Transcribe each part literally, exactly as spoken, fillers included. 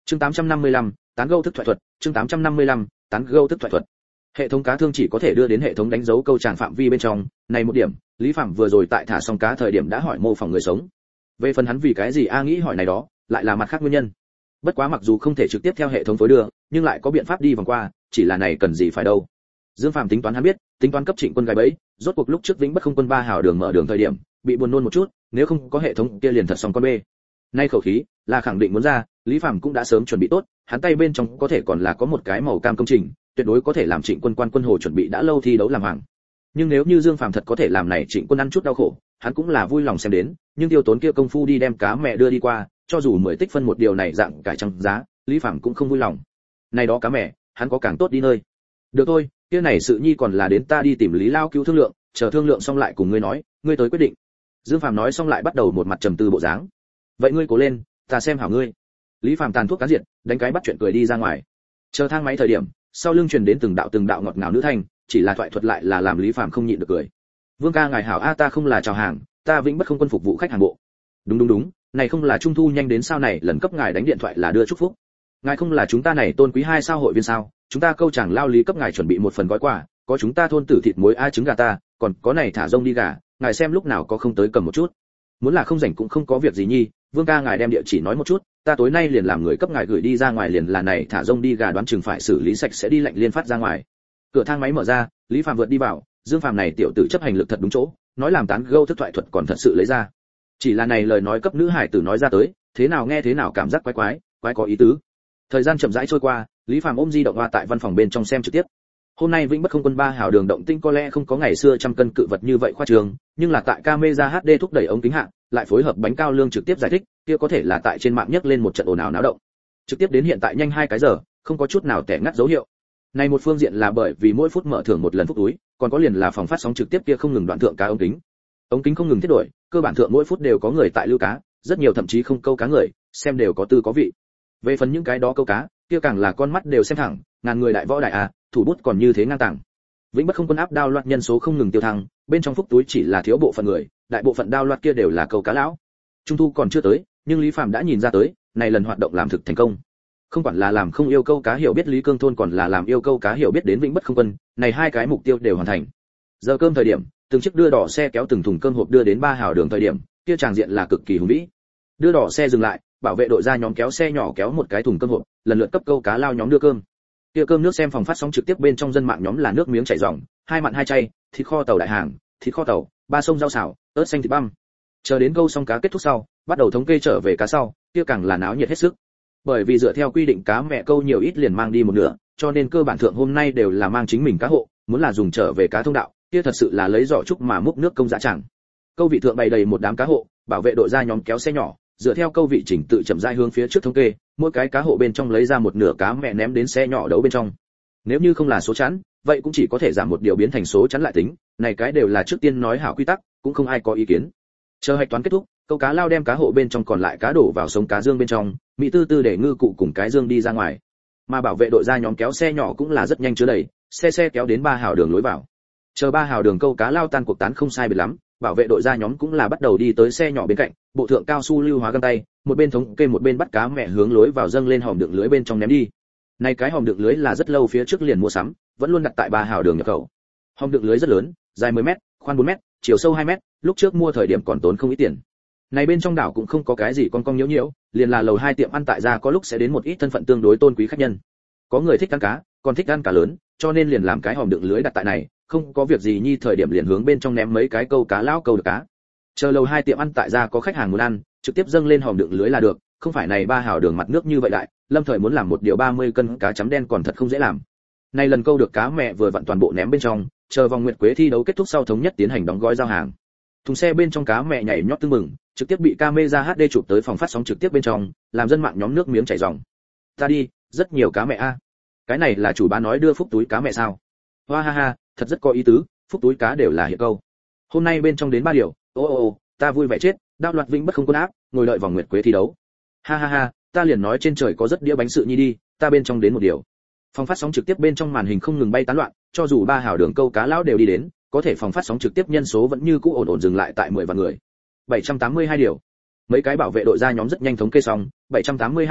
Chương tám trăm năm mươi lăm, tán gẫu thức thoại thuật, chương tám trăm năm mươi lăm, tán gẫu thức thoại thuật. Hệ thống cá thương chỉ có thể đưa đến hệ thống đánh dấu câu tràng phạm vi bên trong, này một điểm, Lý Phạm vừa rồi tại thả xong cá thời điểm đã hỏi mô phỏng người sống. Về phần hắn vì cái gì a nghĩ hỏi này đó, lại là mặt khác nguyên nhân. Bất quá mặc dù không thể trực tiếp theo hệ thống phối đưa, nhưng lại có biện pháp đi vòng qua, chỉ là này cần gì phải đâu. Dương Phạm tính toán hắn biết, tính toán cấp Trịnh Quân gài bẫy, rốt cuộc lúc trước Vĩnh Bất Không Quân ba hào đường mở đường thời điểm, bị buồn nôn một chút, nếu không có hệ thống kia liền thật xong con bê. Nay khẩu khí, là khẳng định muốn ra, Lý Phạm cũng đã sớm chuẩn bị tốt, hắn tay bên trong có thể còn là có một cái màu cam công trình, tuyệt đối có thể làm Trịnh Quân quan quân hồ chuẩn bị đã lâu thi đấu làm hoàng. Nhưng nếu như Dương Phạm thật có thể làm này Trịnh Quân ăn chút đau khổ, hắn cũng là vui lòng xem đến, nhưng tiêu tốn kia công phu đi đem cá mẹ đưa đi qua, cho dù mười tích phân một điều này dạng cải trăng giá, Lý Phạm cũng không vui lòng. Này đó cá mẹ, hắn có càng tốt đi nơi. Được thôi, kia này sự nhi còn là đến ta đi tìm Lý Lao cứu thương lượng, chờ thương lượng xong lại cùng ngươi nói, ngươi tới quyết định. Dương Phạm nói xong lại bắt đầu một mặt trầm tư bộ dáng. Vậy ngươi cố lên, ta xem hảo ngươi. Lý Phạm tàn thuốc cá diệt, đánh cái bắt chuyện cười đi ra ngoài. Chờ thang máy thời điểm, sau lưng truyền đến từng đạo từng đạo ngọt ngào nữ thanh, chỉ là thoại thuật lại là làm Lý Phạm không nhịn được cười. Vương ca ngài hảo a, ta không là chào hàng, ta Vĩnh Bất Không Quân phục vụ khách hàng bộ. Đúng đúng đúng, này không là trung thu nhanh đến sao này, lần cấp ngài đánh điện thoại là đưa chúc phúc. Ngài không là chúng ta này tôn quý hai sao hội viên sao? Chúng ta câu chàng lao lý cấp ngài chuẩn bị một phần gói quà, có chúng ta thôn tử thịt muối a trứng gà ta, còn có này thả rông đi gà, ngài xem lúc nào có không tới cầm một chút. Muốn là không rảnh cũng không có việc gì nhi, Vương ca ngài đem địa chỉ nói một chút, ta tối nay liền làm người cấp ngài gửi đi ra ngoài liền là này thả rông đi gà đoán chừng phải xử lý sạch sẽ đi lạnh liên phát ra ngoài. Cửa thang máy mở ra, Lý Phạm vượt đi vào, Dương Phạm này tiểu tử chấp hành lực thật đúng chỗ, nói làm tán gẫu thức thoại thuật còn thật sự lấy ra. Chỉ là này lời nói cấp nữ hải tử nói ra tới, thế nào nghe thế nào cảm giác quái quái, quái có ý tứ. Thời gian chậm rãi trôi qua, Lý Phạm ôm di động hoa tại văn phòng bên trong xem trực tiếp. Hôm nay Vĩnh Bất Không Quân ba hào đường động tinh có lẽ không có ngày xưa trăm cân cự vật như vậy khoa trường, nhưng là tại camera hát đê thúc đẩy ống kính hạ, lại phối hợp bánh cao lương trực tiếp giải thích, kia có thể là tại trên mạng nhấc lên một trận ồn ào náo động. Trực tiếp đến hiện tại nhanh hai cái giờ, không có chút nào tẻ ngắt dấu hiệu. Này một phương diện là bởi vì mỗi phút mở thưởng một lần phúc túi, còn có liền là phòng phát sóng trực tiếp kia không ngừng đoạn thượng cá ống kính. Ống kính không ngừng thiết đổi, cơ bản thượng mỗi phút đều có người tại lưu cá, rất nhiều thậm chí không câu cá người, xem đều có tư có vị. Về phần những cái đó câu cá, kia càng là con mắt đều xem thẳng, ngàn người đại võ đại à, thủ bút còn như thế ngang tàng. Vĩnh Bất Không Quân áp đao loạt nhân số không ngừng tiêu thăng, bên trong phúc túi chỉ là thiếu bộ phận người, đại bộ phận đao loạt kia đều là câu cá lão. Trung thu còn chưa tới, nhưng Lý Phạm đã nhìn ra tới, này lần hoạt động làm thực thành công. Không quản là làm không yêu câu cá hiểu biết Lý Cương thôn còn là làm yêu câu cá hiểu biết đến Vĩnh Bất Không Quân, này hai cái mục tiêu đều hoàn thành. Giờ cơm thời điểm, từng chiếc đưa đỏ xe kéo từng thùng cơm hộp đưa đến ba hào đường thời điểm, kia tràng diện là cực kỳ hùng vĩ. Đưa đỏ xe dừng lại, bảo vệ đội ra nhóm kéo xe nhỏ kéo một cái thùng cơm hộp, lần lượt cấp câu cá lao nhóm đưa cơm. Kia cơm nước xem phòng phát sóng trực tiếp bên trong dân mạng nhóm là nước miếng chảy ròng, hai mặn hai chay, thịt kho tàu đại hàng, thịt kho tàu, ba sông rau xào, ớt xanh thịt băm. Chờ đến câu xong cá kết thúc sau, bắt đầu thống kê trở về cá sau, kia càng là náo nhiệt hết sức. Bởi vì dựa theo quy định cá mẹ câu nhiều ít liền mang đi một nửa, cho nên cơ bản thượng hôm nay đều là mang chính mình cá hộ, muốn là dùng trở về cá thông đạo, kia thật sự là lấy giỏ trúc mà múc nước công dã chẳng. Câu vị thượng bày đầy một đám cá hộ, bảo vệ đội ra nhóm kéo xe nhỏ, dựa theo câu vị chỉnh tự chậm rãi hướng phía trước thống kê, mỗi cái cá hộ bên trong lấy ra một nửa cá mẹ ném đến xe nhỏ đấu bên trong. Nếu như không là số chẵn, vậy cũng chỉ có thể giảm một điều biến thành số chẵn lại tính, này cái đều là trước tiên nói hảo quy tắc, cũng không ai có ý kiến. Chờ hạch toán kết thúc, câu cá lao đem cá hộ bên trong còn lại cá đổ vào sống cá dương bên trong, mỹ tư tư để ngư cụ cùng cái dương đi ra ngoài. Mà bảo vệ đội ra nhóm kéo xe nhỏ cũng là rất nhanh chứa đầy, xe xe kéo đến ba hào đường lối vào. Chờ ba hào đường câu cá lao tan cuộc tán không sai biệt lắm, bảo vệ đội ra nhóm cũng là bắt đầu đi tới xe nhỏ bên cạnh, bộ thượng cao su lưu hóa găng tay, một bên thống kê một bên bắt cá mẹ hướng lối vào dâng lên hòm đựng lưới bên trong ném đi. Này cái hòm đựng lưới là rất lâu phía trước liền mua sắm, vẫn luôn đặt tại ba hào đường nhập khẩu. Hòm đựng lưới rất lớn, dài mười mét, khoan bốn mét, chiều sâu hai mét, lúc trước mua thời điểm còn tốn không ít tiền. Này bên trong đảo cũng không có cái gì con cong nhiễu nhiễu, liền là lầu hai tiệm ăn tại gia có lúc sẽ đến một ít thân phận tương đối tôn quý khách nhân. Có người thích ăn cá, còn thích ăn cá lớn, cho nên liền làm cái hòm đựng lưới đặt tại này, không có việc gì nhi thời điểm liền hướng bên trong ném mấy cái câu cá lão câu được cá. Chờ lầu hai tiệm ăn tại gia có khách hàng muốn ăn, trực tiếp dâng lên hòm đựng lưới là được, không phải này ba hào đường mặt nước như vậy đại, lâm thời muốn làm một điều ba mươi cân cá chấm đen còn thật không dễ làm. Này lần câu được cá mẹ vừa vặn toàn bộ ném bên trong, chờ vòng nguyệt quế thi đấu kết thúc sau thống nhất tiến hành đóng gói giao hàng. Thùng xe bên trong cá mẹ nhảy nhót tưng mừng, trực tiếp bị camera hát đê chụp tới phòng phát sóng trực tiếp bên trong, làm dân mạng nhóm nước miếng chảy ròng. Ta đi, rất nhiều cá mẹ a. Cái này là chủ bá nói đưa phúc túi cá mẹ sao? Hoa ha ha, thật rất có ý tứ, phúc túi cá đều là hiện câu. Hôm nay bên trong đến ba điều, ô ô ô, ta vui vẻ chết, đao loạt Vĩnh Bất Không Quân áp, ngồi đợi vòng nguyệt quế thi đấu. Ha ha ha, ta liền nói trên trời có rất đĩa bánh sự nhi đi, ta bên trong đến một điều. Phòng phát sóng trực tiếp bên trong màn hình không ngừng bay tán loạn, cho dù ba hào đường câu cá lão đều đi đến, có thể phòng phát sóng trực tiếp nhân số vẫn như cũ ổn ổn dừng lại tại mười vạn người. bảy trăm tám mươi hai điều. Mấy cái bảo vệ đội ra nhóm rất nhanh thống kê xong, bảy trăm tám mươi hai điều,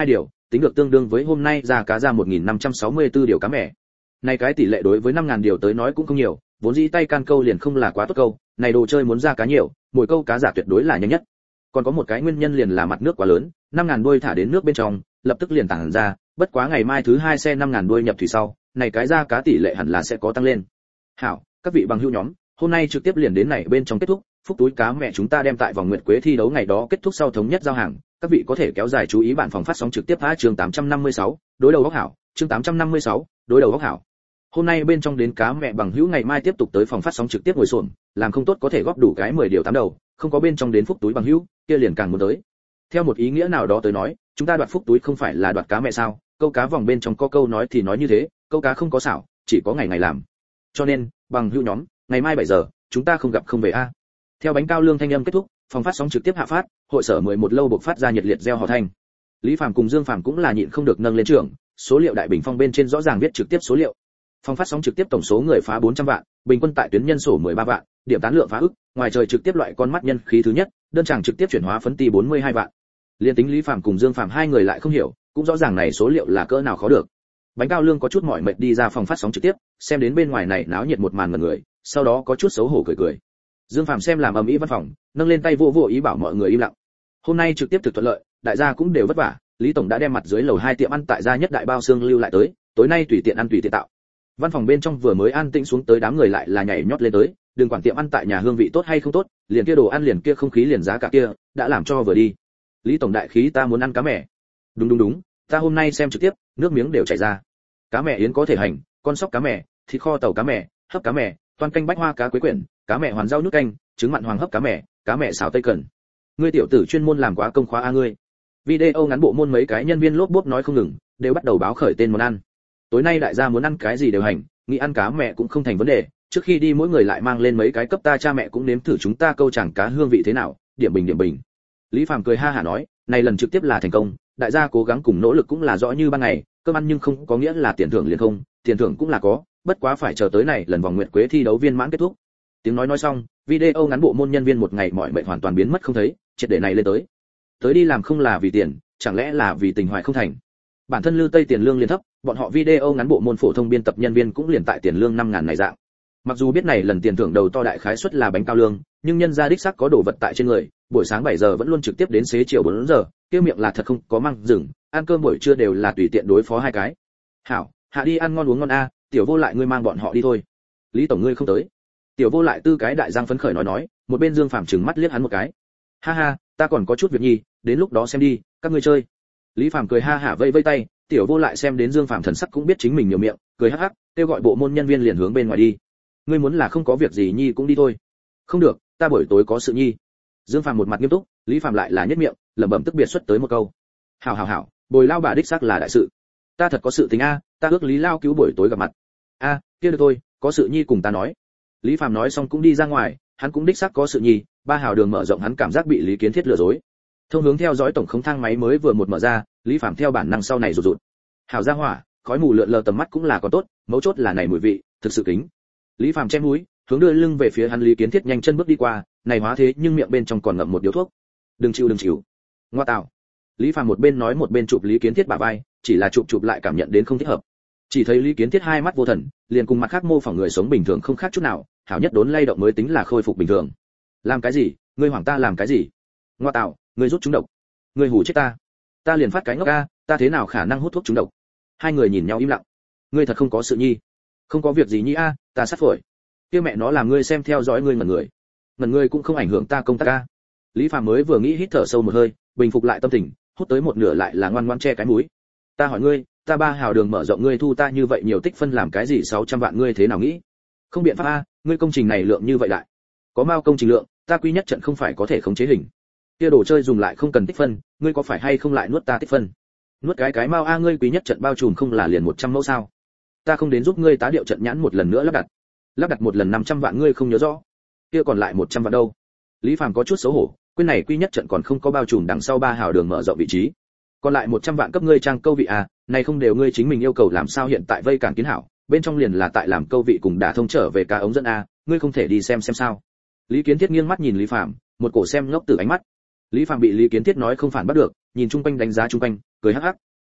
tính được tương đương với hôm nay ra cá ra một nghìn năm trăm sáu mươi tư điều cá mẹ. Này cái tỷ lệ đối với năm nghìn điều tới nói cũng không nhiều, vốn dĩ tay can câu liền không là quá tốt câu, này đồ chơi muốn ra cá nhiều, mỗi câu cá giả tuyệt đối là nhanh nhất. Còn có một cái nguyên nhân liền là mặt nước quá lớn, năm nghìn đuôi thả đến nước bên trong, lập tức liền tản ra, bất quá ngày mai thứ hai xe năm nghìn đuôi nhập thủy sau, này cái ra cá tỷ lệ hẳn là sẽ có tăng lên. Hảo, các vị bằng hữu nhóm, hôm nay trực tiếp liền đến này bên trong kết thúc, phúc túi cá mẹ chúng ta đem tại vòng nguyệt quế thi đấu ngày đó kết thúc sau thống nhất giao hàng, các vị có thể kéo dài chú ý bản phòng phát sóng trực tiếp phá chương tám trăm năm mươi sáu, đối đầu góc hảo, chương tám trăm năm mươi sáu, đối đầu góc hảo. Hôm nay bên trong đến cá mẹ bằng hữu ngày mai tiếp tục tới phòng phát sóng trực tiếp ngồi xổm, làm không tốt có thể góp đủ cái mười điều tám đầu, không có bên trong đến phúc túi bằng hữu, kia liền càng muốn tới. Theo một ý nghĩa nào đó tới nói, chúng ta đoạt phúc túi không phải là đoạt cá mẹ sao? Câu cá vòng bên trong có câu nói thì nói như thế, câu cá không có xảo, chỉ có ngày ngày làm. Cho nên, bằng hữu nhóm, ngày mai bảy giờ, chúng ta không gặp không về a. Theo bánh cao lương thanh âm kết thúc, phòng phát sóng trực tiếp hạ phát, hội sở mười một lâu buộc phát ra nhiệt liệt reo hò thanh. Lý Phàm cùng Dương Phàm cũng là nhịn không được nâng lên trưởng, số liệu đại bình phong bên trên rõ ràng viết trực tiếp số liệu. Phòng phát sóng trực tiếp tổng số người phá bốn trăm vạn, bình quân tại tuyến nhân sổ mười ba vạn, điểm tán lượng phá ức, ngoài trời trực tiếp loại con mắt nhân khí thứ nhất, đơn chàng trực tiếp chuyển hóa phấn ti bốn mươi hai vạn. Liên tính Lý Phàm cùng Dương Phàm hai người lại không hiểu, cũng rõ ràng này số liệu là cỡ nào khó được. Bánh cao lương có chút mỏi mệt đi ra phòng phát sóng trực tiếp, xem đến bên ngoài này náo nhiệt một màn ngần người, sau đó có chút xấu hổ cười cười. Dương Phàm xem làm ầm ĩ văn phòng, nâng lên tay vô vô ý bảo mọi người im lặng. Hôm nay trực tiếp thực thuận lợi, đại gia cũng đều vất vả, Lý tổng đã đem mặt dưới lầu hai tiệm ăn tại gia nhất đại bao xương lưu lại tới, tối nay tùy tiện ăn tùy tiện tạo. Văn phòng bên trong vừa mới an tĩnh xuống tới đám người lại là nhảy nhót lên tới, đừng quản tiệm ăn tại nhà hương vị tốt hay không tốt, liền kia đồ ăn liền kia không khí liền giá cả kia, đã làm cho vừa đi. Lý tổng đại khí ta muốn ăn cá mẹ. Đúng đúng đúng, ta hôm nay xem trực tiếp, nước miếng đều chảy ra. Cá mẹ yến có thể hành, con sóc cá mẹ, thịt kho tàu cá mẹ, hấp cá mẹ, toàn canh bách hoa cá quế quyển, cá mẹ hoàn rau nước canh, trứng mặn hoàng hấp cá mẹ, cá mẹ xào tây cần. Ngươi tiểu tử chuyên môn làm quá công khóa a ngươi. Video ngắn bộ môn mấy cái nhân viên lốp bốp nói không ngừng, đều bắt đầu báo khởi tên món ăn. Tối nay đại gia muốn ăn cái gì đều hành, nghĩ ăn cá mẹ cũng không thành vấn đề, trước khi đi mỗi người lại mang lên mấy cái cấp ta cha mẹ cũng nếm thử chúng ta câu chẳng cá hương vị thế nào, điểm bình điểm bình. Lý Phàm cười ha hả nói, này lần trực tiếp là thành công, đại gia cố gắng cùng nỗ lực cũng là rõ như ban ngày, cơm ăn nhưng không có nghĩa là tiền thưởng liền không, tiền thưởng cũng là có, bất quá phải chờ tới này lần vòng nguyệt quế thi đấu viên mãn kết thúc. Tiếng nói nói xong, video ngắn bộ môn nhân viên một ngày mọi mệnh hoàn toàn biến mất không thấy, triệt để này lên tới. Tới đi làm không là vì tiền, chẳng lẽ là vì tình hoài không thành. Bản thân Lư Tây tiền lương liền thấp, bọn họ video ngắn bộ môn phổ thông biên tập nhân viên cũng liền tại tiền lương năm ngàn này dạng. Mặc dù biết này lần tiền thưởng đầu to đại khái suất là bánh cao lương, nhưng nhân gia đích xác có đồ vật tại trên người, buổi sáng bảy giờ vẫn luôn trực tiếp đến xế chiều bốn giờ, kia miệng là thật không có măng dừng, ăn cơm buổi trưa đều là tùy tiện đối phó hai cái. Hảo, hạ đi ăn ngon uống ngon a, tiểu vô lại ngươi mang bọn họ đi thôi. Lý tổng ngươi không tới. Tiểu vô lại tư cái đại giang phấn khởi nói nói, một bên Dương Phàm trừng mắt liếc hắn một cái. Ha ha, ta còn có chút việc nhi, đến lúc đó xem đi, các ngươi chơi. Lý Phàm cười ha hả vây vây tay, tiểu vô lại xem đến Dương Phàm thần sắc cũng biết chính mình nhiều miệng, cười hắc hắc, kêu gọi bộ môn nhân viên liền hướng bên ngoài đi. Ngươi muốn là không có việc gì nhi cũng đi thôi. Không được, ta buổi tối có sự nhi. Dương Phàm một mặt nghiêm túc, Lý Phàm lại là nhất miệng, lẩm bẩm tức biệt xuất tới một câu. Hảo hảo hảo, bồi lao bà đích xác là đại sự. Ta thật có sự tình a, ta ước Lý lao cứu buổi tối gặp mặt. A, kia được thôi, có sự nhi cùng ta nói. Lý Phàm nói xong cũng đi ra ngoài, hắn cũng đích xác có sự nhi, ba hào đường mở rộng hắn cảm giác bị Lý Kiến Thiết lừa dối. Thông hướng theo dõi tổng khống thang máy mới vừa một mở ra, Lý Phàm theo bản năng sau này rụt rụt. Hảo ra hỏa, khói mù lượn lờ tầm mắt cũng là có tốt, mấu chốt là này mùi vị, thực sự kính. Lý Phàm che mũi, hướng đưa lưng về phía hắn Lý Kiến Thiết nhanh chân bước đi qua, này hóa thế nhưng miệng bên trong còn ngậm một điếu thuốc. Đừng chịu đừng chịu. Ngoa tạo. Lý Phàm một bên nói một bên chụp Lý Kiến Thiết bả vai, chỉ là chụp chụp lại cảm nhận đến không thích hợp. Chỉ thấy Lý Kiến Thiết hai mắt vô thần, liền cùng mặt khác mô phỏng người sống bình thường không khác chút nào, hảo nhất đốn lay động mới tính là khôi phục bình thường. Làm cái gì? Ngươi hoảng ta làm cái gì? Ngoa tạo, ngươi rút trúng độc. Ngươi hù chết ta. Ta liền phát cái ngốc a, ta thế nào khả năng hút thuốc trúng độc? Hai người nhìn nhau im lặng. Ngươi thật không có sự nhi. Không có việc gì nhi a, ta sát phổi. Kia mẹ nó làm ngươi xem theo dõi ngươi ngẩn người. Ngẩn ngươi cũng không ảnh hưởng ta công tác a. Lý Phàm mới vừa nghĩ hít thở sâu một hơi, bình phục lại tâm tình, hút tới một nửa lại là ngoan ngoãn che cái mũi. Ta hỏi ngươi, ta ba hào đường mở rộng ngươi thu ta như vậy nhiều tích phân làm cái gì sáu trăm vạn ngươi thế nào nghĩ? Không biện pháp a, ngươi công trình này lượng như vậy đại. Có mao công trình lượng, ta quy nhất trận không phải có thể khống chế hình. Kia đồ chơi dùng lại không cần tích phân, ngươi có phải hay không lại nuốt ta tích phân? Nuốt cái cái mao a ngươi quý nhất trận bao trùm không là liền một trăm mẫu sao? Ta không đến giúp ngươi tá điệu trận nhãn một lần nữa lắp đặt. Lắp đặt một lần năm trăm vạn ngươi không nhớ rõ. Kia còn lại một trăm vạn đâu? Lý Phàm có chút xấu hổ, quên này quy nhất trận còn không có bao trùm đằng sau ba hào đường mở rộng vị trí. Còn lại một trăm vạn cấp ngươi trang câu vị à, này không đều ngươi chính mình yêu cầu làm sao hiện tại vây cản kiến hảo, bên trong liền là tại làm câu vị cùng đả thông trở về cá ống dẫn a, ngươi không thể đi xem xem sao? Lý Kiến Thiết nghiêng mắt nhìn Lý Phàm, một cổ xem ngốc từ ánh mắt. Lý Phàm bị Lý Kiến Thiết nói không phản bắt được, nhìn chung quanh đánh giá chung quanh, cười hắc hắc.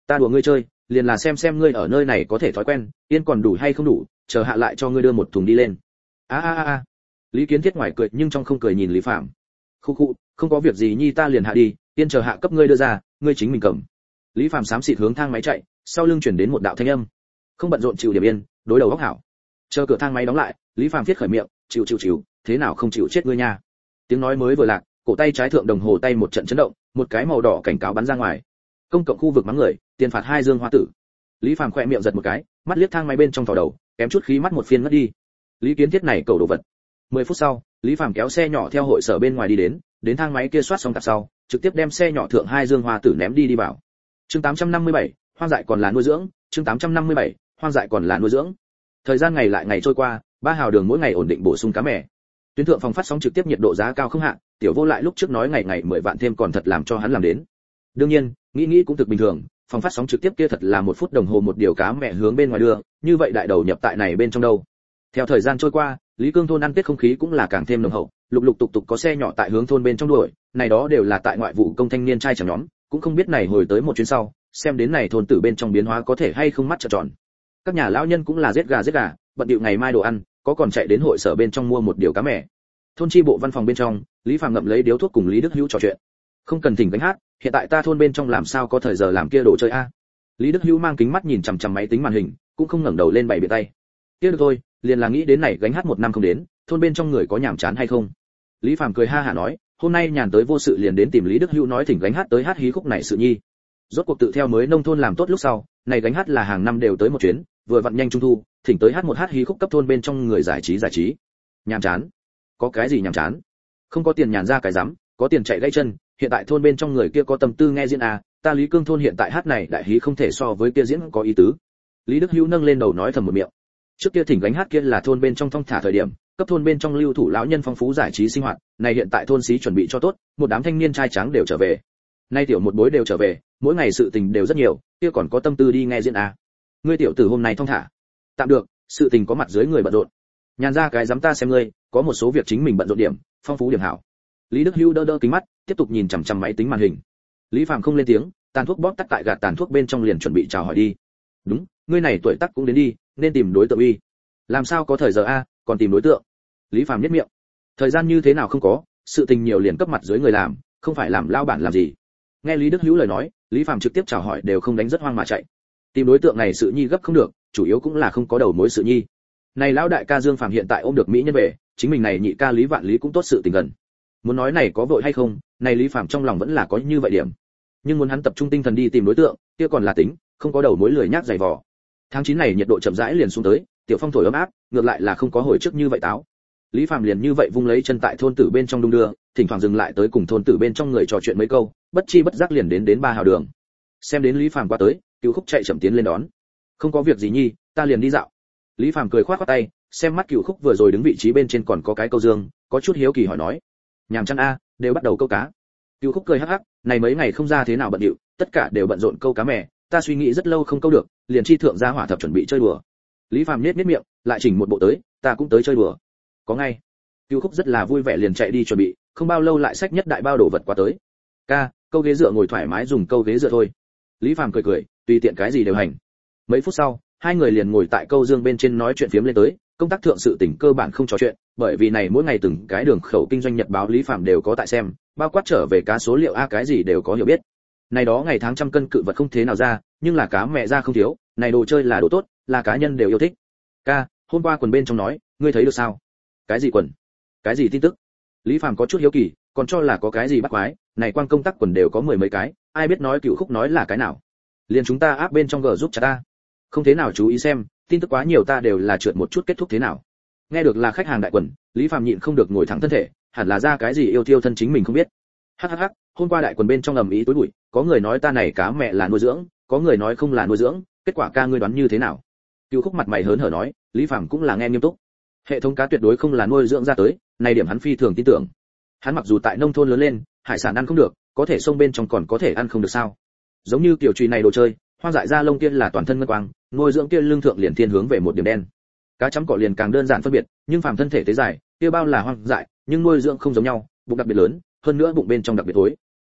Ta đùa ngươi chơi, liền là xem xem ngươi ở nơi này có thể thói quen, yên còn đủ hay không đủ, chờ hạ lại cho ngươi đưa một thùng đi lên. A a a a. Lý Kiến Thiết ngoài cười nhưng trong không cười nhìn Lý Phạm. Khu khu, không có việc gì nhi ta liền hạ đi, yên chờ hạ cấp ngươi đưa ra, ngươi chính mình cầm. Lý Phạm xám xịt hướng thang máy chạy, sau lưng chuyển đến một đạo thanh âm. Không bận rộn chịu điểm yên, đối đầu góc hảo. Chờ cửa thang máy đóng lại, Lý Phạm viết khởi miệng, chịu chịu chịu, thế nào không chịu chết ngươi nha. Tiếng nói mới vừa lạc, cổ tay trái thượng đồng hồ tay một trận chấn động, một cái màu đỏ cảnh cáo bắn ra ngoài. Công cộng khu vực mắng người, tiền phạt hai dương hoa tử. Lý Phạm khẽ miệng giật một cái, mắt liếc thang máy bên trong thò đầu, kém chút khí mắt một phiên ngất đi. Lý Kiến Thiết này cầu đồ vật. mười phút sau, Lý Phạm kéo xe nhỏ theo hội sở bên ngoài đi đến, đến thang máy kia soát xong tạp sau, trực tiếp đem xe nhỏ thượng hai dương hoa tử ném đi đi vào. Chương tám trăm năm mươi bảy, hoang dại còn là nuôi dưỡng, chương tám trăm năm mươi bảy, hoang dại còn là nuôi dưỡng. Thời gian ngày lại ngày trôi qua, ba hào đường mỗi ngày ổn định bổ sung cá mè. Tuyến thượng phòng phát sóng trực tiếp nhiệt độ giá cao không hạn, tiểu vô lại lúc trước nói ngày ngày mười vạn thêm còn thật làm cho hắn làm đến. Đương nhiên, nghĩ nghĩ cũng thực bình thường, phòng phát sóng trực tiếp kia thật là một phút đồng hồ một điều cá mẹ hướng bên ngoài đưa, như vậy đại đầu nhập tại này bên trong đâu. Theo thời gian trôi qua, Lý Cương thôn ăn Tết không khí cũng là càng thêm nồng hậu, lục lục tục tục có xe nhỏ tại hướng thôn bên trong đuổi, này đó đều là tại ngoại vụ công thanh niên trai chẳng nhóm, cũng không biết này hồi tới một chuyến sau, xem đến này thôn tử bên trong biến hóa có thể hay không mắt trợn tròn. Các nhà lão nhân cũng là giết gà giết gà, bận điệu ngày mai đồ ăn, có còn chạy đến hội sở bên trong mua một điều cá mẹ. Thôn chi bộ văn phòng bên trong, Lý Phàm ngậm lấy điếu thuốc cùng Lý Đức Hữu trò chuyện. Không cần thỉnh gánh hát, hiện tại ta thôn bên trong làm sao có thời giờ làm kia đồ chơi a. Lý Đức Hữu mang kính mắt nhìn chằm chằm máy tính màn hình, cũng không ngẩng đầu lên bày biện tay. Kia được thôi, liền là nghĩ đến này gánh hát một năm không đến, thôn bên trong người có nhàm chán hay không. Lý Phàm cười ha hả nói, hôm nay nhàn tới vô sự liền đến tìm Lý Đức Hữu nói thỉnh gánh hát tới hát hí khúc này sự nhi. Rốt cuộc tự theo mới nông thôn làm tốt lúc sau, này gánh hát là hàng năm đều tới một chuyến, vừa vặn nhanh trung thu, thỉnh tới hát một hát hí khúc cấp thôn bên trong người giải trí giải trí. Nhàm chán? Có cái gì nhàm chán? Không có tiền nhàn ra cái rắm, có tiền chạy gãy chân, hiện tại thôn bên trong người kia có tâm tư nghe diễn à, ta Lý Cương thôn hiện tại hát này đại hí không thể so với kia diễn có ý tứ. Lý Đức Hữu nâng lên đầu nói thầm một miệng. Trước kia thỉnh gánh hát kia là thôn bên trong thong thả thời điểm, cấp thôn bên trong lưu thủ lão nhân phong phú giải trí sinh hoạt, này hiện tại thôn xí chuẩn bị cho tốt, một đám thanh niên trai tráng đều trở về. Nay tiểu một bối đều trở về, mỗi ngày sự tình đều rất nhiều, kia còn có tâm tư đi nghe diễn à. Ngươi tiểu tử hôm nay thong thả. Tạm được, sự tình có mặt dưới người bận rộn. Nhàn ra cái dám ta xem ngươi, có một số việc chính mình bận rộn điểm, phong phú điểm hảo. Lý Đức Hữu đỡ đỡ kính mắt, tiếp tục nhìn chằm chằm máy tính màn hình. Lý Phàm không lên tiếng, tàn thuốc bóp tắt tại gạt tàn thuốc bên trong liền chuẩn bị chào hỏi đi. Đúng, ngươi này tuổi tác cũng đến đi, nên tìm đối tượng uy. Làm sao có thời giờ a, còn tìm đối tượng? Lý Phàm nhếch miệng. Thời gian như thế nào không có, sự tình nhiều liền cấp mặt dưới người làm, không phải làm lao bản làm gì. Nghe Lý Đức Hữu lời nói, Lý Phàm trực tiếp chào hỏi đều không đánh rất hoang mà chạy. Tìm đối tượng này sự nhi gấp không được, chủ yếu cũng là không có đầu mối sự nhi. Này lão đại ca Dương Phàm hiện tại ôm được mỹ nhân về, chính mình này nhị ca Lý Vạn Lý cũng tốt sự tình gần. Muốn nói này có vội hay không, này Lý Phàm trong lòng vẫn là có như vậy điểm. Nhưng muốn hắn tập trung tinh thần đi tìm đối tượng, kia còn là tính, không có đầu mối lười nhác dày vò. Tháng chín này nhiệt độ chậm rãi liền xuống tới, tiểu phong thổi ấm áp, ngược lại là không có hồi trước như vậy táo. Lý Phàm liền như vậy vung lấy chân tại thôn tử bên trong đung đưa, thỉnh thoảng dừng lại tới cùng thôn tử bên trong người trò chuyện mấy câu, bất chi bất giác liền đến đến ba hào đường. Xem đến Lý Phàm qua tới, Cửu Khúc chạy chậm tiến lên đón. Không có việc gì nhi, ta liền đi dạo. Lý Phàm cười khoát khoát tay, xem mắt Cửu Khúc vừa rồi đứng vị trí bên trên còn có cái câu dương, có chút hiếu kỳ hỏi nói, nhàm chán a, đều bắt đầu câu cá. Cửu Khúc cười hắc hắc, này mấy ngày không ra thế nào bận điệu, tất cả đều bận rộn câu cá mè, ta suy nghĩ rất lâu không câu được, liền chi thượng ra hỏa thập chuẩn bị chơi đùa. Lý Phàm nhếch nhếch miệng, lại chỉnh một bộ tới, ta cũng tới chơi đùa. Có ngay. Cửu Khúc rất là vui vẻ liền chạy đi chuẩn bị, không bao lâu lại xách nhất đại bao đồ vật qua tới. Ca, câu ghế dựa ngồi thoải mái dùng câu ghế dựa thôi. Lý Phàm cười cười, tùy tiện cái gì đều hành. Mấy phút sau, hai người liền ngồi tại câu dương bên trên nói chuyện phiếm lên tới, công tác thượng sự tỉnh cơ bản không trò chuyện, bởi vì này mỗi ngày từng cái đường khẩu kinh doanh nhật báo Lý Phàm đều có tại xem, bao quát trở về cá số liệu a cái gì đều có hiểu biết. Này đó ngày tháng trăm cân cự vật không thế nào ra, nhưng là cá mẹ ra không thiếu, này đồ chơi là đồ tốt, là cá nhân đều yêu thích. Ca, hôm qua quần bên trong nói, ngươi thấy được sao? Cái gì quần? Cái gì tin tức? Lý Phàm có chút hiếu kỳ, còn cho là có cái gì bắt quái, này quan công tác quần đều có mười mấy cái, ai biết nói Cửu Khúc nói là cái nào? Liền chúng ta áp bên trong G giúp chả ta. Không thế nào chú ý xem, tin tức quá nhiều ta đều là trượt một chút kết thúc thế nào. Nghe được là khách hàng đại quần, Lý Phàm nhịn không được ngồi thẳng thân thể, hẳn là ra cái gì yêu thiêu thân chính mình không biết. Hắc hắc hắc, hôm qua đại quần bên trong ầm ĩ tối bụi, có người nói ta này cá mẹ là nuôi dưỡng, có người nói không là nuôi dưỡng, kết quả ca ngươi đoán như thế nào? Cửu Khúc mặt mày hớn hở nói, Lý Phàm cũng là nghe nghiêm túc. Hệ thống cá tuyệt đối không là nuôi dưỡng ra tới, này điểm hắn phi thường tin tưởng. Hắn mặc dù tại nông thôn lớn lên, hải sản ăn không được, có thể sông bên trong còn có thể ăn không được sao? Giống như kiểu chùy này đồ chơi, hoang dại da lông kia là toàn thân ngân quang, nuôi dưỡng kia lương thượng liền thiên hướng về một điểm đen. Cá chấm cỏ liền càng đơn giản phân biệt, nhưng phàm thân thể tế dài, kia bao là hoang dại, nhưng nuôi dưỡng không giống nhau, bụng đặc biệt lớn, hơn nữa bụng bên trong đặc biệt tối.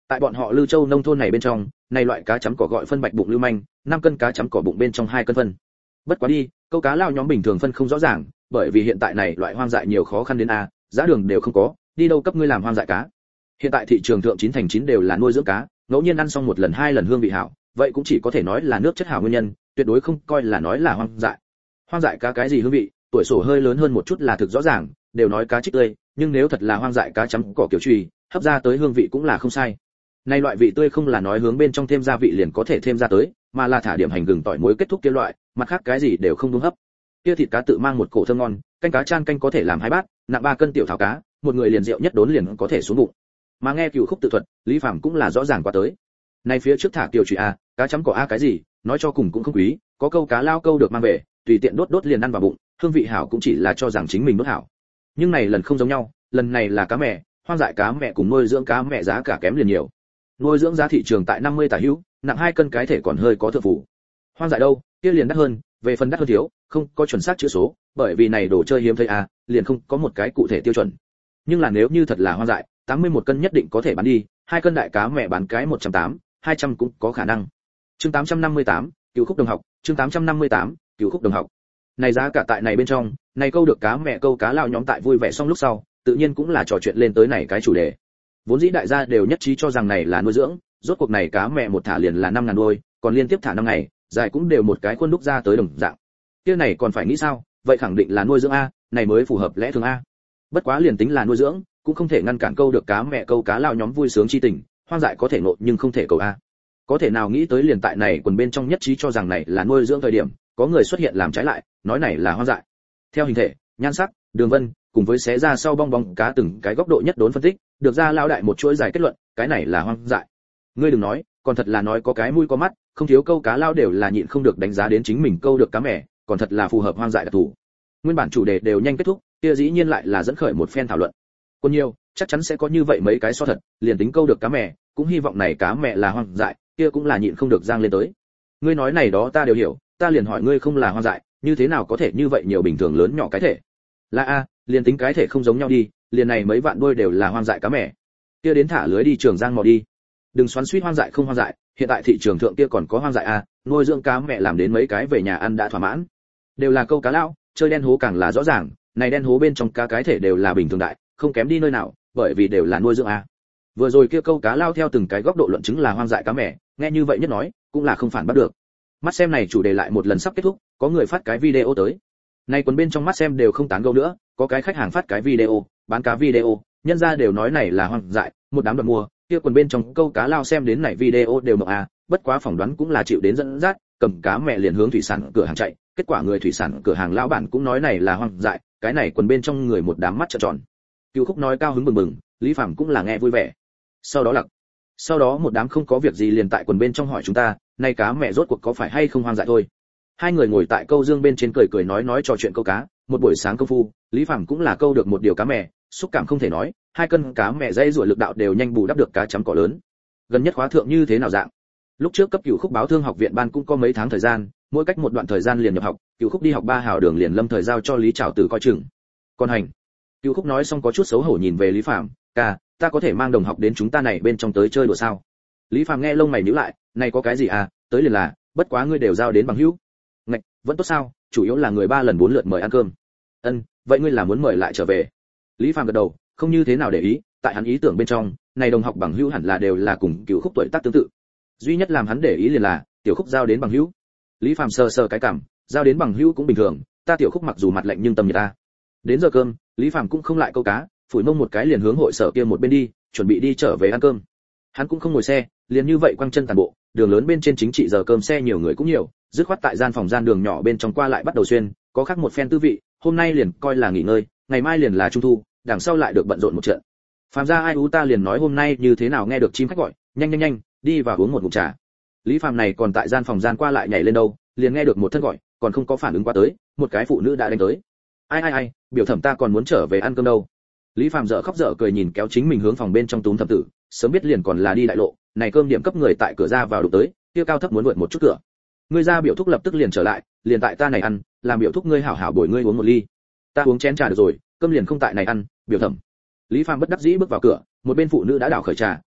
Tại bọn họ Lư Châu nông thôn này bên trong, này loại cá chấm cỏ gọi phân bạch bụng lưu manh, năm cân cá chấm cỏ bụng bên trong hai cân phân. Bất quá đi, câu cá lao nhóm bình thường phân không rõ ràng, bởi vì hiện tại này loại hoang dại nhiều khó khăn đến a, giá đường đều không có, đi đâu cấp ngươi làm hoang dại cá. Hiện tại thị trường thượng chín thành chín đều là nuôi dưỡng cá, ngẫu nhiên ăn xong một lần hai lần hương vị hảo, vậy cũng chỉ có thể nói là nước chất hảo nguyên nhân, tuyệt đối không coi là nói là hoang dại. Hoang dại cá cái gì hương vị, tuổi sổ hơi lớn hơn một chút là thực rõ ràng, đều nói cá trích tươi, nhưng nếu thật là hoang dại cá chấm cỏ kiểu truy, hấp ra tới hương vị cũng là không sai. Này loại vị tươi không là nói hướng bên trong thêm gia vị liền có thể thêm ra tới, mà là thả điểm hành gừng tỏi muối kết thúc kia loại, mặt khác cái gì đều không đúng hấp. Kia thịt cá tự mang một cổ thơm ngon, canh cá chan canh có thể làm hai bát, nặng ba cân tiểu thảo cá, một người liền rượu nhất đốn liền có thể xuống bụng. Mà nghe Cửu Khúc tự thuật, Lý Phàm cũng là rõ ràng qua tới. Này phía trước thả tiểu truy a, cá chấm cỏ a cái gì, nói cho cùng cũng không quý, có câu cá lao câu được mang về, tùy tiện đốt đốt liền ăn vào bụng, hương vị hảo cũng chỉ là cho rằng chính mình đốt hảo. Nhưng này lần không giống nhau, lần này là cá mẹ, hoang dại cá mẹ cùng nuôi dưỡng cá mẹ giá cả kém liền nhiều. Nuôi dưỡng giá thị trường tại năm mươi tả hữu, nặng hai cân cái thể còn hơi có thượng phủ. Hoang dại đâu, kia liền đắt hơn, về phần đắt hơn thiếu, không có chuẩn xác chữ số, bởi vì này đồ chơi hiếm thấy à, liền không có một cái cụ thể tiêu chuẩn. Nhưng là nếu như thật là hoang dại, tám mươi mốt cân nhất định có thể bán đi, hai cân đại cá mẹ bán cái một trăm tám mươi, hai trăm cũng có khả năng. Chương tám trăm năm mươi tám, Cửu Khúc đồng học, chương tám trăm năm mươi tám, Cửu Khúc đồng học. Này giá cả tại này bên trong, này câu được cá mẹ câu cá lao nhóm tại vui vẻ xong lúc sau, tự nhiên cũng là trò chuyện lên tới này cái chủ đề. Vốn dĩ đại gia đều nhất trí cho rằng này là nuôi dưỡng, rốt cuộc này cá mẹ một thả liền là năm ngàn đôi, còn liên tiếp thả năm ngày, dài cũng đều một cái khuôn đúc ra tới đồng dạng. Kia này còn phải nghĩ sao, vậy khẳng định là nuôi dưỡng a, này mới phù hợp lẽ thường a. Bất quá liền tính là nuôi dưỡng, cũng không thể ngăn cản câu được cá mẹ câu cá lao nhóm vui sướng chi tình, hoang dại có thể nộ nhưng không thể cầu a. Có thể nào nghĩ tới liền tại này quần bên trong nhất trí cho rằng này là nuôi dưỡng thời điểm, có người xuất hiện làm trái lại, nói này là hoang dại. Theo hình thể, nhan sắc, đường vân, cùng với xé ra sau bong bóng cá từng cái góc độ nhất đốn phân tích, được ra lao đại một chuỗi dài kết luận, cái này là hoang dại. Ngươi đừng nói, còn thật là nói có cái mũi có mắt, không thiếu câu cá lao đều là nhịn không được đánh giá đến chính mình câu được cá mẹ, còn thật là phù hợp hoang dại đặc thù. Nguyên bản chủ đề đều nhanh kết thúc, kia dĩ nhiên lại là dẫn khởi một phen thảo luận. Còn nhiều, chắc chắn sẽ có như vậy mấy cái so thật, liền tính câu được cá mẹ, cũng hy vọng này cá mẹ là hoang dại, kia cũng là nhịn không được giang lên tới. Ngươi nói này đó ta đều hiểu, ta liền hỏi ngươi không là hoang dại, như thế nào có thể như vậy nhiều bình thường lớn nhỏ cái thể? Là a, liền tính cái thể không giống nhau đi, liền này mấy vạn đôi đều là hoang dại cá mẹ. Kia đến thả lưới đi Trường Giang mò đi. Đừng xoắn xuýt hoang dại không hoang dại, hiện tại thị trường thượng kia còn có hoang dại a, nuôi dưỡng cá mẹ làm đến mấy cái về nhà ăn đã thỏa mãn. Đều là câu cá lão, chơi đen hố càng là rõ ràng, này đen hố bên trong cá cái thể đều là bình thường đại, không kém đi nơi nào, bởi vì đều là nuôi dưỡng a. Vừa rồi kia câu cá lao theo từng cái góc độ luận chứng là hoang dại cá mẹ, nghe như vậy nhất nói, cũng là không phản bắt được. Mắt xem này chủ đề lại một lần sắp kết thúc, có người phát cái video tới. Này quần bên trong mắt xem đều không tán gẫu nữa, có cái khách hàng phát cái video, bán cá video, nhân ra đều nói này là hoang dại, một đám đoạt mua, kia quần bên trong câu cá lao xem đến này video đều mộng à, bất quá phỏng đoán cũng là chịu đến dẫn dắt, cầm cá mẹ liền hướng thủy sản cửa hàng chạy, kết quả người thủy sản cửa hàng lão bản cũng nói này là hoang dại, cái này quần bên trong người một đám mắt trợn tròn. Cửu Khúc nói cao hứng bừng bừng, Lý Phàm cũng là nghe vui vẻ. Sau đó lặc, sau đó một đám không có việc gì liền tại quần bên trong hỏi chúng ta, này cá mẹ rốt cuộc có phải hay không hoang dại thôi. Hai người ngồi tại câu dương bên trên cười cười nói nói trò chuyện câu cá, một buổi sáng công phu, Lý Phàm cũng là câu được một điều cá mẹ, xúc cảm không thể nói, hai cân cá mẹ dây rủa lực đạo đều nhanh bù đắp được cá chấm cỏ lớn. Gần nhất khóa thượng như thế nào dạng? Lúc trước cấp Cửu Khúc báo thương học viện ban cũng có mấy tháng thời gian, mỗi cách một đoạn thời gian liền nhập học, Cửu Khúc đi học ba hào đường liền lâm thời giao cho Lý Trảo Tử coi chừng. Còn hành. Cửu Khúc nói xong có chút xấu hổ nhìn về Lý Phàm, "Ca, ta có thể mang đồng học đến chúng ta này bên trong tới chơi đùa sao?" Lý Phàm nghe lông mày nhíu lại, "Này có cái gì à, tới liền là, bất quá ngươi đều giao đến bằng hữu." "Ngạch, vẫn tốt sao, chủ yếu là người ba lần bốn lượt mời ăn cơm." "Ân, vậy ngươi là muốn mời lại trở về?" Lý Phàm gật đầu, không như thế nào để ý, tại hắn ý tưởng bên trong, này đồng học bằng hữu hẳn là đều là cùng Cửu Khúc tuổi tác tương tự. Duy nhất làm hắn để ý liền là, Tiểu Khúc giao đến bằng hữu. Lý Phàm sờ sờ cái cằm, giao đến bằng hữu cũng bình thường, ta Tiểu Khúc mặc dù mặt lạnh nhưng tâm nhiệt ta. Đến giờ cơm, Lý Phàm cũng không lại câu cá, phủi mông một cái liền hướng hội sở kia một bên đi, chuẩn bị đi trở về ăn cơm. Hắn cũng không ngồi xe, liền như vậy quăng chân tàn bộ, đường lớn bên trên chính trị giờ cơm xe nhiều người cũng nhiều, dứt khoát tại gian phòng gian đường nhỏ bên trong qua lại bắt đầu xuyên, có khác một phen tư vị, hôm nay liền coi là nghỉ ngơi, ngày mai liền là trung thu, đằng sau lại được bận rộn một trận. Phàm gia ai ú ta liền nói hôm nay như thế nào nghe được chim khách gọi, nhanh nhanh nhanh, đi vào uống một ngụm trà. Lý Phàm này còn tại gian phòng gian qua lại nhảy lên đâu, liền nghe được một thân gọi, còn không có phản ứng qua tới, một cái phụ nữ đã đánh tới. Ai ai ai, biểu thẩm ta còn muốn trở về ăn cơm đâu. Lý Phàm dở khóc dở cười nhìn kéo chính mình hướng phòng bên trong túm thẩm tử, sớm biết liền còn là đi đại lộ, này cơm điểm cấp người tại cửa ra vào đụng tới, kia cao thấp muốn vượt một chút cửa. Ngươi ra biểu thúc lập tức liền trở lại, liền tại ta này ăn, làm biểu thúc ngươi hảo hảo bồi ngươi uống một ly. Ta uống chén trà được rồi, cơm liền không tại này ăn, biểu thẩm. Lý Phàm bất đắc dĩ bước vào cửa, một bên phụ nữ đã đảo khởi trà,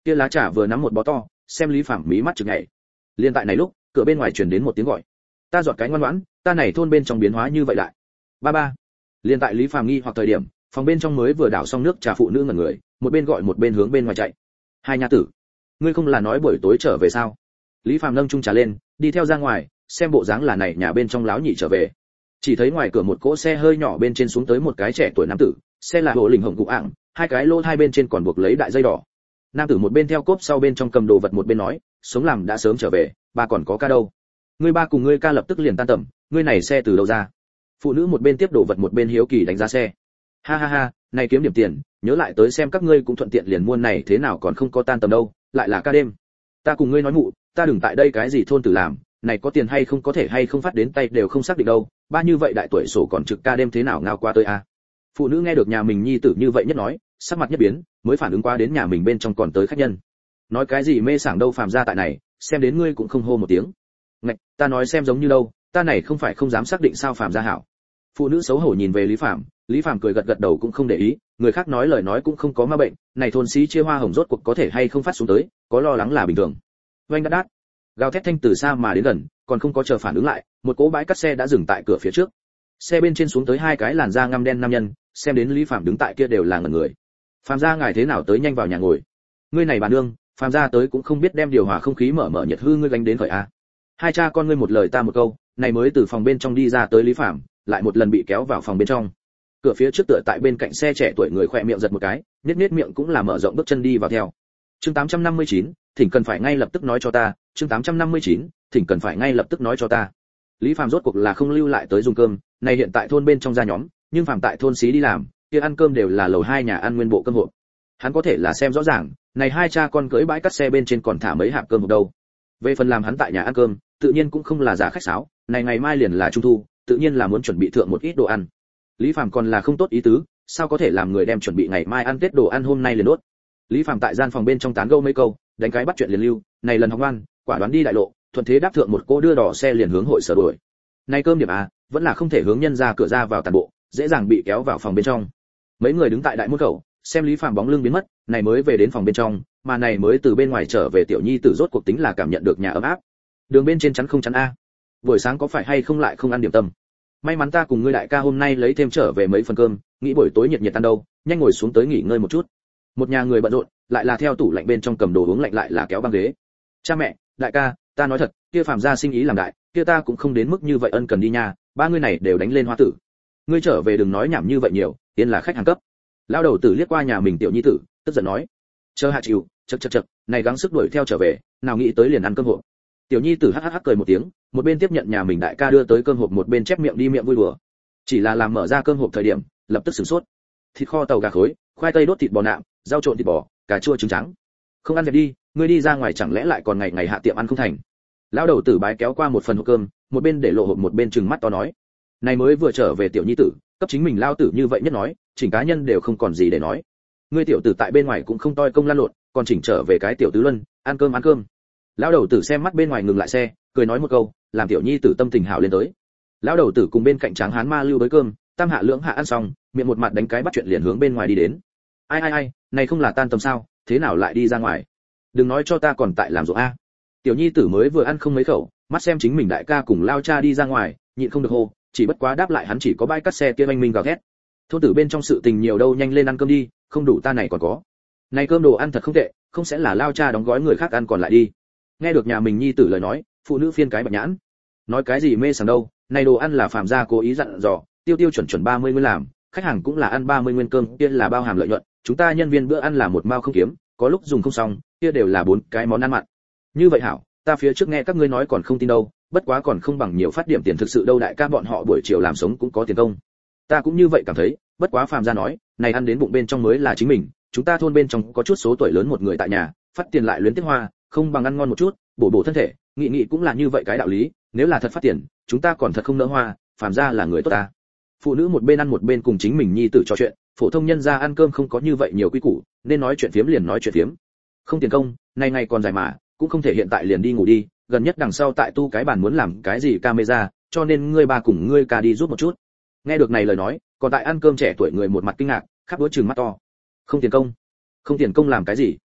Kia lá trà vừa nắm một bó to, xem Lý Phàm mí mắt chực nhảy. Liên tại này lúc, cửa bên ngoài truyền đến một tiếng gọi. Ta giọt cái ngoan ngoãn, ta này thôn bên trong biến hóa như vậy lại. Ba ba. Liên tại Lý Phàm nghi hoặc thời điểm, phòng bên trong mới vừa đảo xong nước trà phụ nữ ngẩn người, một bên gọi một bên hướng bên ngoài chạy. Hai nha tử, ngươi không là nói buổi tối trở về sao? Lý Phàm nâng chung trà lên, đi theo ra ngoài, xem bộ dáng là này nhà bên trong láo nhị trở về. Chỉ thấy ngoài cửa một cỗ xe hơi nhỏ bên trên xuống tới một cái trẻ tuổi nam tử, xe là bộ lình hồng cụ ạng, hai cái lô hai bên trên còn buộc lấy đại dây đỏ. Nam tử một bên theo cốp sau bên trong cầm đồ vật một bên nói, sống làm đã sớm trở về, ba còn có ca đâu. Ngươi ba cùng ngươi ca lập tức liền tan tầm, ngươi này xe từ đâu ra? Phụ nữ một bên tiếp đồ vật một bên hiếu kỳ đánh giá xe. Ha ha ha, này kiếm điểm tiền, nhớ lại tới xem các ngươi cũng thuận tiện liền mua này thế nào còn không có tan tầm đâu, lại là ca đêm. Ta cùng ngươi nói mụ, ta đừng tại đây cái gì thôn tử làm, này có tiền hay không có thể hay không phát đến tay đều không xác định đâu, ba như vậy đại tuổi sổ còn trực ca đêm thế nào ngao qua tới a. À. Phụ nữ nghe được nhà mình nhi tử như vậy nhất nói, sắc mặt nhất biến, mới phản ứng qua đến nhà mình bên trong còn tới khách nhân. Nói cái gì mê sảng đâu phàm ra tại này, xem đến ngươi cũng không hô một tiếng. Ngạch, ta nói xem giống như đâu, ta này không phải không dám xác định sao phàm ra hảo. Phụ nữ xấu hổ nhìn về Lý Phàm, Lý Phàm cười gật gật đầu cũng không để ý, người khác nói lời nói cũng không có ma bệnh, này thôn xí chia hoa hồng rốt cuộc có thể hay không phát xuống tới, có lo lắng là bình thường. Oanh đát đát, gào thét thanh từ xa mà đến gần, còn không có chờ phản ứng lại, một cỗ bãi cắt xe đã dừng tại cửa phía trước. Xe bên trên xuống tới hai cái làn da ngăm đen nam nhân, xem đến Lý Phàm đứng tại kia đều là ngẩn người. Phàm gia ngài thế nào tới nhanh vào nhà ngồi? Ngươi này bà nương, Phàm gia tới cũng không biết đem điều hòa không khí mở mở nhiệt hư ngươi gánh đến khởi a. Hai cha con ngươi một lời ta một câu, này mới từ phòng bên trong đi ra tới Lý Phàm, lại một lần bị kéo vào phòng bên trong. Cửa phía trước tựa tại bên cạnh xe trẻ tuổi người khỏe miệng giật một cái, nết nết miệng cũng là mở rộng bước chân đi vào theo. Chương tám trăm năm mươi chín, thỉnh cần phải ngay lập tức nói cho ta, chương tám trăm năm mươi chín, thỉnh cần phải ngay lập tức nói cho ta. Lý Phàm rốt cuộc là không lưu lại tới dùng cơm, này hiện tại thôn bên trong gia nhóm, nhưng Phàm tại thôn xí đi làm, kia ăn cơm đều là lầu hai nhà ăn nguyên bộ cơm hộp. Hắn có thể là xem rõ ràng, này hai cha con cưỡi bãi cắt xe bên trên còn thả mấy hộp cơm hộp đâu. Về phần làm hắn tại nhà ăn cơm, tự nhiên cũng không là giả khách sáo, này ngày mai liền là trung thu, tự nhiên là muốn chuẩn bị thượng một ít đồ ăn. Lý Phàm còn là không tốt ý tứ, sao có thể làm người đem chuẩn bị ngày mai ăn Tết đồ ăn hôm nay liền đốt. Lý Phàm tại gian phòng bên trong tán gẫu mấy câu, đánh cái bắt chuyện liền lưu, này lần học ngoan, quả đoán đi đại lộ, thuận thế đáp thượng một cô đưa đỏ xe liền hướng hội sở đuổi. Này cơm điểm à, vẫn là không thể hướng nhân ra cửa ra vào tàn bộ, dễ dàng bị kéo vào phòng bên trong. Mấy người đứng tại đại môn khẩu, xem Lý Phàm bóng lưng biến mất, này mới về đến phòng bên trong, mà này mới từ bên ngoài trở về tiểu nhi tử rốt cuộc tính là cảm nhận được nhà ấm áp. Đường bên trên chắn không chắn a. Buổi sáng có phải hay không lại không ăn điểm tâm. May mắn ta cùng ngươi đại ca hôm nay lấy thêm trở về mấy phần cơm, nghĩ buổi tối nhiệt nhiệt ăn đâu, nhanh ngồi xuống tới nghỉ ngơi một chút. Một nhà người bận rộn, lại là theo tủ lạnh bên trong cầm đồ uống lạnh lại là kéo băng ghế. Cha mẹ, đại ca, ta nói thật, kia Phàm gia sinh ý làm đại, kia ta cũng không đến mức như vậy ân cần đi nha, ba người này đều đánh lên hoa tử. Ngươi trở về đừng nói nhảm như vậy nhiều, tiên là khách hàng cấp. Lão đầu tử liếc qua nhà mình tiểu nhi tử, tức giận nói: "Chờ hạ chịu, chậc chậc chậc, này gắng sức đuổi theo trở về, nào nghĩ tới liền ăn cơm hộp." Tiểu nhi tử hắc hắc hắc cười một tiếng, một bên tiếp nhận nhà mình đại ca đưa tới cơm hộp một bên chép miệng đi miệng vui đùa. Chỉ là làm mở ra cơm hộp thời điểm, lập tức sửng sốt. Thịt kho tàu gà khối, khoai tây đốt thịt bò nạm, rau trộn thịt bò, cà chua trứng trắng. Không ăn việc đi, ngươi đi ra ngoài chẳng lẽ lại còn ngày ngày hạ tiệm ăn không thành. Lão đầu tử bái kéo qua một phần hộp cơm, một bên để lộ hộp một bên trừng mắt to nói: "Này mới vừa trở về tiểu nhi tử, cấp chính mình lao tử như vậy nhất nói, chỉnh cá nhân đều không còn gì để nói. Ngươi tiểu tử tại bên ngoài cũng không toi công lan lộn, còn chỉnh trở về cái tiểu tứ luân, ăn cơm ăn cơm." Lão đầu tử xem mắt bên ngoài ngừng lại xe, cười nói một câu, làm tiểu nhi tử tâm tình hảo lên tới. Lão đầu tử cùng bên cạnh tráng hán ma lưu với cơm, tam hạ lưỡng hạ ăn xong, miệng một mặt đánh cái bắt chuyện liền hướng bên ngoài đi đến. Ai ai ai, này không là tan tầm sao, thế nào lại đi ra ngoài? Đừng nói cho ta còn tại làm ruộng a. Tiểu nhi tử mới vừa ăn không mấy khẩu, mắt xem chính mình đại ca cùng lao cha đi ra ngoài, nhịn không được hô, chỉ bất quá đáp lại hắn chỉ có bãi cắt xe kia anh minh gào thét. Thôn tử bên trong sự tình nhiều đâu, nhanh lên ăn cơm đi, không đủ ta này còn có. Này cơm đồ ăn thật không tệ, không sẽ là lao cha đóng gói người khác ăn còn lại đi. Nghe được nhà mình nhi tử lời nói, phụ nữ phiên cái bạch nhãn. Nói cái gì mê sảng đâu, này đồ ăn là Phàm gia cố ý dặn dò, tiêu tiêu chuẩn chuẩn ba mươi nguyên làm, khách hàng cũng là ăn ba mươi nguyên cơm, kia là bao hàm lợi nhuận, chúng ta nhân viên bữa ăn là một mao không kiếm, có lúc dùng không xong, kia đều là bốn cái món ăn mặn. Như vậy hảo, ta phía trước nghe các ngươi nói còn không tin đâu, bất quá còn không bằng nhiều phát điểm tiền thực sự đâu, đại ca bọn họ buổi chiều làm sống cũng có tiền công. Ta cũng như vậy cảm thấy, bất quá Phàm gia nói, này ăn đến bụng bên trong mới là chính mình, chúng ta thôn bên trong có chút số tuổi lớn một người tại nhà, phát tiền lại luyến tiếc hoa, không bằng ăn ngon một chút, bổ bổ thân thể, nghị nghị cũng là như vậy cái đạo lý, nếu là thật phát tiền, chúng ta còn thật không nỡ hoa, Phàm gia là người tốt ta. Phụ nữ một bên ăn một bên cùng chính mình nhi tử trò chuyện, phổ thông nhân gia ăn cơm không có như vậy nhiều quy củ, nên nói chuyện phiếm liền nói chuyện phiếm. Không tiền công, nay ngày còn dài mà, cũng không thể hiện tại liền đi ngủ đi, gần nhất đằng sau tại tu cái bàn muốn làm cái gì camera, cho nên ngươi ba cùng ngươi ca đi giúp một chút. Nghe được này lời nói, còn tại ăn cơm trẻ tuổi người một mặt kinh ngạc, khắp đũa trừng mắt to. Không tiền công? Không tiền công làm cái gì?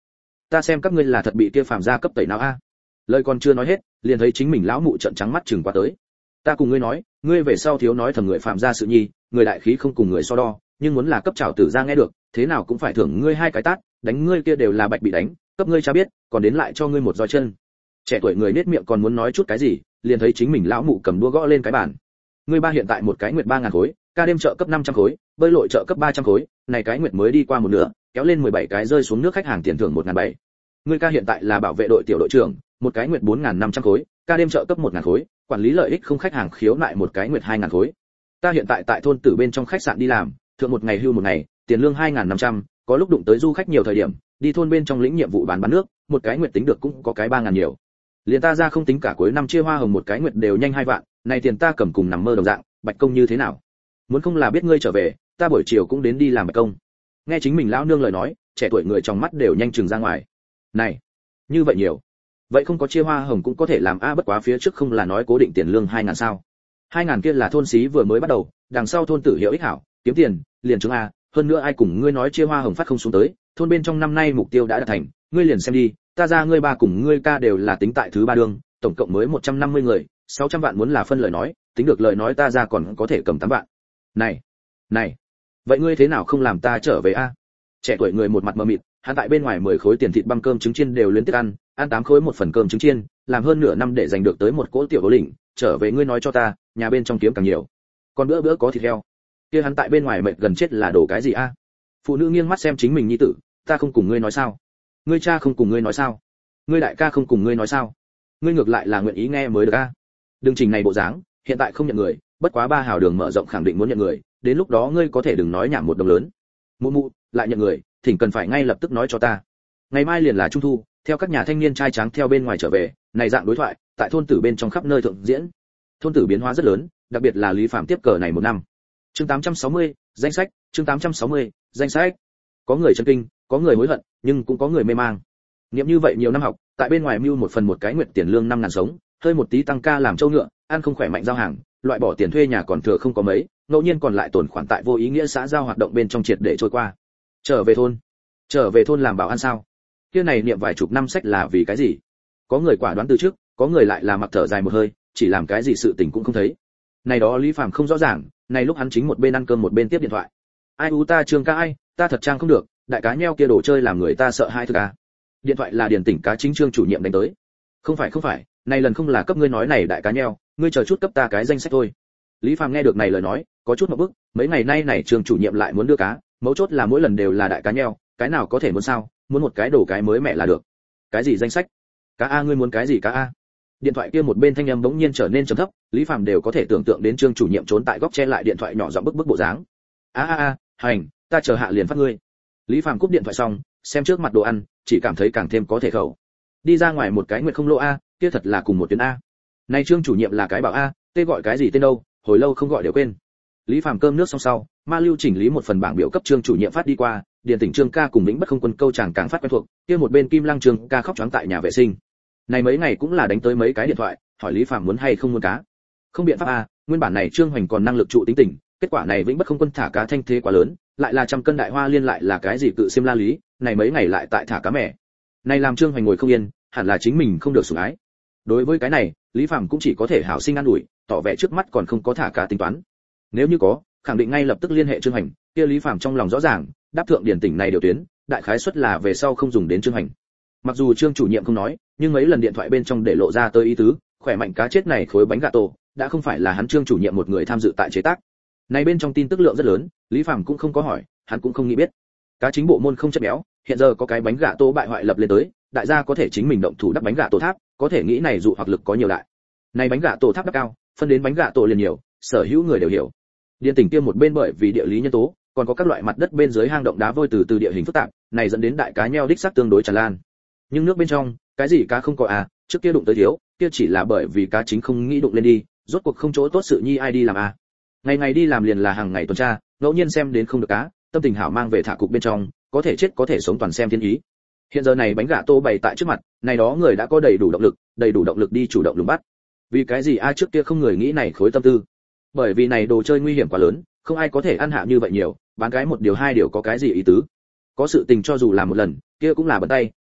ta xem các ngươi là thật bị kia phàm gia cấp tẩy não a. Lời còn chưa nói hết, liền thấy chính mình lão mụ trợn trắng mắt chừng qua tới. Ta cùng ngươi nói, ngươi về sau thiếu nói thầm người phàm gia sự nhi, người đại khí không cùng người so đo, nhưng muốn là cấp trảo tử gia nghe được, thế nào cũng phải thưởng ngươi hai cái tát, đánh ngươi kia đều là bạch bị đánh, cấp ngươi cha biết, còn đến lại cho ngươi một roi chân. Trẻ tuổi người nết miệng còn muốn nói chút cái gì, liền thấy chính mình lão mụ cầm đũa gõ lên cái bàn. Ngươi ba hiện tại một cái nguyệt ba ngàn khối, ca đêm trợ cấp năm trăm khối, bơi lội trợ cấp ba trăm khối, này cái nguyệt mới đi qua một nửa, kéo lên mười bảy cái rơi xuống nước khách hàng tiền thưởng một ngàn bảy. Ngươi ca hiện tại là bảo vệ đội tiểu đội trưởng, một cái nguyệt bốn ngàn năm trăm khối, ca đêm trợ cấp một ngàn khối, quản lý lợi ích không khách hàng khiếu nại một cái nguyệt hai ngàn khối. Ta hiện tại tại thôn tử bên trong khách sạn đi làm, thượng một ngày hưu một ngày, tiền lương hai ngàn năm trăm, có lúc đụng tới du khách nhiều thời điểm, đi thôn bên trong lĩnh nhiệm vụ bán bán nước, một cái nguyệt tính được cũng có cái ba ngàn nhiều. Liền ta ra không tính cả cuối năm chia hoa hồng một cái nguyệt đều nhanh hai vạn, này tiền ta cầm cùng nằm mơ đồng dạng, bạch công như thế nào? Muốn không là biết ngươi trở về, ta buổi chiều cũng đến đi làm bạch công. Nghe chính mình lão nương lời nói, trẻ tuổi người trong mắt đều nhanh chừng ra ngoài. Này, như vậy nhiều. Vậy không có chia hoa hồng cũng có thể làm a, bất quá phía trước không là nói cố định tiền lương hai ngàn sao? hai ngàn kia là thôn xí vừa mới bắt đầu, đằng sau thôn tử hiệu ích hảo, kiếm tiền, liền chứng a, hơn nữa ai cùng ngươi nói chia hoa hồng phát không xuống tới, thôn bên trong năm nay mục tiêu đã đạt thành, ngươi liền xem đi, ta ra ngươi ba cùng ngươi ca đều là tính tại thứ ba đường, tổng cộng mới một trăm năm mươi người, sáu trăm vạn muốn là phân lời nói, tính được lời nói ta ra còn có thể cầm tám vạn. Này, này, vậy ngươi thế nào không làm ta trở về a? Trẻ tuổi người một mặt mờ mịt, hắn tại bên ngoài mười khối tiền thịt băm cơm trứng chiên đều liên tiếp ăn, ăn tám khối một phần cơm trứng chiên, làm hơn nửa năm để giành được tới một cỗ tiểu đô lĩnh, trở về ngươi nói cho ta, nhà bên trong kiếm càng nhiều. Còn bữa bữa có thịt heo. Kia hắn tại bên ngoài mệt gần chết là đổ cái gì a? Phụ nữ nghiêng mắt xem chính mình nhi tử, ta không cùng ngươi nói sao? Ngươi cha không cùng ngươi nói sao? Ngươi đại ca không cùng ngươi nói sao? Ngươi ngược lại là nguyện ý nghe mới được a. Đừng trình này bộ dáng, hiện tại không nhận người, bất quá ba hào đường mở rộng khẳng định muốn nhận người, đến lúc đó ngươi có thể đừng nói nhảm một đồng lớn. Mụ mụ, lại nhận người, thỉnh cần phải ngay lập tức nói cho ta. Ngày mai liền là trung thu, theo các nhà thanh niên trai tráng theo bên ngoài trở về, này dạng đối thoại, tại thôn tử bên trong khắp nơi thượng diễn. Thôn tử biến hóa rất lớn, đặc biệt là Lý Phạm tiếp cờ này một năm. Chương tám trăm sáu mươi, danh sách, chương tám trăm sáu mươi, danh sách. Có người chấn kinh, có người hối hận, nhưng cũng có người mê mang. Niệm như vậy nhiều năm học, tại bên ngoài mưu một phần một cái nguyện tiền lương năm ngàn sống, hơi một tí tăng ca làm trâu ngựa, ăn không khỏe mạnh giao hàng, loại bỏ tiền thuê nhà còn thừa không có mấy, ngẫu nhiên còn lại tổn khoản tại vô ý nghĩa xã giao hoạt động bên trong triệt để trôi qua. Trở về thôn, trở về thôn làm bảo an sao? Kia này niệm vài chục năm sách là vì cái gì? Có người quả đoán từ trước, có người lại là mặc thở dài một hơi, chỉ làm cái gì sự tình cũng không thấy. Này đó Lý Phàm không rõ ràng, này lúc hắn chính một bên ăn cơm một bên tiếp điện thoại. Ai u ta Trương ca ai, ta thật trang không được, đại cá nheo kia đồ chơi làm người ta sợ hai thực à. Điện thoại là điền tỉnh cá chính Trương chủ nhiệm đánh tới. Không phải không phải, này lần không là cấp ngươi nói này đại cá nheo, ngươi chờ chút cấp ta cái danh sách thôi. Lý Phàm nghe được này lời nói, có chút ngượng bức, mấy ngày nay này Trương chủ nhiệm lại muốn đưa cá, mấu chốt là mỗi lần đều là đại cá nheo, cái nào có thể muốn sao, muốn một cái đồ cái mới mẹ là được. Cái gì danh sách? Cá a ngươi muốn cái gì cá a? Điện thoại kia một bên thanh âm bỗng nhiên trở nên trầm thấp, Lý Phàm đều có thể tưởng tượng đến Trương chủ nhiệm trốn tại góc che lại điện thoại nhỏ giọng bức bức bộ dáng. A a a, hành, ta chờ hạ liền phát ngươi. Lý Phàm cúp điện thoại xong, xem trước mặt đồ ăn, chỉ cảm thấy càng thêm có thể khẩu. Đi ra ngoài một cái nguyện không lỗ a, kia thật là cùng một tuyến a. Nay Trương chủ nhiệm là cái bảo a, tên gọi cái gì tên đâu, hồi lâu không gọi đều quên. Lý Phàm cơm nước xong sau, ma lưu chỉnh lý một phần bảng biểu cấp Trương chủ nhiệm phát đi qua, điền tỉnh Trương ca cùng Vĩnh Bất Không Quân câu chàng càng phát quen thuộc, kia một bên Kim Lăng Trương ca khóc choáng tại nhà vệ sinh. Này mấy ngày cũng là đánh tới mấy cái điện thoại, hỏi Lý Phàm muốn hay không muốn cá. Không biện pháp a, nguyên bản này Trương Hoành còn năng lực trụ tính tình, kết quả này Vĩnh Bất Không Quân thả cá thanh thế quá lớn, lại là trăm cân đại hoa liên lại là cái gì cự xiêm la lý, này mấy ngày lại tại thả cá mẹ. Này làm Trương Hoành ngồi không yên, hẳn là chính mình không được sủng ái. Đối với cái này, Lý Phàm cũng chỉ có thể hảo sinh an ủi, tỏ vẻ trước mắt còn không có thả cá tính toán. Nếu như có, khẳng định ngay lập tức liên hệ Trương Hoành, kia Lý Phàm trong lòng rõ ràng, đáp thượng điển tỉnh này điều tuyến, đại khái suất là về sau không dùng đến Trương Hoành. Mặc dù Trương chủ nhiệm không nói, nhưng mấy lần điện thoại bên trong để lộ ra tới ý tứ, khỏe mạnh cá chết này khối bánh gà tổ, đã không phải là hắn Trương chủ nhiệm một người tham dự tại chế tác. Này bên trong tin tức lượng rất lớn, Lý Phàm cũng không có hỏi, hắn cũng không nghĩ biết. Cá chính bộ môn không chất béo, hiện giờ có cái bánh gà tổ bại hoại lập lên tới, đại gia có thể chính mình động thủ đắp bánh gà tổ tháp, có thể nghĩ này dụ hoặc lực có nhiều đại. Này bánh gà tổ tháp đắp cao, phân đến bánh gà tổ liền nhiều, sở hữu người đều hiểu. Điền tỉnh kia một bên bởi vì địa lý nhân tố, còn có các loại mặt đất bên dưới hang động đá vôi từ từ địa hình phức tạp, này dẫn đến đại cá nheo đích xác tương đối tràn lan. Nhưng nước bên trong, cái gì cá không có à, trước kia đụng tới thiếu, kia chỉ là bởi vì cá chính không nghĩ đụng lên đi, rốt cuộc không chỗ tốt sự nhi ai đi làm à. Ngày ngày đi làm liền là hàng ngày tuần tra, ngẫu nhiên xem đến không được cá, tâm tình hảo mang về thả cục bên trong, có thể chết có thể sống toàn xem thiên ý. Hiện giờ này bánh gà tô bày tại trước mặt, này đó người đã có đầy đủ động lực, đầy đủ động lực đi chủ động lùng bắt. Vì cái gì a trước kia không người nghĩ này khối tâm tư? Bởi vì này đồ chơi nguy hiểm quá lớn, không ai có thể ăn hạ như vậy nhiều, bán cái một điều hai điều có cái gì ý tứ? Có sự tình cho dù làm một lần, kia cũng là bận tay,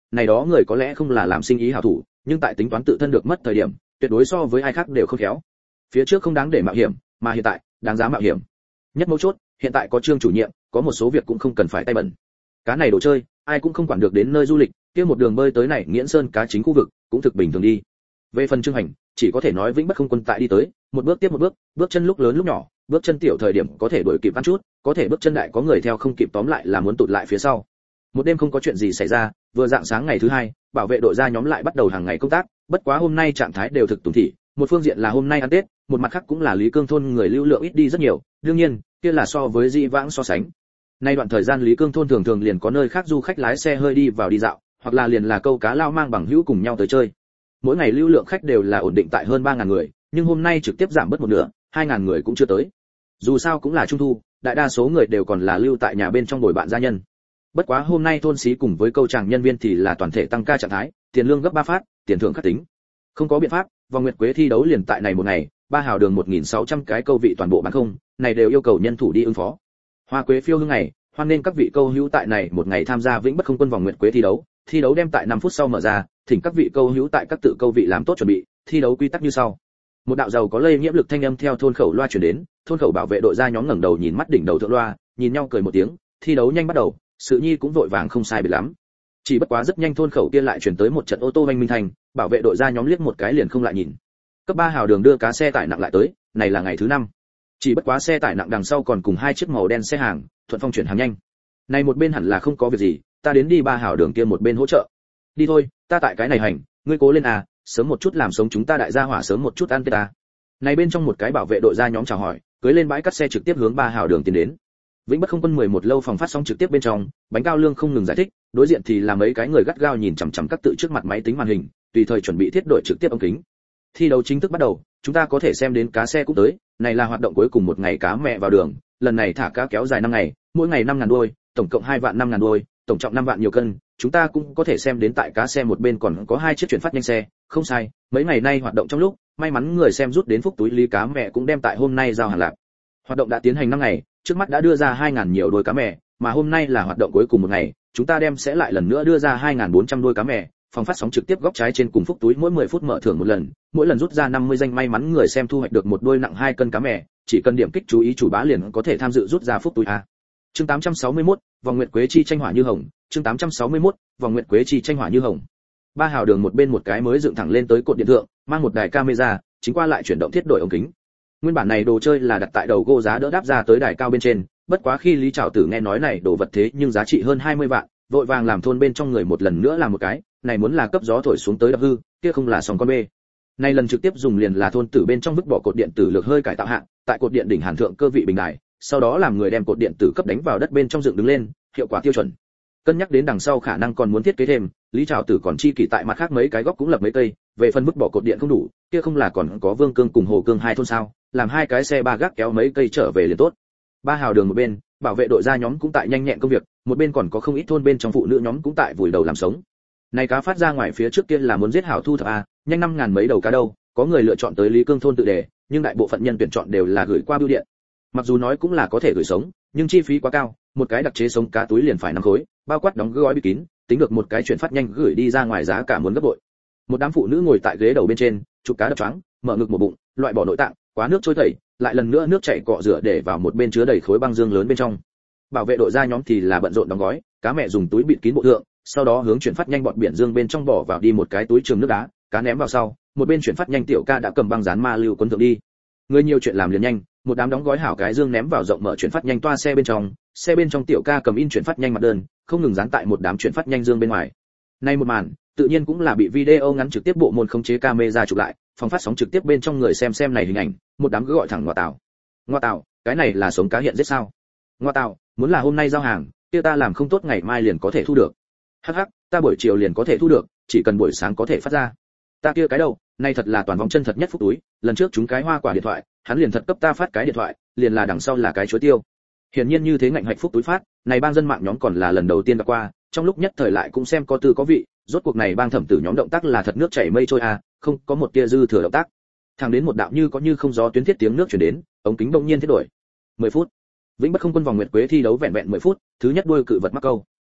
này đó người có lẽ không là làm sinh ý hảo thủ, nhưng tại tính toán tự thân được mất thời điểm, tuyệt đối so với ai khác đều không khéo. Phía trước không đáng để mạo hiểm, mà hiện tại đáng giá mạo hiểm. Nhất mấu chốt, hiện tại có Trương chủ nhiệm, có một số việc cũng không cần phải tay bẩn. Cá này đồ chơi, ai cũng không quản được, đến nơi du lịch, kia một đường bơi tới này Nghiễn Sơn cá chính khu vực, cũng thực bình thường đi. Về phần Trương Hành, chỉ có thể nói vĩnh bất không quân tại đi tới, một bước tiếp một bước, bước chân lúc lớn lúc nhỏ, bước chân tiểu thời điểm có thể đuổi kịp ăn chút, có thể bước chân đại có người theo không kịp, tóm lại là muốn tụt lại phía sau. Một đêm không có chuyện gì xảy ra, vừa dạng sáng ngày thứ hai, bảo vệ đội ra nhóm lại bắt đầu hàng ngày công tác, bất quá hôm nay trạng thái đều thực tùng thị, một phương diện là hôm nay ăn Tết, một mặt khác cũng là Lý Cương thôn người lưu lượng ít đi rất nhiều, đương nhiên, kia là so với dị vãng so sánh. Nay đoạn thời gian Lý Cương thôn thường thường liền có nơi khác du khách lái xe hơi đi vào đi dạo, hoặc là liền là câu cá lao mang bằng hữu cùng nhau tới chơi. Mỗi ngày lưu lượng khách đều là ổn định tại hơn ba ngàn người, nhưng hôm nay trực tiếp giảm bớt một nửa, hai ngàn người cũng chưa tới. Dù sao cũng là trung thu, đại đa số người đều còn là lưu tại nhà bên trong bồi bạn gia nhân. Bất quá hôm nay thôn xí cùng với câu tràng nhân viên thì là toàn thể tăng ca trạng thái, tiền lương gấp ba phát, tiền thưởng khắc tính. Không có biện pháp, vòng nguyệt quế thi đấu liền tại này một ngày, ba hào đường một nghìn sáu trăm cái câu vị toàn bộ bán không, này đều yêu cầu nhân thủ đi ứng phó. Hoa quế phiêu hương ngày, hoan nên các vị câu hữu tại này một ngày tham gia vĩnh bất không quân vòng nguyệt quế thi đấu, thi đấu đem tại năm phút sau mở ra, thỉnh các vị câu hữu tại các tự câu vị làm tốt chuẩn bị, thi đấu quy tắc như sau. Một đạo giàu có lây nhiễm lực thanh âm theo thôn khẩu loa truyền đến, thôn khẩu bảo vệ đội ra nhóm ngẩng đầu nhìn mắt đỉnh đầu thượng loa, nhìn nhau cười một tiếng, thi đấu nhanh bắt đầu, sự nhi cũng vội vàng không sai biệt lắm. Chỉ bất quá rất nhanh thôn khẩu kia lại chuyển tới một trận ô tô vang minh thành, bảo vệ đội ra nhóm liếc một cái liền không lại nhìn. Cấp ba hào đường đưa cá xe tải nặng lại tới, này là ngày thứ năm. Chỉ bất quá xe tải nặng đằng sau còn cùng hai chiếc màu đen xe hàng, thuận phong chuyển hàng nhanh. Này một bên hẳn là không có việc gì, ta đến đi ba hào đường kia một bên hỗ trợ. Đi thôi, ta tại cái này hành, ngươi cố lên à, sớm một chút làm sống chúng ta đại gia hỏa sớm một chút ăn tết ta. Này bên trong một cái bảo vệ đội ra nhóm chào hỏi, cưới lên bãi cắt xe trực tiếp hướng ba hào đường tiến đến. Vĩnh bất không quân mười một lâu phòng phát sóng trực tiếp bên trong, Bánh Cao Lương không ngừng giải thích, đối diện thì là mấy cái người gắt gao nhìn chằm chằm các tự trước mặt máy tính màn hình, tùy thời chuẩn bị thiết đổi trực tiếp ống kính. Thi đấu chính thức bắt đầu, chúng ta có thể xem đến cá xe cũng tới, này là hoạt động cuối cùng một ngày cá mẹ vào đường, lần này thả cá kéo dài năm ngày, mỗi ngày năm ngàn đuôi, tổng cộng hai vạn năm ngàn đuôi, tổng trọng năm vạn nhiều cân, chúng ta cũng có thể xem đến tại cá xe một bên còn có hai chiếc chuyển phát nhanh xe, không sai, mấy ngày nay hoạt động trong lúc, may mắn người xem rút đến phúc túi lý cá mẹ cũng đem tại hôm nay giao hàng lạc. Hoạt động đã tiến hành năm ngày, trước mắt đã đưa ra hai ngàn nhiều đôi cá mẹ, mà hôm nay là hoạt động cuối cùng một ngày, chúng ta đem sẽ lại lần nữa đưa ra hai ngàn bốn trăm đôi cá mẹ. Phòng phát sóng trực tiếp góc trái trên cùng phúc túi mỗi mười phút mở thưởng một lần, mỗi lần rút ra năm mươi danh may mắn người xem thu hoạch được một đôi nặng hai cân cá mẹ, chỉ cần điểm kích chú ý chủ bá liền có thể tham dự rút ra phúc túi a. Chương tám trăm sáu mươi mốt, vòng nguyệt quế chi tranh hỏa như hồng, chương tám trăm sáu mươi mốt, vòng nguyệt quế chi tranh hỏa như hồng. Ba hào đường một bên một cái mới dựng thẳng lên tới cột điện thượng, mang một đài camera, chính qua lại chuyển động thiết đổi ống kính. Nguyên bản này đồ chơi là đặt tại đầu gô giá đỡ đáp ra tới đài cao bên trên, bất quá khi Lý Trảo Tử nghe nói này đồ vật thế nhưng giá trị hơn hai mươi vạn, vội vàng làm thôn bên trong người một lần nữa làm một cái, này muốn là cấp gió thổi xuống tới đập hư, kia không là sòng con bê. Này lần trực tiếp dùng liền là thôn tử bên trong vứt bỏ cột điện tử lược hơi cải tạo hạng, tại cột điện đỉnh hàn thượng cơ vị bình đài, sau đó làm người đem cột điện tử cấp đánh vào đất bên trong dựng đứng lên, hiệu quả tiêu chuẩn. Cân nhắc đến đằng sau khả năng còn muốn thiết kế thêm, Lý Trảo Tử còn chi kỷ tại mặt khác mấy cái góc cũng lập mấy cây, về phần vứt bỏ cột điện không đủ, kia không là còn có Vương Cương cùng Hồ Cương hai thôn sao, làm hai cái xe ba gác kéo mấy cây trở về liền tốt. Ba hào đường một bên, bảo vệ đội ra nhóm cũng tại nhanh nhẹn công việc, một bên còn có không ít thôn bên trong phụ nữ nhóm cũng tại vùi đầu làm sống. Này cá phát ra ngoài phía trước kia là muốn giết hảo thu thập a, nhanh năm ngàn mấy đầu cá đâu, có người lựa chọn tới Lý Cương thôn tự đề, nhưng đại bộ phận nhân tuyển chọn đều là gửi qua bưu điện. Mặc dù nói cũng là có thể gửi sống, nhưng chi phí quá cao, một cái đặc chế sống cá túi liền phải năm khối, bao quát đóng gói bịt kín, tính được một cái chuyển phát nhanh gửi đi ra ngoài giá cả muốn gấp bội. Một đám phụ nữ ngồi tại ghế đầu bên trên, chụp cá đập choáng, mở ngực một bụng, loại bỏ nội tạng, quá nước trôi tẩy, lại lần nữa nước chảy cọ rửa để vào một bên chứa đầy khối băng dương lớn bên trong. Bảo vệ đội ra nhóm thì là bận rộn đóng gói, cá mẹ dùng túi bịt kín bộ thượng, sau đó hướng chuyển phát nhanh bọt biển dương bên trong bỏ vào đi một cái túi trường nước đá, cá ném vào sau, một bên chuyển phát nhanh tiểu ca đã cầm băng dán ma lưu cuốn thượng đi. Người nhiều chuyện làm liền nhanh, một đám đóng gói hảo cái dương ném vào rộng mở chuyển phát nhanh toa xe bên trong, xe bên trong tiểu ca cầm in chuyển phát nhanh mặt đơn, không ngừng dán tại một đám chuyển phát nhanh dương bên ngoài. Nay một màn, tự nhiên cũng là bị video ngắn trực tiếp bộ môn khống chế camera chụp lại, phòng phát sóng trực tiếp bên trong người xem xem này hình ảnh, một đám cứ gọi thẳng ngoa tảo. Ngoa tảo, cái này là sống cá hiện giết sao? Ngoa tảo, muốn là hôm nay giao hàng, kia ta làm không tốt ngày mai liền có thể thu được. Hắc hắc, ta buổi chiều liền có thể thu được, chỉ cần buổi sáng có thể phát ra. Ta kia cái đâu, nay thật là toàn vòng chân thật nhất phúc túi, lần trước chúng cái hoa quả điện thoại, hắn liền thật cấp ta phát cái điện thoại, liền là đằng sau là cái chuối tiêu. Hiển nhiên như thế ngạnh hạnh phúc túi phát, này bang dân mạng nhóm còn là lần đầu tiên gặp qua, trong lúc nhất thời lại cũng xem có tư có vị, rốt cuộc này bang thẩm tử nhóm động tác là thật nước chảy mây trôi à, không có một tia dư thừa động tác. Thẳng đến một đạo như có như không gió tuyến thiết tiếng nước truyền đến, ống kính bỗng nhiên thay đổi. mười phút. Vĩnh bất không quân vòng nguyệt quế thi đấu vẹn vẹn mười phút, thứ nhất đuôi cự vật mắc câu.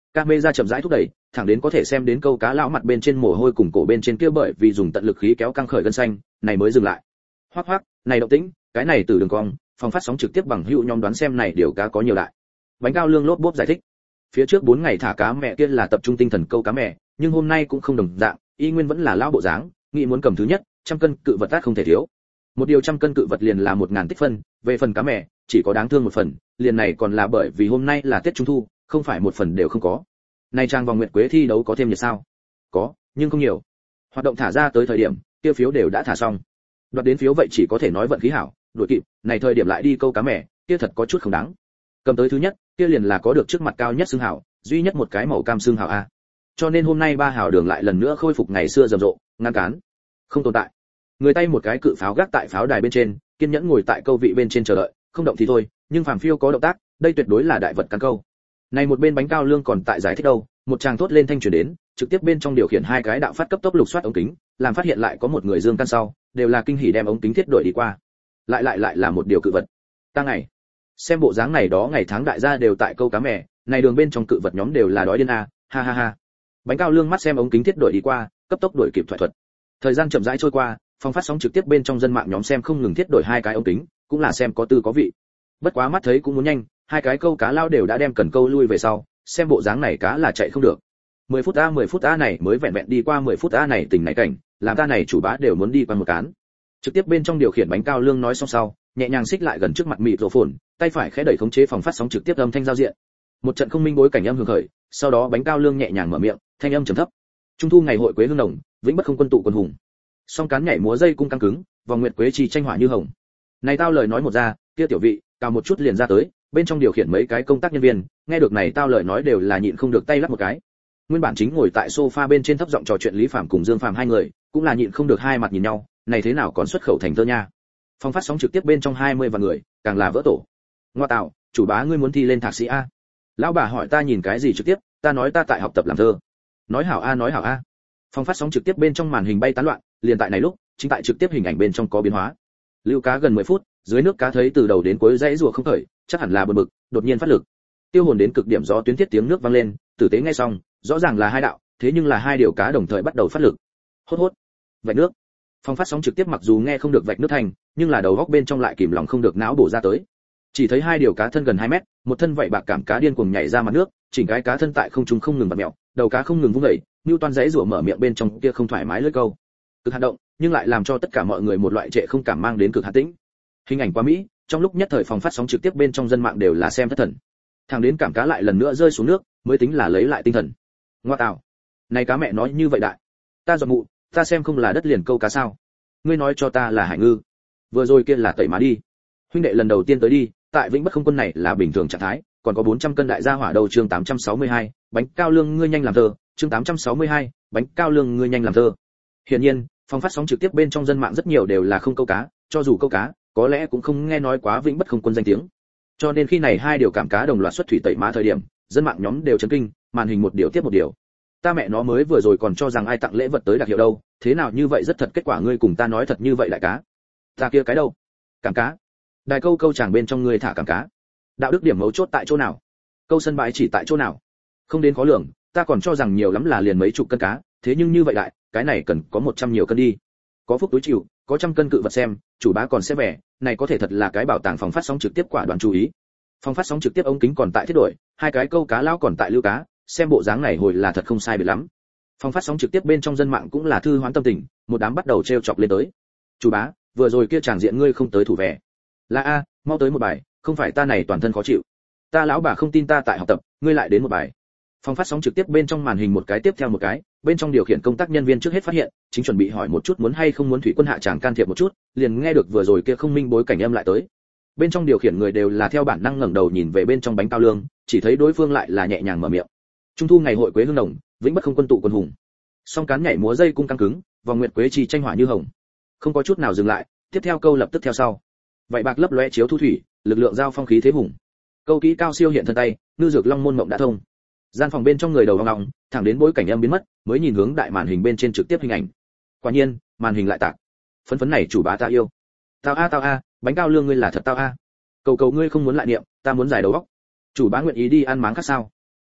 Camera chậm rãi thúc đẩy, thẳng đến có thể xem đến câu cá lão mặt bên trên mồ hôi cùng cổ bên trên kia bởi vì dùng tận lực khí kéo căng khởi gân xanh, này mới dừng lại. Hoắc hoắc, này động tĩnh, cái này từ đường cong, phòng phát sóng trực tiếp bằng hữu nhóm đoán xem này điều cá có nhiều đại. Bánh cao lương lốp bốp giải thích. Phía trước bốn ngày thả cá mẹ kia là tập trung tinh thần câu cá mẹ, nhưng hôm nay cũng không đồng dạng, y nguyên vẫn là lão bộ dáng, nghĩ muốn cầm thứ nhất, trăm cân cự vật tát không thể thiếu. Một điều trăm cân cự vật liền là một ngàn tích phân, về phần cá mẹ, chỉ có đáng thương một phần, liền này còn là bởi vì hôm nay là Tết Trung thu, không phải một phần đều không có. Này trang vòng nguyệt quế thi đấu có thêm nhiệt sao? Có, nhưng không nhiều. Hoạt động thả ra tới thời điểm, kia phiếu đều đã thả xong. Đoạt đến phiếu vậy chỉ có thể nói vận khí hảo, đuổi kịp, này thời điểm lại đi câu cá mẹ, kia thật có chút không đáng. Cầm tới thứ nhất, kia liền là có được trước mặt cao nhất xương hảo, duy nhất một cái màu cam xương hảo a. Cho nên hôm nay ba hảo đường lại lần nữa khôi phục ngày xưa rầm rộ, ngăn cán. Không tồn tại. Người tay một cái cự pháo gác tại pháo đài bên trên, kiên nhẫn ngồi tại câu vị bên trên chờ đợi, không động thì thôi, nhưng phàm phiêu có động tác, đây tuyệt đối là đại vật cắn câu. Này một bên bánh cao lương còn tại giải thích đâu, một chàng thốt lên thanh truyền đến, trực tiếp bên trong điều khiển hai cái đạo phát cấp tốc lục soát ống kính, làm phát hiện lại có một người dương căn sau, đều là kinh hỉ đem ống kính thiết đổi đi qua. Lại lại lại là một điều cự vật. Ta ngày. Xem bộ dáng này đó ngày tháng đại gia đều tại câu cá mè, này đường bên trong cự vật nhóm đều là đói điên a, ha ha ha. Bánh cao lương mắt xem ống kính thiết đổi đi qua, cấp tốc đổi kịp thoại thuật. Thời gian chậm rãi trôi qua, phòng phát sóng trực tiếp bên trong dân mạng nhóm xem không ngừng thiết đổi hai cái ống kính, cũng là xem có tư có vị. Bất quá mắt thấy cũng muốn nhanh, hai cái câu cá lao đều đã đem cần câu lui về sau, xem bộ dáng này cá là chạy không được. mười phút a mười phút a này mới vẹn vẹn đi qua mười phút a này tình này cảnh, làm ta này chủ bá đều muốn đi qua một cán. Trực tiếp bên trong điều khiển bánh cao lương nói xong sau, nhẹ nhàng xích lại gần trước mặt mịt rổ phồn, tay phải khẽ đẩy khống chế phòng phát sóng trực tiếp âm thanh giao diện. Một trận không minh bối cảnh âm hưởng khởi, sau đó bánh cao lương nhẹ nhàng mở miệng, thanh âm trầm thấp. Trung thu ngày hội quế hương đồng, vĩnh bất không quân tụ quân hùng. Song cán nhảy múa dây cung căng cứng, vòng nguyệt quế chi tranh hỏa như hồng. Này tao lời nói một ra, kia tiểu vị, cao một chút liền ra tới, bên trong điều khiển mấy cái công tác nhân viên, nghe được này tao lời nói đều là nhịn không được tay lắc một cái. Nguyên bản chính ngồi tại sofa bên trên thấp giọng trò chuyện Lý Phạm cùng Dương Phạm hai người, cũng là nhịn không được hai mặt nhìn nhau, này thế nào còn xuất khẩu thành thơ nha. Phòng phát sóng trực tiếp bên trong hai mươi vạn người, càng là vỡ tổ. Ngoa tạo, chủ bá ngươi muốn thi lên thạc sĩ a? Lão bà hỏi ta nhìn cái gì trực tiếp, ta nói ta tại học tập làm thơ. Nói hảo a nói hảo a. Phòng phát sóng trực tiếp bên trong màn hình bay tán loạn, liền tại này lúc, chính tại trực tiếp hình ảnh bên trong có biến hóa. Lưu cá gần mười phút, dưới nước cá thấy từ đầu đến cuối dãy rùa không khởi, chắc hẳn là bực bực, đột nhiên phát lực. Tiêu hồn đến cực điểm gió tuyến thiết tiếng nước vang lên, tử tế nghe xong, rõ ràng là hai đạo, thế nhưng là hai điều cá đồng thời bắt đầu phát lực. Hốt hốt. Vạch nước. Phòng phát sóng trực tiếp mặc dù nghe không được vạch nước thành, nhưng là đầu góc bên trong lại kìm lòng không được não bổ ra tới. Chỉ thấy hai điều cá thân gần hai mét, một thân vậy bạc cảm cá điên cuồng nhảy ra mặt nước, chỉnh cái cá thân tại không trung không ngừng vặn mèo, đầu cá không ngừng vung dậy, Newton giãy rủa mở miệng bên trong kia không thoải mái lưỡi câu. Cực hạn động, nhưng lại làm cho tất cả mọi người một loại trệ không cảm mang đến cực hạn tĩnh. Hình ảnh quá mỹ, trong lúc nhất thời phòng phát sóng trực tiếp bên trong dân mạng đều là xem thất thần. Thằng đến cảm cá lại lần nữa rơi xuống nước, mới tính là lấy lại tinh thần. Ngoa tạo, này cá mẹ nói như vậy đại, ta giọt mụ, ta xem không là đất liền câu cá sao? Ngươi nói cho ta là hải ngư. Vừa rồi kia là tẩy má đi. Huynh đệ lần đầu tiên tới đi, tại Vĩnh Bất không quân này là bình thường trạng thái, còn có bốn trăm cân đại gia hỏa đầu chương tám trăm sáu mươi hai, bánh cao lương ngươi nhanh làm thơ, chương tám trăm sáu mươi hai, bánh cao lương ngươi nhanh làm thơ. Hiển nhiên, phòng phát sóng trực tiếp bên trong dân mạng rất nhiều đều là không câu cá, cho dù câu cá, có lẽ cũng không nghe nói quá Vĩnh Bất không quân danh tiếng. Cho nên khi này hai điều cảm cá đồng loạt xuất thủy tẩy má thời điểm, dân mạng nhóm đều chấn kinh, màn hình một điều tiếp một điều. Ta mẹ nó mới vừa rồi còn cho rằng ai tặng lễ vật tới đặc hiệu đâu, thế nào như vậy rất thật, kết quả ngươi cùng ta nói thật như vậy đại cá. Ta kia cái đâu? Cảm cá. Đài câu câu chàng bên trong ngươi thả cảm cá. Đạo đức điểm mấu chốt tại chỗ nào? Câu sân bãi chỉ tại chỗ nào? Không đến khó lường, ta còn cho rằng nhiều lắm là liền mấy chục cân cá, thế nhưng như vậy đại, cái này cần có một trăm nhiều cân đi. Có phúc túi chịu, có trăm cân cự vật xem, chủ bá còn sẽ vẻ, này có thể thật là cái bảo tàng phòng phát sóng trực tiếp quả đoán chú ý. Phòng phát sóng trực tiếp ống kính còn tại thiết đổi, hai cái câu cá lão còn tại lưu cá, xem bộ dáng này hồi là thật không sai biệt lắm. Phòng phát sóng trực tiếp bên trong dân mạng cũng là thư hoán tâm tình, một đám bắt đầu trêu chọc lên tới. Chủ bá, vừa rồi kia tràng diện ngươi không tới thủ vẻ. Là a, mau tới một bài, không phải ta này toàn thân khó chịu. Ta lão bà không tin ta tại học tập, ngươi lại đến một bài. Phòng phát sóng trực tiếp bên trong màn hình một cái tiếp theo một cái, bên trong điều khiển công tác nhân viên trước hết phát hiện, chính chuẩn bị hỏi một chút muốn hay không muốn thủy quân hạ tràng can thiệp một chút, liền nghe được vừa rồi kia không minh bối cảnh âm lại tới. Bên trong điều khiển người đều là theo bản năng ngẩng đầu nhìn về bên trong bánh cao lương, chỉ thấy đối phương lại là nhẹ nhàng mở miệng. Trung thu ngày hội quế hương đồng, vĩnh bất không quân tụ quân hùng. Song cán nhảy múa dây cung căng cứng, vòng nguyệt quế chi tranh hỏa như hồng. Không có chút nào dừng lại, tiếp theo câu lập tức theo sau. Vậy bạc lấp lóe chiếu thu thủy, lực lượng giao phong khí thế hùng. Câu kỹ cao siêu hiện thân tay, ngư dược long môn mộng đã thông. Gian phòng bên trong người đầu vòng vòng, thẳng đến bối cảnh âm biến mất, mới nhìn hướng đại màn hình bên trên trực tiếp hình ảnh. Quả nhiên, màn hình lại tạc. Phấn phấn này chủ bá ta yêu. Tao a tao a, bánh cao lương ngươi là thật tao a. Cầu cầu ngươi không muốn lại niệm, ta muốn giải đầu óc. Chủ bá nguyện ý đi ăn máng khác sao?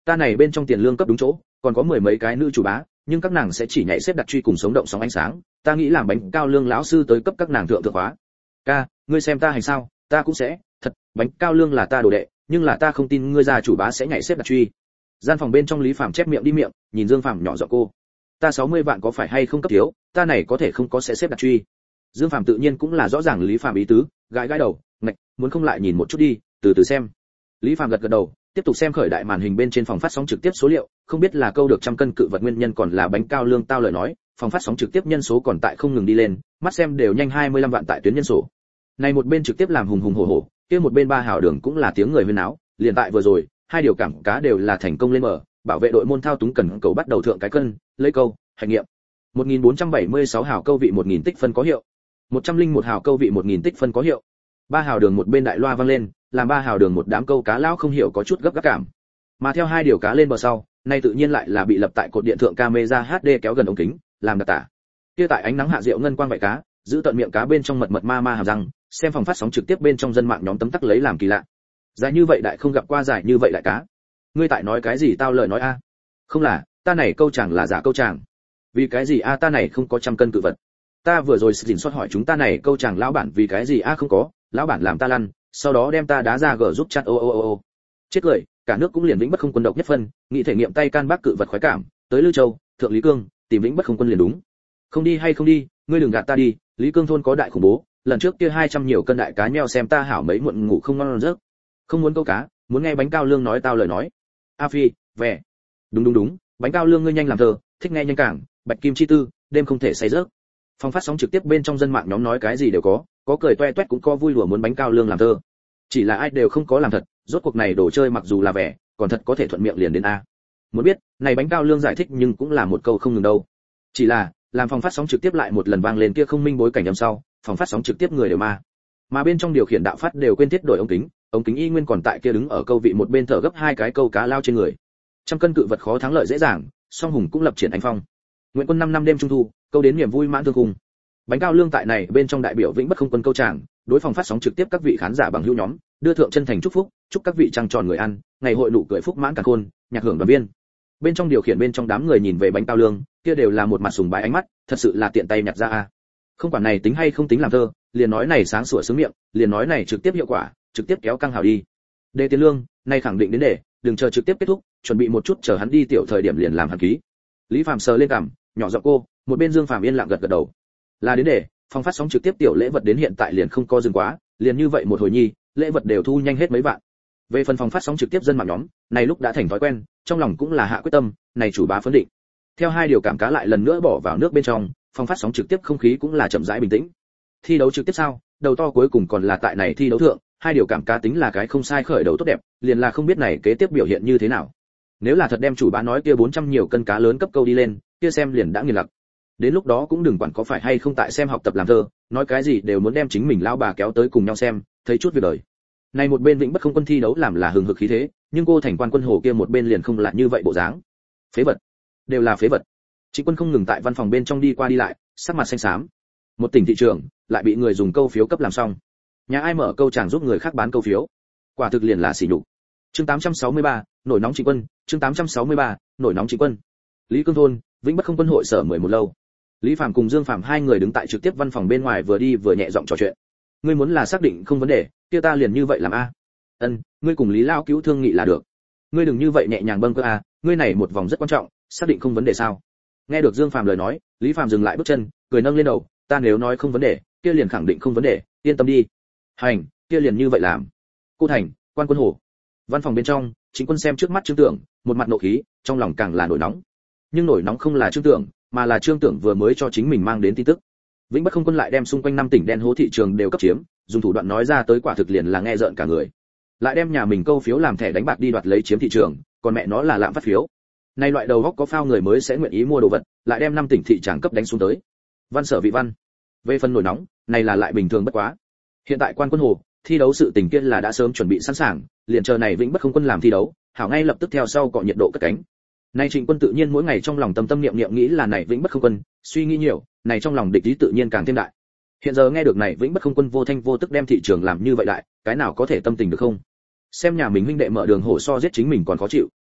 Ta này bên trong tiền lương cấp đúng chỗ, còn có mười mấy cái nữ chủ bá, nhưng các nàng sẽ chỉ nhảy xếp đặt truy cùng sống động sóng ánh sáng, ta nghĩ làm bánh cao lương lão sư tới cấp các nàng thượng thượng khóa. Ca, ngươi xem ta hành sao, ta cũng sẽ, thật, bánh cao lương là ta đồ đệ, nhưng là ta không tin ngươi gia chủ bá sẽ nhảy xếp đặt truy. Gian phòng bên trong Lý Phạm chép miệng đi miệng, nhìn Dương Phạm nhỏ giọng cô, ta sáu mươi vạn có phải hay không cấp thiếu, ta này có thể không có sẽ xếp đặt truy. Dương Phạm tự nhiên cũng là rõ ràng Lý Phạm ý tứ, gãi gãi đầu, ngạch, muốn không lại nhìn một chút đi, từ từ xem. Lý Phạm gật gật đầu, tiếp tục xem khởi đại màn hình bên trên phòng phát sóng trực tiếp số liệu, không biết là câu được trăm cân cự vật nguyên nhân còn là bánh cao lương tao lời nói, phòng phát sóng trực tiếp nhân số còn tại không ngừng đi lên, mắt xem đều nhanh hai mươi lăm vạn tại tuyến nhân số. Này một bên trực tiếp làm hùng hùng hổ hổ, kia một bên ba hào đường cũng là tiếng người huyên náo, liền tại vừa rồi, hai điều cảm cá đều là thành công lên mở, bảo vệ đội môn thao túng cần cầu bắt đầu thượng cái cân, lấy câu, hành nghiệm. một nghìn bốn trăm bảy mươi sáu hào câu vị một nghìn tích phân có hiệu. một trăm lẻ một hào câu vị một nghìn tích phân có hiệu. Ba hào đường một bên đại loa vang lên, làm ba hào đường một đám câu cá lão không hiểu có chút gấp gáp cảm. Mà theo hai điều cá lên bờ sau, nay tự nhiên lại là bị lập tại cột điện thượng camera hát đê kéo gần ống kính, làm đặc tả. Kia tại ánh nắng hạ rượu ngân quang vậy cá, giữ tận miệng cá bên trong mật mật ma ma hàm răng, xem phòng phát sóng trực tiếp bên trong dân mạng nhóm tấm tắc lấy làm kỳ lạ. Dài như vậy đại không gặp qua dài như vậy đại cá. Ngươi tại nói cái gì tao lời nói a? Không là, ta này câu chàng là giả câu chàng. Vì cái gì a ta này không có trăm cân cự vật. Ta vừa rồi xin xót hỏi chúng ta này câu chàng lão bản vì cái gì a không có, lão bản làm ta lăn, sau đó đem ta đá ra gờ giúp chat ô ô ô ô. Chết cười, cả nước cũng liền vĩnh bất không quân độc nhất phân, nghị thể nghiệm tay can bác cự vật khoái cảm, tới Lưu Châu, thượng Lý Cương, tìm vĩnh bất không quân liền đúng. Không đi hay không đi, ngươi đừng gạt ta đi, Lý Cương thôn có đại khủng bố, lần trước kia hai trăm nhiều cân đại cá nheo xem ta hảo mấy muộn ngủ không ngon giấc. Không muốn câu cá, muốn nghe bánh cao lương nói tao lời nói. A Phi, về. Đúng đúng đúng, bánh cao lương ngươi nhanh làm thơ, thích nghe nhanh cảng, bạch kim chi tư, đêm không thể say giấc. Phòng phát sóng trực tiếp bên trong dân mạng nhóm nói cái gì đều có, có cười toe toét cũng có vui đùa muốn bánh cao lương làm thơ. Chỉ là ai đều không có làm thật, rốt cuộc này đồ chơi mặc dù là vẻ, còn thật có thể thuận miệng liền đến a. Muốn biết, này bánh cao lương giải thích nhưng cũng là một câu không ngừng đâu. Chỉ là, làm phòng phát sóng trực tiếp lại một lần vang lên kia không minh bối cảnh âm sau, phòng phát sóng trực tiếp người đều ma. Mà bên trong điều khiển đạo phát đều quên thiết đổi ống kính, ống kính y nguyên còn tại kia đứng ở câu vị một bên thở gấp hai cái câu cá lao trên người. Trăm cân cự vật khó thắng lợi dễ dàng, song hùng cũng lập triển anh phong. Nguyễn Quân năm năm đêm trung thu, câu đến niềm vui mãn thương cùng. Bánh cao lương tại này bên trong đại biểu vĩnh bất không quân câu tràng, đối phòng phát sóng trực tiếp các vị khán giả bằng hữu nhóm, đưa thượng chân thành chúc phúc, chúc các vị trăng tròn người ăn, ngày hội nụ cười phúc mãn cả khôn, nhạc hưởng đoàn viên. Bên trong điều khiển bên trong đám người nhìn về bánh cao lương, kia đều là một mặt sùng bái ánh mắt, thật sự là tiện tay nhặt ra a. Không quản này tính hay không tính làm thơ, liền nói này sáng sủa sướng miệng, liền nói này trực tiếp hiệu quả, trực tiếp kéo căng hào đi. Đề tiền lương, nay khẳng định đến để, đừng chờ trực tiếp kết thúc, chuẩn bị một chút chờ hắn đi tiểu thời điểm liền làm hẳn ký. Lý Phạm sờ lên cằm, nhỏ giọng cô, một bên Dương Phạm yên lặng gật gật đầu. Là đến để, phòng phát sóng trực tiếp tiểu lễ vật đến hiện tại liền không co dừng quá, liền như vậy một hồi nhi, lễ vật đều thu nhanh hết mấy vạn. Về phần phòng phát sóng trực tiếp dân mạng nhóm, này lúc đã thành thói quen, trong lòng cũng là hạ quyết tâm, này chủ bá phấn định. Theo hai điều cảm cá lại lần nữa bỏ vào nước bên trong, phòng phát sóng trực tiếp không khí cũng là chậm rãi bình tĩnh. Thi đấu trực tiếp sao, đầu to cuối cùng còn là tại này thi đấu thượng, hai điều cảm cá tính là cái không sai khởi đầu tốt đẹp, liền là không biết này kế tiếp biểu hiện như thế nào. Nếu là thật đem chủ bá nói kia bốn trăm nhiều cân cá lớn cấp câu đi lên, kia xem liền đã nghiền lặc. Đến lúc đó cũng đừng quản có phải hay không tại xem học tập làm thơ, nói cái gì đều muốn đem chính mình lão bà kéo tới cùng nhau xem, thấy chút việc đời. Này một bên vĩnh bất không quân thi đấu làm là hừng hực khí thế, nhưng cô thành quan quân hồ kia một bên liền không là như vậy bộ dáng. Phế vật, đều là phế vật. Trịnh Quân không ngừng tại văn phòng bên trong đi qua đi lại, sắc mặt xanh xám. Một tỉnh thị trường, lại bị người dùng câu phiếu cấp làm xong. Nhà ai mở câu chàng giúp người khác bán câu phiếu, quả thực liền là sỉ nhục. Chương tám trăm sáu mươi ba, nổi nóng Trịnh Quân, chương tám trăm sáu mươi ba, nổi nóng Trịnh Quân. Lý Cương thôn, vĩnh bất không quân hội sở mười một lâu. Lý Phạm cùng Dương Phạm hai người đứng tại trực tiếp văn phòng bên ngoài vừa đi vừa nhẹ giọng trò chuyện. Ngươi muốn là xác định không vấn đề, kia ta liền như vậy làm a. Ân, ngươi cùng Lý lão cứu thương nghị là được. Ngươi đừng như vậy nhẹ nhàng bâng cơ a, ngươi này một vòng rất quan trọng, xác định không vấn đề sao? Nghe được Dương Phạm lời nói, Lý Phạm dừng lại bước chân, cười nâng lên đầu, ta nếu nói không vấn đề, kia liền khẳng định không vấn đề, yên tâm đi. Hành, kia liền như vậy làm. Cô Thành, quan quân hồ. Văn phòng bên trong, Chính Quân xem trước mắt Trương Tưởng, một mặt nộ khí, trong lòng càng là nổi nóng. Nhưng nổi nóng không là Trương Tưởng, mà là Trương Tưởng vừa mới cho chính mình mang đến tin tức. Vĩnh Bất không quân lại đem xung quanh năm tỉnh đen hố thị trường đều cấp chiếm, dùng thủ đoạn nói ra tới quả thực liền là nghe rợn cả người. Lại đem nhà mình câu phiếu làm thẻ đánh bạc đi đoạt lấy chiếm thị trường, còn mẹ nó là lạm phát phiếu. Nay loại đầu góc có phao người mới sẽ nguyện ý mua đồ vật, lại đem năm tỉnh thị tràng cấp đánh xuống tới. Văn sở vị văn. Về phần nổi nóng, này là lại bình thường bất quá. Hiện tại quan quân hồ, thi đấu sự tình kia là đã sớm chuẩn bị sẵn sàng, liền chờ này Vĩnh Bất không quân làm thi đấu, hảo ngay lập tức theo sau cọ nhiệt độ cất cánh. Nay Trịnh Quân tự nhiên mỗi ngày trong lòng tâm tâm niệm niệm nghĩ là này Vĩnh Bất không quân, suy nghĩ nhiều, này trong lòng địch ý tự nhiên càng thêm đại. Hiện giờ nghe được này Vĩnh Bất không quân vô thanh vô tức đem thị trường làm như vậy đại, cái nào có thể tâm tình được không? Xem nhà mình huynh đệ mở đường hổ so giết chính mình còn khó chịu,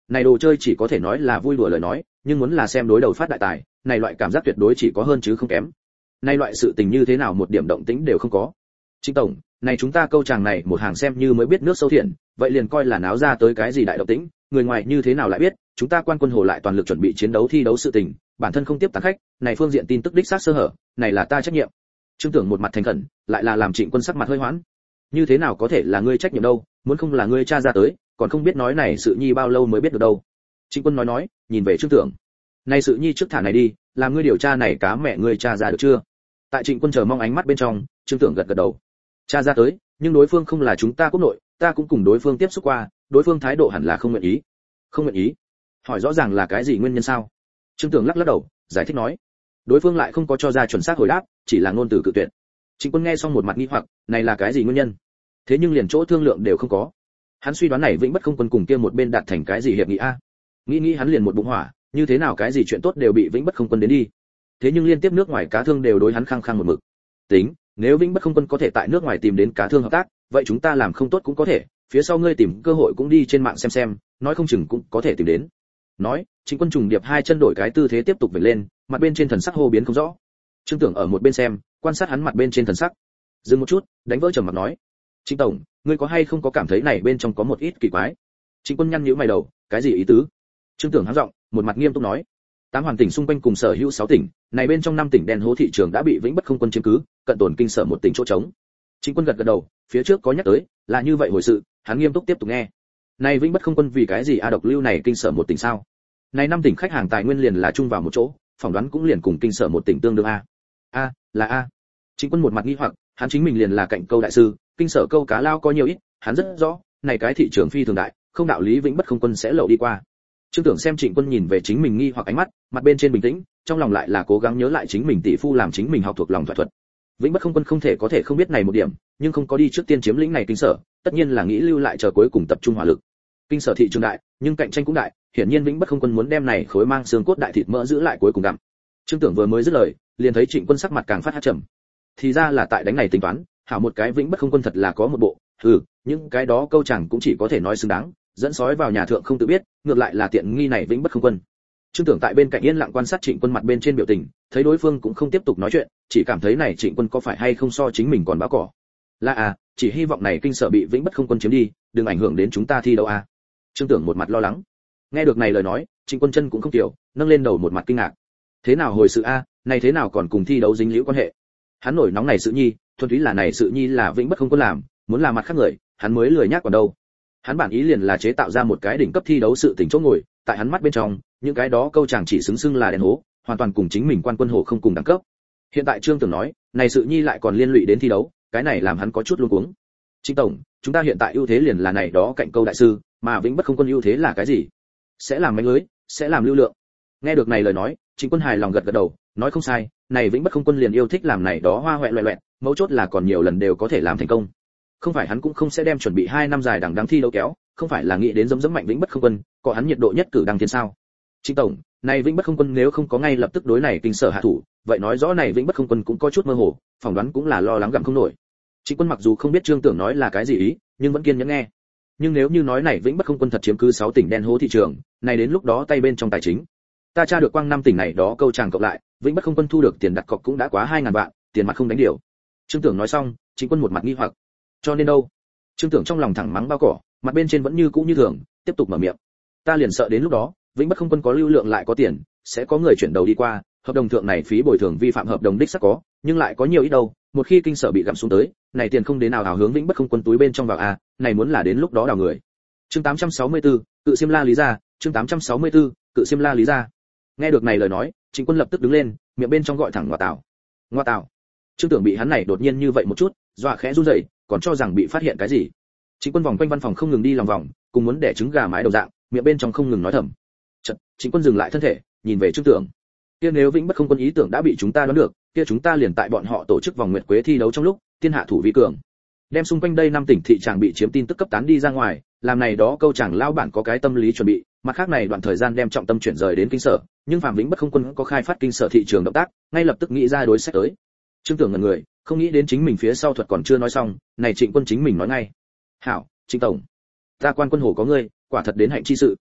này đồ chơi chỉ có thể nói là vui đùa lời nói, nhưng muốn là xem đối đầu phát đại tài, này loại cảm giác tuyệt đối chỉ có hơn chứ không kém. Này loại sự tình như thế nào một điểm động tĩnh đều không có. Trịnh tổng, này chúng ta câu chàng này một hàng xem như mới biết nước sâu thiện, vậy liền coi là náo ra tới cái gì đại động tĩnh, người ngoài như thế nào lại biết, chúng ta Quan Quân Hồ lại toàn lực chuẩn bị chiến đấu thi đấu sự tình, bản thân không tiếp tán khách, này phương diện tin tức đích xác sơ hở, này là ta trách nhiệm. Trương Tưởng một mặt thành khẩn, lại là làm Trịnh Quân sắc mặt hơi hoãn. Như thế nào có thể là ngươi trách nhiệm đâu, muốn không là ngươi tra ra tới, còn không biết nói này sự nhi bao lâu mới biết được đâu. Trịnh Quân nói nói, nhìn về Trương Tưởng. Này sự nhi trước thả này đi, làm ngươi điều tra này cá mẹ ngươi tra ra được chưa? Tại Trịnh Quân chờ mong ánh mắt bên trong, Trương Tưởng gật gật đầu. Tra ra tới, nhưng đối phương không là chúng ta quốc nội, ta cũng cùng đối phương tiếp xúc qua, đối phương thái độ hẳn là không nguyện ý. Không nguyện ý? Hỏi rõ ràng là cái gì nguyên nhân sao? Trương Tưởng lắc lắc đầu, giải thích nói. Đối phương lại không có cho ra chuẩn xác hồi đáp, chỉ là ngôn từ cự tuyệt. Trịnh Quân nghe xong một mặt nghi hoặc, này là cái gì nguyên nhân? Thế nhưng liền chỗ thương lượng đều không có. Hắn suy đoán này Vĩnh Bất Không Quân cùng kia một bên đạt thành cái gì hiệp nghị a? Nghĩ nghĩ hắn liền một bụng hỏa, như thế nào cái gì chuyện tốt đều bị Vĩnh Bất Không Quân đến đi. Thế nhưng liên tiếp nước ngoài cá thương đều đối hắn khăng khăng một mực. Tính, nếu Vĩnh Bất Không Quân có thể tại nước ngoài tìm đến cá thương hợp tác, vậy chúng ta làm không tốt cũng có thể, phía sau ngươi tìm cơ hội cũng đi trên mạng xem xem, nói không chừng cũng có thể tìm đến. Nói, Trịnh Quân trùng điệp hai chân đổi cái tư thế tiếp tục vểnh lên, mặt bên trên thần sắc hô biến không rõ. Trương Tưởng ở một bên xem, quan sát hắn mặt bên trên thần sắc. Dừng một chút, đánh vỡ trầm mặc nói: "Trịnh tổng, ngươi có hay không có cảm thấy này bên trong có một ít kỳ quái?" Trịnh Quân nhăn nhíu mày đầu, cái gì ý tứ? Trương Tưởng hắng giọng, một mặt nghiêm túc nói: "Tám hoàn tỉnh xung quanh cùng sở hữu sáu tỉnh, này bên trong năm tỉnh đen hố thị trường đã bị Vĩnh Bất Không Quân chiếm cứ, cận tồn kinh sở một tỉnh chỗ trống." Trịnh Quân gật gật đầu, phía trước có nhắc tới, là như vậy hồi sự, hắn nghiêm túc tiếp tục nghe. "Này Vĩnh Bất Không Quân vì cái gì a độc lưu này kinh sở một tỉnh sao? Này năm tỉnh khách hàng tài nguyên liền là chung vào một chỗ, phỏng đoán cũng liền cùng kinh sở một tỉnh tương đương a." "A, là a." Trịnh Quân một mặt nghi hoặc, hắn chính mình liền là cạnh câu đại sư, kinh sở câu cá lao có nhiều ít, hắn rất rõ, này cái thị trường phi thường đại, không đạo lý Vĩnh Bất Không Quân sẽ lậu đi qua. Trương Tưởng xem Trịnh Quân nhìn về chính mình nghi hoặc ánh mắt, mặt bên trên bình tĩnh, trong lòng lại là cố gắng nhớ lại chính mình tỷ phu làm chính mình học thuộc lòng thoại thuật. Vĩnh Bất Không Quân không thể có thể không biết này một điểm, nhưng không có đi trước tiên chiếm lĩnh này kinh sở, tất nhiên là nghĩ lưu lại chờ cuối cùng tập trung hỏa lực. Kinh sở thị trường đại, nhưng cạnh tranh cũng đại, hiển nhiên Vĩnh Bất Không Quân muốn đem này khối mang xương cốt đại thịt mỡ giữ lại cuối cùng gặm. Trương Tưởng vừa mới dứt lời, liền thấy Trịnh Quân sắc mặt càng phát hắc trầm. Thì ra là tại đánh này tính toán, hảo một cái Vĩnh Bất Không Quân thật là có một bộ, hừ, những cái đó câu chẳng cũng chỉ có thể nói xứng đáng, dẫn sói vào nhà thượng không tự biết, ngược lại là tiện nghi này Vĩnh Bất Không Quân. Trương Tưởng tại bên cạnh yên lặng quan sát Trịnh Quân mặt bên trên biểu tình, thấy đối phương cũng không tiếp tục nói chuyện, chỉ cảm thấy này Trịnh Quân có phải hay không so chính mình còn báo cỏ. Là à, chỉ hy vọng này kinh sở bị Vĩnh Bất Không Quân chiếm đi, đừng ảnh hưởng đến chúng ta thi đấu à. Trương Tưởng một mặt lo lắng. Nghe được này lời nói, Trịnh Quân chân cũng không tiểu, nâng lên đầu một mặt kinh ngạc. Thế nào hồi sự a, này thế nào còn cùng thi đấu dính liễu quan hệ? Hắn nổi nóng này sự nhi, thuần túy là này sự nhi là Vĩnh Bất Không Quân làm, muốn làm mặt khác người, hắn mới lười nhác còn đâu. Hắn bản ý liền là chế tạo ra một cái đỉnh cấp thi đấu sự tình chỗ ngồi, tại hắn mắt bên trong, những cái đó câu chàng chỉ xứng xưng là đèn hố, hoàn toàn cùng chính mình Quan Quân Hồ không cùng đẳng cấp. Hiện tại Trương Tưởng nói, này sự nhi lại còn liên lụy đến thi đấu, cái này làm hắn có chút luống cuống. Trịnh tổng, chúng ta hiện tại ưu thế liền là này đó cạnh câu đại sư, mà Vĩnh Bất Không Quân ưu thế là cái gì? Sẽ làm mánh lưới, sẽ làm lưu lượng. Nghe được này lời nói, Trịnh Quân hài lòng gật gật đầu, nói không sai, này Vĩnh Bất Không Quân liền yêu thích làm này đó hoa hoẹ loẹ loẹt, mấu chốt là còn nhiều lần đều có thể làm thành công. Không phải hắn cũng không sẽ đem chuẩn bị hai năm dài đằng đẵng thi đấu kéo, không phải là nghĩ đến dấm dấm mạnh Vĩnh Bất Không Quân, có hắn nhiệt độ nhất cử đăng thiên sao? Trịnh tổng, này Vĩnh Bất Không Quân nếu không có ngay lập tức đối này kinh sở hạ thủ, vậy nói rõ này Vĩnh Bất Không Quân cũng có chút mơ hồ, phỏng đoán cũng là lo lắng gặm không nổi. Trịnh Quân mặc dù không biết Trương Tưởng nói là cái gì ý, nhưng vẫn kiên nhẫn nghe. Nhưng nếu như nói này Vĩnh Bất Không Quân thật chiếm cứ sáu tỉnh đen hố thị trường, này đến lúc đó tay bên trong tài chính. Ta tra được quang năm tỉnh này đó câu chàng cộng lại, Vĩnh Bất Không Quân thu được tiền đặt cọc cũng đã quá hai ngàn vạn, tiền mặt không đánh điều. Trương Tưởng nói xong, Trịnh Quân một mặt nghi hoặc. Cho nên đâu? Trương Tưởng trong lòng thẳng mắng bao cỏ, mặt bên trên vẫn như cũ như thường, tiếp tục mở miệng. Ta liền sợ đến lúc đó, Vĩnh Bất Không Quân có lưu lượng lại có tiền, sẽ có người chuyển đầu đi qua, hợp đồng thượng này phí bồi thường vi phạm hợp đồng đích xác có, nhưng lại có nhiều ít đâu, một khi kinh sở bị gặm xuống tới, này tiền không đến nào hào hướng Vĩnh Bất Không Quân túi bên trong vào a, này muốn là đến lúc đó đào người. Chương tám trăm sáu mươi tư, cự Xiêm La lý ra, chương tám trăm sáu mươi tư, cự Xiêm La lý ra. Nghe được này lời nói, Trịnh Quân lập tức đứng lên, miệng bên trong gọi thẳng ngoa tảo. Ngoa tảo. Trương Tưởng bị hắn này đột nhiên như vậy một chút, dọa khẽ run rẩy, còn cho rằng bị phát hiện cái gì. Trịnh Quân vòng quanh văn phòng không ngừng đi lòng vòng, cùng muốn đẻ trứng gà mái đầu dạng, miệng bên trong không ngừng nói thầm. Chợt, Trịnh Quân dừng lại thân thể, nhìn về Trương Tưởng. Kia nếu Vĩnh Bất Không Quân ý tưởng đã bị chúng ta đoán được, kia chúng ta liền tại bọn họ tổ chức vòng nguyệt quế thi đấu trong lúc, tiên hạ thủ vi cường. Đem xung quanh đây năm tỉnh thị tràng bị chiếm tin tức cấp tán đi ra ngoài, làm này đó câu chàng lao bản có cái tâm lý chuẩn bị, mặt khác này đoạn thời gian đem trọng tâm chuyển rời đến kinh sở, nhưng Phạm Vĩnh Bất Không Quân có khai phát kinh sở thị trường động tác, ngay lập tức nghĩ ra đối sách tới. Trương Tưởng ngẩn người, không nghĩ đến chính mình phía sau thuật còn chưa nói xong, này Trịnh Quân chính mình nói ngay. "Hảo, Trịnh tổng, ta Quan Quân Hồ có ngươi, quả thật đến hạnh chi sự."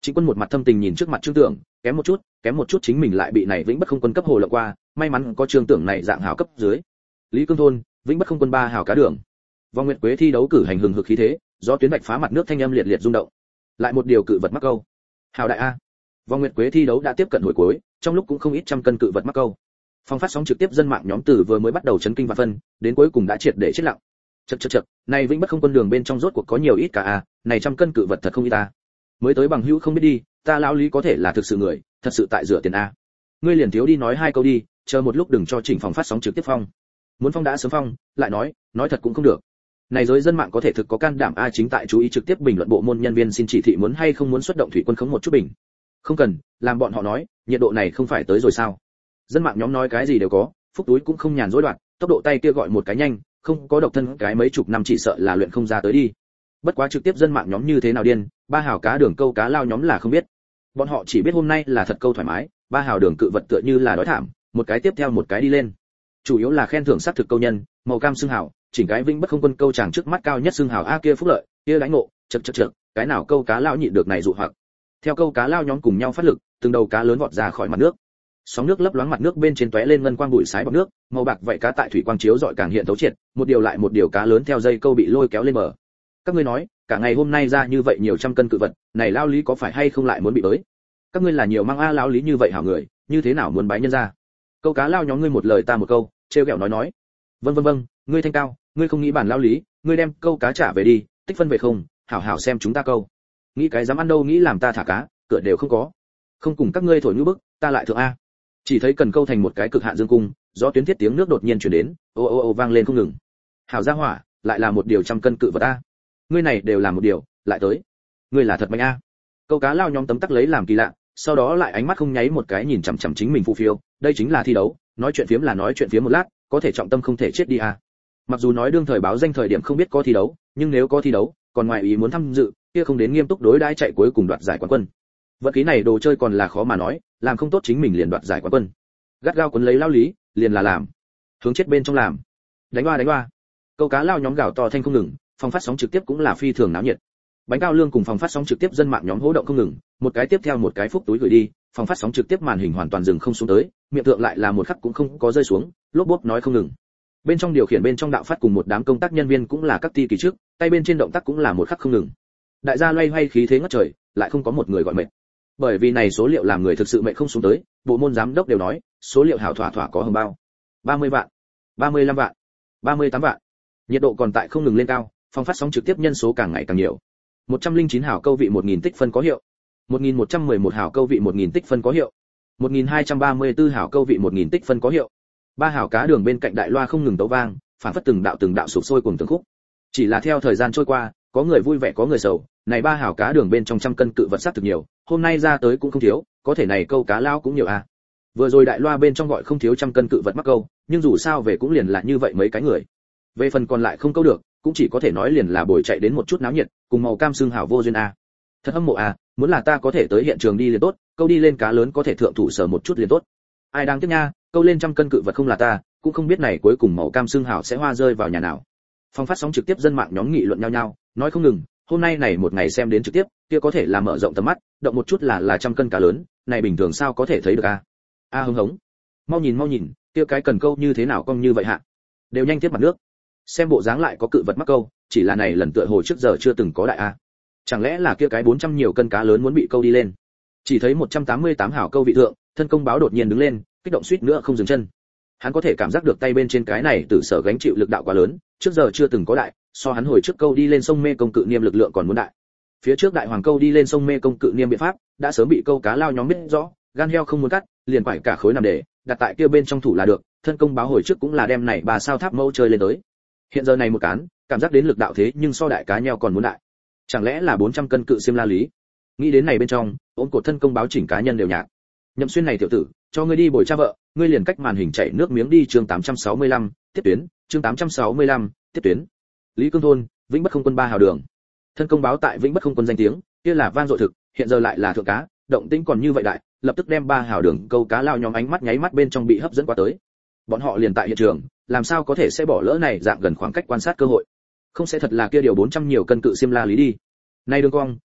Trịnh Quân một mặt thâm tình nhìn trước mặt Trương Tưởng, kém một chút, kém một chút chính mình lại bị này Vĩnh Bất Không Quân cấp hồ lộng qua, may mắn có Trương Tưởng này dạng hảo cấp dưới. Lý Cương thôn, Vĩnh Bất Không Quân ba hảo cá đường. Vòng nguyệt quế thi đấu cử hành hừng hực khí thế, do tuyến bạch phá mặt nước thanh âm liệt liệt rung động. Lại một điều cự vật mắc câu. Hảo đại a. Vòng nguyệt quế thi đấu đã tiếp cận hồi cuối, trong lúc cũng không ít trăm cân cự vật mắc câu. Phong phát sóng trực tiếp dân mạng nhóm từ vừa mới bắt đầu chấn kinh và phân, đến cuối cùng đã triệt để chết lặng. Chậc chậc chậc, này Vĩnh Bất Không Quân đường bên trong rốt cuộc có nhiều ít cả a, này trăm cân cự vật thật không ít ta. Mới tới bằng hữu không biết đi, ta lão Lý có thể là thực sự người, thật sự tại rửa tiền a. Ngươi liền thiếu đi nói hai câu đi, chờ một lúc đừng cho chỉnh phòng phát sóng trực tiếp phong. Muốn phong đã sớm phong, lại nói, nói thật cũng không được. Này giới dân mạng có thể thực có can đảm a chính tại chú ý trực tiếp bình luận bộ môn nhân viên xin chỉ thị muốn hay không muốn xuất động thủy quân khống một chút bình. Không cần, làm bọn họ nói, nhiệt độ này không phải tới rồi sao? Dân mạng nhóm nói cái gì đều có, phúc túi cũng không nhàn rối loạn, tốc độ tay kia gọi một cái nhanh, không có độc thân cái mấy chục năm chỉ sợ là luyện không ra tới đi. Bất quá trực tiếp dân mạng nhóm như thế nào điên, ba hào cá đường câu cá lao nhóm là không biết. Bọn họ chỉ biết hôm nay là thật câu thoải mái, ba hào đường cự vật tựa như là đói thảm, một cái tiếp theo một cái đi lên. Chủ yếu là khen thưởng sát thực câu nhân, màu cam xương hào, chỉnh cái Vĩnh Bất Không Quân câu chàng trước mắt cao nhất xương hào a kia phúc lợi, kia đánh ngộ, chậc chậc chậc, cái nào câu cá lao nhịn được này dụ hoặc. Theo câu cá lao nhóm cùng nhau phát lực, từng đầu cá lớn vọt ra khỏi mặt nước. Sóng nước lấp loáng mặt nước bên trên tóe lên ngân quang bụi sái bọt nước, màu bạc vậy cá tại thủy quang chiếu rọi càng hiện thấu triệt, một điều lại một điều cá lớn theo dây câu bị lôi kéo lên bờ. Các ngươi nói, cả ngày hôm nay ra như vậy nhiều trăm cân cự vật, này lao Lý có phải hay không lại muốn bị bới? Các ngươi là nhiều mang a lao Lý như vậy hảo người, như thế nào muốn bái nhân ra? Câu cá lao nhóm ngươi một lời ta một câu, trêu ghẹo nói nói. Vâng vâng vâng, ngươi thanh cao, ngươi không nghĩ bản lao Lý, ngươi đem câu cá trả về đi, tích phân về không, hảo hảo xem chúng ta câu. Nghĩ cái dám ăn đâu nghĩ làm ta thả cá, cửa đều không có. Không cùng các ngươi thổi như bức, ta lại thượng a. Chỉ thấy cần câu thành một cái cực hạn dương cung, gió tuyến thiết tiếng nước đột nhiên truyền đến, ô ô ô vang lên không ngừng. Hảo gia hỏa, lại là một điều trăm cân cự vật a. Ngươi này đều là một điều, lại tới. Ngươi là thật mạnh a. Câu cá lao nhóm tấm tắc lấy làm kỳ lạ, sau đó lại ánh mắt không nháy một cái nhìn chằm chằm chính mình phù phiêu, đây chính là thi đấu, nói chuyện phiếm là nói chuyện phiếm một lát, có thể trọng tâm không thể chết đi a. Mặc dù nói đương thời báo danh thời điểm không biết có thi đấu, nhưng nếu có thi đấu, còn ngoài ý muốn tham dự, kia không đến nghiêm túc đối đãi chạy cuối cùng đoạt giải quán quân. Vật khí này đồ chơi còn là khó mà nói, làm không tốt chính mình liền đoạt giải quán quân. Gắt gao cuốn lấy lao Lý, liền là làm. Hướng chết bên trong làm. Đánh hoa đánh hoa. Câu cá lao nhóm gào to thanh không ngừng, phòng phát sóng trực tiếp cũng là phi thường náo nhiệt. Bánh cao lương cùng phòng phát sóng trực tiếp dân mạng nhóm hỗ động không ngừng, một cái tiếp theo một cái phúc túi gửi đi, phòng phát sóng trực tiếp màn hình hoàn toàn dừng không xuống tới, miệng thượng lại là một khắc cũng không có rơi xuống, lốp bốp nói không ngừng. Bên trong điều khiển bên trong đạo phát cùng một đám công tác nhân viên cũng là các ti kỳ trước, tay bên trên động tác cũng là một khắc không ngừng. Đại gia loay hoay khí thế ngất trời, lại không có một người gọi mệt. Bởi vì này số liệu làm người thực sự mệt không xuống tới, bộ môn giám đốc đều nói, số liệu hảo thỏa thỏa có hồng bao. ba mươi vạn, ba mươi lăm vạn, ba mươi tám vạn. Nhiệt độ còn tại không ngừng lên cao, phòng phát sóng trực tiếp nhân số càng ngày càng nhiều. một trăm lẻ chín hảo câu vị một nghìn tích phân có hiệu. một nghìn một trăm mười một hảo câu vị một nghìn tích phân có hiệu. một nghìn hai trăm ba mươi tư hảo câu vị một nghìn tích phân có hiệu. Ba hảo cá đường bên cạnh đại loa không ngừng tấu vang, phản phất từng đạo từng đạo sụp sôi cùng từng khúc. Chỉ là theo thời gian trôi qua, có người vui vẻ có người sầu, này ba hảo cá đường bên trong trăm cân cự vật sát thực nhiều, hôm nay ra tới cũng không thiếu, có thể này câu cá lao cũng nhiều à. Vừa rồi đại loa bên trong gọi không thiếu trăm cân cự vật mắc câu, nhưng dù sao về cũng liền là như vậy mấy cái người. Về phần còn lại không câu được, cũng chỉ có thể nói liền là bồi chạy đến một chút náo nhiệt, cùng màu cam xương hảo vô duyên à. Thật hâm mộ à, muốn là ta có thể tới hiện trường đi liền tốt, câu đi lên cá lớn có thể thượng thủ sở một chút liền tốt. Ai đang tiếc nha, câu lên trăm cân cự vật không là ta, cũng không biết này cuối cùng màu cam xương hảo sẽ hoa rơi vào nhà nào. Phong phát sóng trực tiếp dân mạng nhóm nghị luận nhau nhau, nói không ngừng, hôm nay này một ngày xem đến trực tiếp, kia có thể là mở rộng tầm mắt, động một chút là là trăm cân cá lớn, này bình thường sao có thể thấy được a. A à, hứng hống. Mau nhìn mau nhìn, kia cái cần câu như thế nào cong như vậy hạ. Đều nhanh tiếp mặt nước. Xem bộ dáng lại có cự vật mắc câu, chỉ là này lần tựa hồ trước giờ chưa từng có đại a. Chẳng lẽ là kia cái bốn trăm nhiều cân cá lớn muốn bị câu đi lên. Chỉ thấy một trăm tám mươi tám hảo câu vị thượng, thân công báo đột nhiên đứng lên, kích động suýt nữa không dừng chân. Hắn có thể cảm giác được tay bên trên cái này từ sở gánh chịu lực đạo quá lớn, trước giờ chưa từng có đại, so hắn hồi trước câu đi lên sông Mê Công cự niêm lực lượng còn muốn đại. Phía trước đại hoàng câu đi lên sông Mê Công cự niêm biện pháp, đã sớm bị câu cá lao nhóm biết rõ, gan heo không muốn cắt, liền phải cả khối nằm để, đặt tại kia bên trong thủ là được, thân công báo hồi trước cũng là đem này bà sao tháp mẫu chơi lên tới. Hiện giờ này một cán, cảm giác đến lực đạo thế nhưng so đại cá nheo còn muốn đại. Chẳng lẽ là bốn trăm cân cự xiêm la lý? Nghĩ đến này bên trong, ôm cột thân công báo chỉnh cá nhân đều nhạc. Nhậm Xuyên này tiểu tử, cho ngươi đi bồi cha vợ, ngươi liền cách màn hình chạy nước miếng đi chương tám trăm sáu mươi lăm, tiếp tuyến, chương tám trăm sáu mươi lăm, tiếp tuyến. Lý Cương thôn, Vĩnh Bất Không Quân ba hào đường. Thân công báo tại Vĩnh Bất Không Quân danh tiếng, kia là van dội thực, hiện giờ lại là thượng cá, động tĩnh còn như vậy đại, lập tức đem ba hào đường câu cá lao nhóm ánh mắt nháy mắt bên trong bị hấp dẫn qua tới. Bọn họ liền tại hiện trường, làm sao có thể sẽ bỏ lỡ này dạng gần khoảng cách quan sát cơ hội. Không sẽ thật là kia điều bốn trăm nhiều cân cự xiêm la lý đi. Này đường cong, hoắc,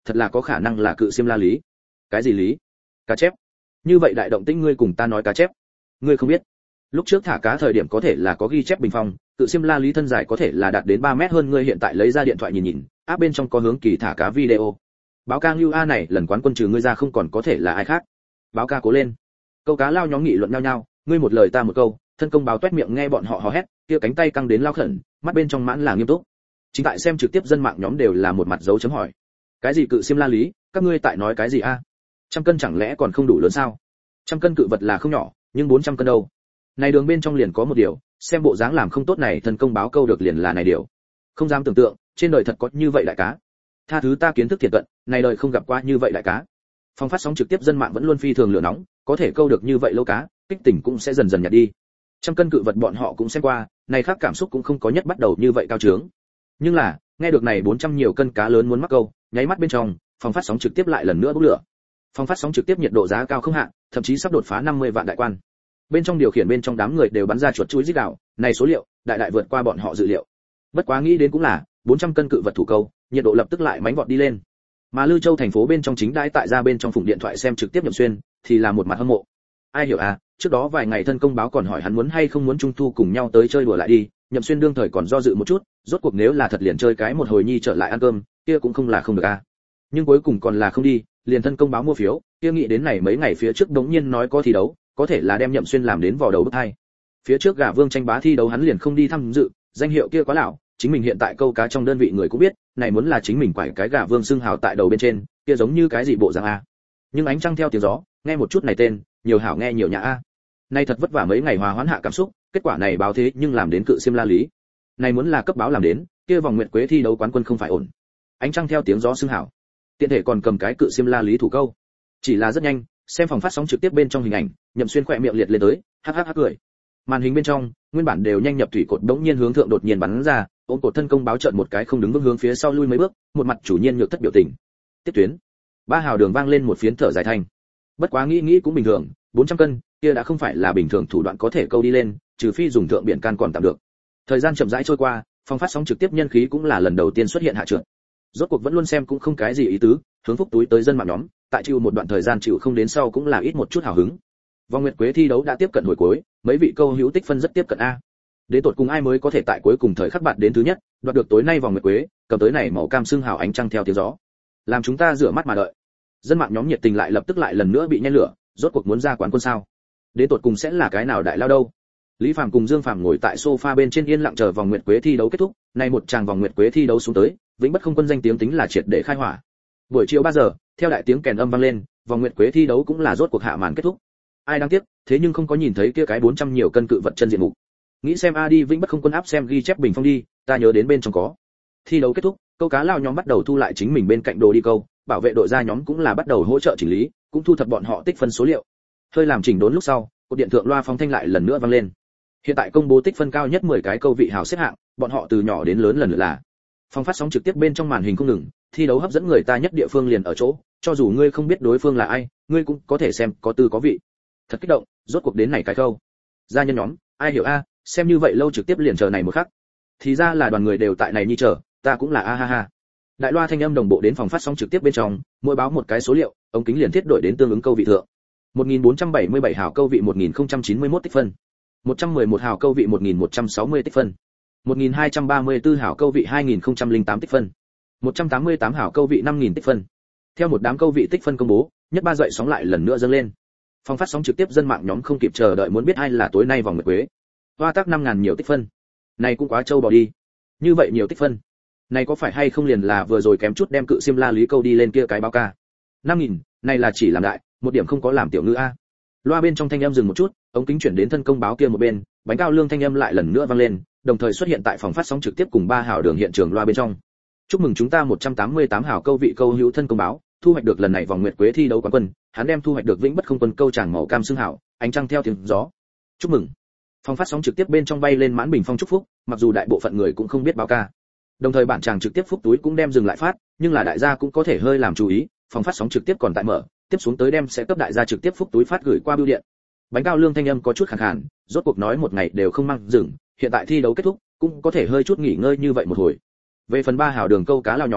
thật là có khả năng là cự xiêm la lý. Cái gì lý? Cá chép. Như vậy đại động tĩnh ngươi cùng ta nói cá chép. Ngươi không biết. Lúc trước thả cá thời điểm có thể là có ghi chép bình phong, cự xiêm la lý thân dài có thể là đạt đến ba mét hơn, ngươi hiện tại lấy ra điện thoại nhìn nhìn, áp bên trong có hướng kỳ thả cá video. Báo ca Lưu A này lần quán quân trừ ngươi ra không còn có thể là ai khác. Báo ca cố lên. Câu cá lao nhóm nghị luận nhau nhau, ngươi một lời ta một câu, thân công báo toét miệng nghe bọn họ hò hét, kia cánh tay căng đến lao khẩn, mắt bên trong mãn là nghiêm túc. Chính tại xem trực tiếp dân mạng nhóm đều là một mặt dấu chấm hỏi. Cái gì cự xiêm la lý, các ngươi tại nói cái gì a? Trăm cân chẳng lẽ còn không đủ lớn sao? Trăm cân cự vật là không nhỏ, nhưng bốn trăm cân đâu? Này đường bên trong liền có một điều, xem bộ dáng làm không tốt này thân công báo câu được liền là này điều. Không dám tưởng tượng, trên đời thật có như vậy đại cá. Tha thứ ta kiến thức thiệt cận, này đời không gặp qua như vậy đại cá. Phòng phát sóng trực tiếp dân mạng vẫn luôn phi thường lửa nóng, có thể câu được như vậy lâu cá, kích tỉnh cũng sẽ dần dần nhạt đi. Trăm cân cự vật bọn họ cũng xem qua, này khác cảm xúc cũng không có nhất bắt đầu như vậy cao trướng. Nhưng là, nghe được này bốn trăm nhiều cân cá lớn muốn mắc câu, nháy mắt bên trong, phòng phát sóng trực tiếp lại lần nữa bốc lửa. Phòng phát sóng trực tiếp nhiệt độ giá cao không hạn, thậm chí sắp đột phá năm mươi vạn đại quan. Bên trong điều khiển bên trong đám người đều bắn ra chuột chuối rít gào, này số liệu, đại đại vượt qua bọn họ dự liệu. Bất quá nghĩ đến cũng là, bốn trăm cân cự vật thủ câu, nhiệt độ lập tức lại mánh vọt đi lên. Mà Lư Châu thành phố bên trong chính đãi tại ra bên trong phụng điện thoại xem trực tiếp Nhậm Xuyên, thì là một mặt hâm mộ. Ai hiểu à, trước đó vài ngày thân công báo còn hỏi hắn muốn hay không muốn trung thu cùng nhau tới chơi đùa lại đi, Nhậm Xuyên đương thời còn do dự một chút, rốt cuộc nếu là thật liền chơi cái một hồi nhi trở lại ăn cơm, kia cũng không là không được à. Nhưng cuối cùng còn là không đi, liền thân công báo mua phiếu, kia nghĩ đến này mấy ngày phía trước đống nhiên nói có thi đấu, có thể là đem Nhậm Xuyên làm đến vào đầu bức hai. Phía trước gà vương tranh bá thi đấu hắn liền không đi tham dự, danh hiệu kia quá lão, chính mình hiện tại câu cá trong đơn vị người cũng biết, này muốn là chính mình quải cái gà vương xưng hào tại đầu bên trên, kia giống như cái gì bộ dạng a. Nhưng ánh trăng theo tiếng gió, nghe một chút này tên, nhiều hảo nghe nhiều nhã a. Nay thật vất vả mấy ngày hòa hoãn hạ cảm xúc, kết quả này báo thế nhưng làm đến cự xiêm la lý. Này muốn là cấp báo làm đến, kia vòng nguyệt quế thi đấu quán quân không phải ổn. Ánh trăng theo tiếng gió xưng hảo, tiện thể còn cầm cái cự xiêm la lý thủ câu. Chỉ là rất nhanh, xem phòng phát sóng trực tiếp bên trong hình ảnh, Nhậm Xuyên khỏe miệng liệt lên tới, hắc hắc hắc cười. Màn hình bên trong, nguyên bản đều nhanh nhập thủy cột đống nhiên hướng thượng đột nhiên bắn ra, ôm cột thân công báo trợn một cái không đứng vững hướng phía sau lui mấy bước, một mặt chủ nhiên nhược thất biểu tình. Tiếp tuyến, ba hào đường vang lên một phiến thở dài thanh. Bất quá nghĩ nghĩ cũng bình thường, bốn trăm cân, kia đã không phải là bình thường thủ đoạn có thể câu đi lên, trừ phi dùng thượng biển can còn tạm được. Thời gian chậm rãi trôi qua, phòng phát sóng trực tiếp nhân khí cũng là lần đầu tiên xuất hiện hạ trượt. Rốt cuộc vẫn luôn xem cũng không cái gì ý tứ, hướng phúc túi tới dân mạng nhóm, tại chịu một đoạn thời gian chịu không đến sau cũng là ít một chút hào hứng. Vòng nguyệt quế thi đấu đã tiếp cận hồi cuối, mấy vị câu hữu tích phân rất tiếp cận a. Đến tột cùng ai mới có thể tại cuối cùng thời khắc bạt đến thứ nhất, đoạt được tối nay vòng nguyệt quế, cầm tới này màu cam xương hào ánh trăng theo tiếng gió. Làm chúng ta rửa mắt mà đợi. Dân mạng nhóm nhiệt tình lại lập tức lại lần nữa bị nhen lửa, rốt cuộc muốn ra quán quân sao? Đến tột cùng sẽ là cái nào đại lao đâu? Lý Phàm cùng Dương Phàm ngồi tại sofa bên trên yên lặng chờ vòng nguyệt quế thi đấu kết thúc, nay một tràng vòng nguyệt quế thi đấu xuống tới, vĩnh bất không quân danh tiếng tính là triệt để khai hỏa. Buổi chiều ba giờ, theo đại tiếng kèn âm vang lên, vòng nguyệt quế thi đấu cũng là rốt cuộc hạ màn kết thúc. Ai đáng tiếc, thế nhưng không có nhìn thấy kia cái bốn trăm nhiều cân cự vật chân diện mục. Nghĩ xem a đi vĩnh bất không quân áp xem ghi chép bình phong đi, ta nhớ đến bên trong có. Thi đấu kết thúc, câu cá lao nhóm bắt đầu thu lại chính mình bên cạnh đồ đi câu, bảo vệ đội gia nhóm cũng là bắt đầu hỗ trợ chỉnh lý, cũng thu thập bọn họ tích phân số liệu. Hơi làm chỉnh đốn lúc sau, cột điện thượng loa phóng thanh lại lần nữa vang lên. Hiện tại công bố tích phân cao nhất mười cái câu vị hào xếp hạng, bọn họ từ nhỏ đến lớn lần lượt là. Phòng phát sóng trực tiếp bên trong màn hình không ngừng, thi đấu hấp dẫn người ta nhất địa phương liền ở chỗ, cho dù ngươi không biết đối phương là ai, ngươi cũng có thể xem có tư có vị. Thật kích động, rốt cuộc đến này cái câu. Gia nhân nhóm, ai hiểu a, xem như vậy lâu trực tiếp liền chờ này một khắc. Thì ra là đoàn người đều tại này nhi chờ, ta cũng là a ha ha. Đại loa thanh âm đồng bộ đến phòng phát sóng trực tiếp bên trong, mỗi báo một cái số liệu, ống kính liền thiết đổi đến tương ứng câu vị thượng. một nghìn bốn trăm bảy mươi bảy hào câu vị một nghìn không trăm chín mươi mốt tích phân. một trăm mười một hào câu vị một nghìn một trăm sáu mươi tích phân. một nghìn hai trăm ba mươi tư hào câu vị hai nghìn không trăm lẻ tám tích phân. một trăm tám mươi tám hào câu vị năm nghìn tích phân. Theo một đám câu vị tích phân công bố, nhất ba dậy sóng lại lần nữa dâng lên. Phòng phát sóng trực tiếp dân mạng nhóm không kịp chờ đợi muốn biết ai là tối nay vòng nguyệt quế. Hoa tác năm ngàn nhiều tích phân. Này cũng quá trâu bò đi. Như vậy nhiều tích phân. Này có phải hay không liền là vừa rồi kém chút đem cự xiêm la lý câu đi lên kia cái báo ca. năm nghìn, này là chỉ làm đại, một điểm không có làm tiểu ngữ a. Loa bên trong thanh âm dừng một chút, ống kính chuyển đến thân công báo kia một bên, bánh cao lương thanh âm lại lần nữa vang lên, đồng thời xuất hiện tại phòng phát sóng trực tiếp cùng ba hào đường hiện trường loa bên trong. Chúc mừng chúng ta một trăm tám mươi tám hào câu vị câu hữu thân công báo, thu hoạch được lần này vòng nguyệt quế thi đấu quán quân, hắn đem thu hoạch được vĩnh bất không quân câu tràng màu cam xương hảo, ánh trăng theo tiếng gió. Chúc mừng. Phòng phát sóng trực tiếp bên trong bay lên mãn bình phong chúc phúc, mặc dù đại bộ phận người cũng không biết báo ca. Đồng thời bản tràng trực tiếp phúc túi cũng đem dừng lại phát, nhưng là đại gia cũng có thể hơi làm chú ý, phòng phát sóng trực tiếp còn tại mở, tiếp xuống tới đem sẽ cấp đại gia trực tiếp phúc túi phát gửi qua bưu điện. Bánh cao lương thanh âm có chút khàn khàn, rốt cuộc nói một ngày đều không mang dừng, hiện tại thi đấu kết thúc, cũng có thể hơi chút nghỉ ngơi như vậy một hồi. Về phần ba hào đường câu cá lao nhóm,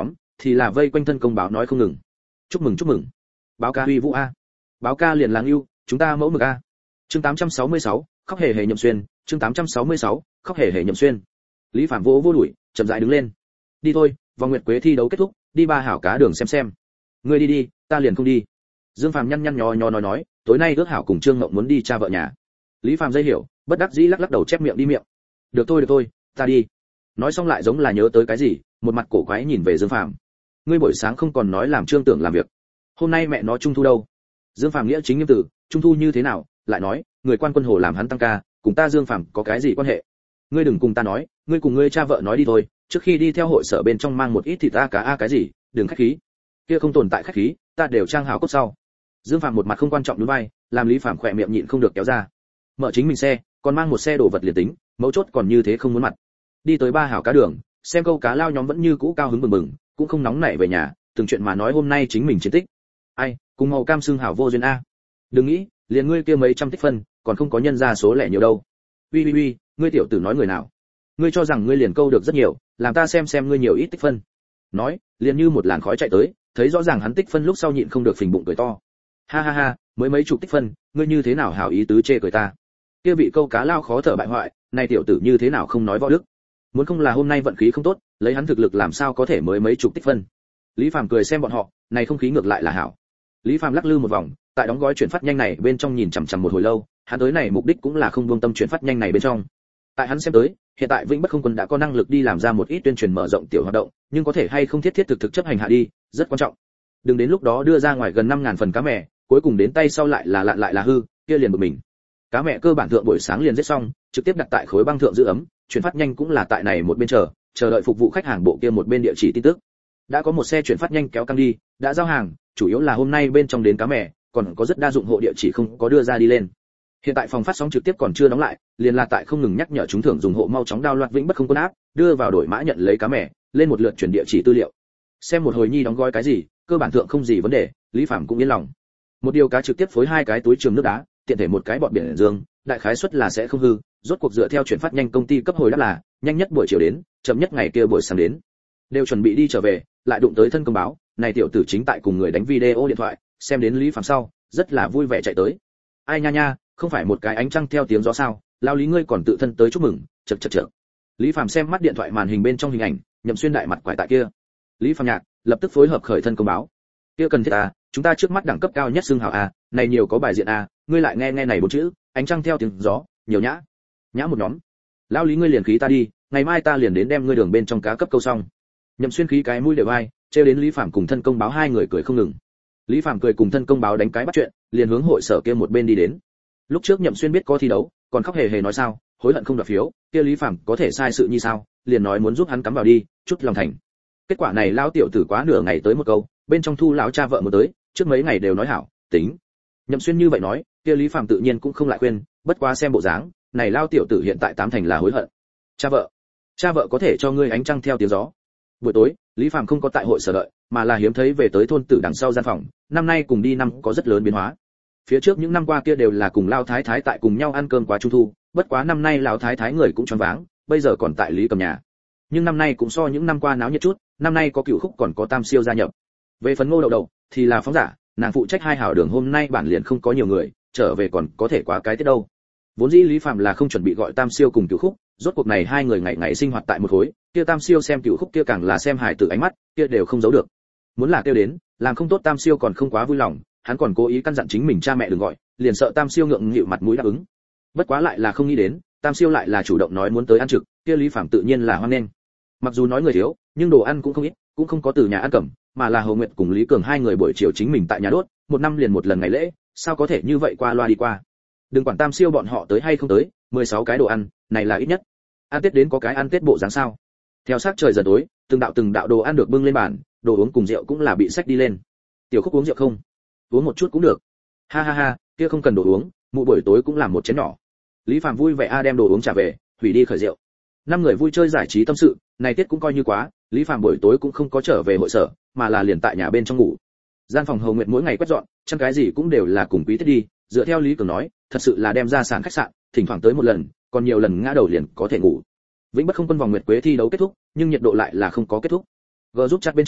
thì là vây quanh thân công báo nói không ngừng. Chúc mừng chúc mừng. Báo ca uy vũ a. Báo ca liền làng yêu, chúng ta mẫu mực a. Chương tám trăm sáu mươi sáu, khóc hề hề Nhậm Xuyên, chương tám trăm sáu mươi sáu, khóc hề hề Nhậm Xuyên. Lý Phạm vỗ vỗ đùi, chậm rãi đứng lên. Đi thôi, vòng nguyệt quế thi đấu kết thúc, đi ba hảo cá đường xem xem. Ngươi đi đi, ta liền không đi. Dương Phạm nhăn nhăn nhó nhó nói nói, tối nay ước hảo cùng Trương Ngộng muốn đi cha vợ nhà. Lý Phạm dây hiểu, bất đắc dĩ lắc lắc đầu chép miệng đi miệng. Được thôi được thôi, ta đi. Nói xong lại giống là nhớ tới cái gì, một mặt cổ quái nhìn về Dương Phạm. Ngươi buổi sáng không còn nói làm Trương Tưởng làm việc. Hôm nay mẹ nó trung thu đâu? Dương Phạm nghĩa chính nghiêm tử, trung thu như thế nào? Lại nói, người quan quân hồ làm hắn tăng ca, cùng ta Dương Phạm có cái gì quan hệ? Ngươi đừng cùng ta nói, ngươi cùng ngươi cha vợ nói đi thôi, trước khi đi theo hội sở bên trong mang một ít thịt a cá a cái gì, đừng khách khí. Kia không tồn tại khách khí, ta đều trang hảo cốt sau. Dương Phạm một mặt không quan trọng nhún vai, làm Lý Phạm khỏe miệng nhịn không được kéo ra. Mở chính mình xe, còn mang một xe đồ vật liền tính, mấu chốt còn như thế không muốn mặt. Đi tới ba hảo cá đường, xem câu cá lao nhóm vẫn như cũ cao hứng bừng bừng, cũng không nóng nảy về nhà, từng chuyện mà nói hôm nay chính mình chiến tích. Ai, cùng màu cam xương hảo vô duyên a. Đừng nghĩ, liền ngươi kia mấy trăm tích phân, còn không có nhân ra số lẻ nhiều đâu. Uy uy uy, ngươi tiểu tử nói người nào? Ngươi cho rằng ngươi liền câu được rất nhiều, làm ta xem xem ngươi nhiều ít tích phân. Nói, liền như một làn khói chạy tới, thấy rõ ràng hắn tích phân lúc sau nhịn không được phình bụng cười to. Ha ha ha, mới mấy chục tích phân, ngươi như thế nào hảo ý tứ chê cười ta? Kia vị câu cá lao khó thở bại hoại, này tiểu tử như thế nào không nói võ đức? Muốn không là hôm nay vận khí không tốt, lấy hắn thực lực làm sao có thể mới mấy chục tích phân. Lý Phàm cười xem bọn họ, này không khí ngược lại là hảo. Lý Phàm lắc lư một vòng, tại đóng gói chuyển phát nhanh này bên trong nhìn chằm chằm một hồi lâu, hắn tới này mục đích cũng là không buông tâm chuyển phát nhanh này bên trong. Tại hắn xem tới, hiện tại Vĩnh Bất Không Quân đã có năng lực đi làm ra một ít tuyên truyền mở rộng tiểu hoạt động, nhưng có thể hay không thiết thiết thực thực chấp hành hạ đi, rất quan trọng. Đừng đến lúc đó đưa ra ngoài gần năm ngàn phần cá mẹ, cuối cùng đến tay sau lại là lạn lại là hư, kia liền bực mình. Cá mẹ cơ bản thượng buổi sáng liền giết xong, trực tiếp đặt tại khối băng thượng giữ ấm, chuyển phát nhanh cũng là tại này một bên chờ, chờ đợi phục vụ khách hàng bộ kia một bên địa chỉ tin tức. Đã có một xe chuyển phát nhanh kéo căng đi, đã giao hàng, chủ yếu là hôm nay bên trong đến cá mẹ, còn có rất đa dụng hộ địa chỉ không có đưa ra đi lên. Hiện tại phòng phát sóng trực tiếp còn chưa đóng lại, liền là tại không ngừng nhắc nhở chúng thưởng dùng hộ mau chóng download Vĩnh Bất Không Quân app, đưa vào đổi mã nhận lấy cá mẹ, lên một lượt chuyển địa chỉ tư liệu. Xem một hồi nhi đóng gói cái gì, cơ bản thượng không gì vấn đề, Lý Phạm cũng yên lòng. Một điều cá trực tiếp phối hai cái túi trường nước đá, tiện thể một cái bọt biển dương, đại khái suất là sẽ không hư, rốt cuộc dựa theo chuyển phát nhanh công ty cấp hồi đáp là, nhanh nhất buổi chiều đến, chậm nhất ngày kia buổi sáng đến. Đều chuẩn bị đi trở về, lại đụng tới thân công báo, này tiểu tử chính tại cùng người đánh video điện thoại, xem đến Lý Phạm sau, rất là vui vẻ chạy tới. Ai nha nha, không phải một cái ánh trăng theo tiếng gió sao, lao Lý ngươi còn tự thân tới chúc mừng, chậc chậc chậc. Lý Phạm xem mắt điện thoại màn hình bên trong hình ảnh, Nhậm Xuyên đại mặt quải tại kia. Lý Phạm nhạc, lập tức phối hợp khởi thân công báo. Kia cần thiết à, chúng ta trước mắt đẳng cấp cao nhất xưng hào a, này nhiều có bài diện a, ngươi lại nghe nghe này bốn chữ, ánh trăng theo tiếng gió, nhiều nhã. Nhã một nhóm. Lão Lý ngươi liền khí ta đi, ngày mai ta liền đến đem ngươi đường bên trong cá cấp câu xong. Nhậm Xuyên khí cái mũi đều ai, trêu đến Lý Phạm cùng thân công báo hai người cười không ngừng. Lý Phạm cười cùng thân công báo đánh cái bắt chuyện, liền hướng hội sở kia một bên đi đến. Lúc trước Nhậm Xuyên biết có thi đấu, còn khóc hề hề nói sao, hối hận không đoạt phiếu, kia Lý Phạm có thể sai sự như sao, liền nói muốn giúp hắn cắm vào đi, chút lòng thành. Kết quả này lão tiểu tử quá nửa ngày tới một câu, bên trong thu lão cha vợ mới tới, trước mấy ngày đều nói hảo, tính. Nhậm Xuyên như vậy nói, kia Lý Phạm tự nhiên cũng không lại khuyên, bất quá xem bộ dáng, này lao tiểu tử hiện tại tám thành là hối hận. Cha vợ, cha vợ có thể cho ngươi ánh trăng theo tiếng gió. Buổi tối, Lý Phạm không có tại hội sở đợi, mà là hiếm thấy về tới thôn tử đằng sau gian phòng, năm nay cùng đi năm có rất lớn biến hóa. Phía trước những năm qua kia đều là cùng lao thái thái tại cùng nhau ăn cơm quá trung thu, bất quá năm nay lão thái thái người cũng choáng váng, bây giờ còn tại Lý Cầm nhà. Nhưng năm nay cũng so những năm qua náo nhiệt chút, năm nay có Cửu Khúc còn có Tam Siêu gia nhập. Về phần Ngô Đậu Đậu thì là phóng giả, nàng phụ trách hai hảo đường hôm nay bản liền không có nhiều người, trở về còn có thể quá cái tiết đâu. Vốn dĩ Lý Phạm là không chuẩn bị gọi Tam Siêu cùng Cửu Khúc, rốt cuộc này hai người ngày ngày sinh hoạt tại một khối, kia Tam Siêu xem Cửu Khúc kia càng là xem hài tử ánh mắt, kia đều không giấu được. Muốn là kêu đến, làm không tốt Tam Siêu còn không quá vui lòng, hắn còn cố ý căn dặn chính mình cha mẹ đừng gọi, liền sợ Tam Siêu ngượng nghịu mặt mũi đáp ứng. Bất quá lại là không nghĩ đến, Tam Siêu lại là chủ động nói muốn tới ăn trực, kia Lý Phạm tự nhiên là hoan nghênh. Mặc dù nói người thiếu, nhưng đồ ăn cũng không ít, cũng không có từ nhà ăn cẩm, mà là Hồ Nguyệt cùng Lý Cường hai người buổi chiều chính mình tại nhà đốt, một năm liền một lần ngày lễ, sao có thể như vậy qua loa đi qua. Đừng quản Tam Siêu bọn họ tới hay không tới, mười sáu cái đồ ăn, này là ít nhất. Ăn Tết đến có cái ăn Tết bộ dáng sao? Theo sát trời dần tối, từng đạo từng đạo đồ ăn được bưng lên bàn, đồ uống cùng rượu cũng là bị xách đi lên. Tiểu Khúc uống rượu không? Uống một chút cũng được. Ha ha ha, kia không cần đồ uống, mụ buổi tối cũng làm một chén nhỏ. Lý Phạm vui vẻ a đem đồ uống trả về, hủy đi khởi rượu. Năm người vui chơi giải trí tâm sự, này Tết cũng coi như quá, Lý Phạm buổi tối cũng không có trở về hội sở, mà là liền tại nhà bên trong ngủ. Gian phòng Hầu Nguyệt mỗi ngày quét dọn, chăn cái gì cũng đều là cùng Quý Tết đi, dựa theo Lý Cường nói, thật sự là đem ra sàn khách sạn, thỉnh thoảng tới một lần, còn nhiều lần ngã đầu liền có thể ngủ. Vĩnh Bất Không Quân vòng Nguyệt Quế thi đấu kết thúc, nhưng nhiệt độ lại là không có kết thúc. G giúp chat bên trong,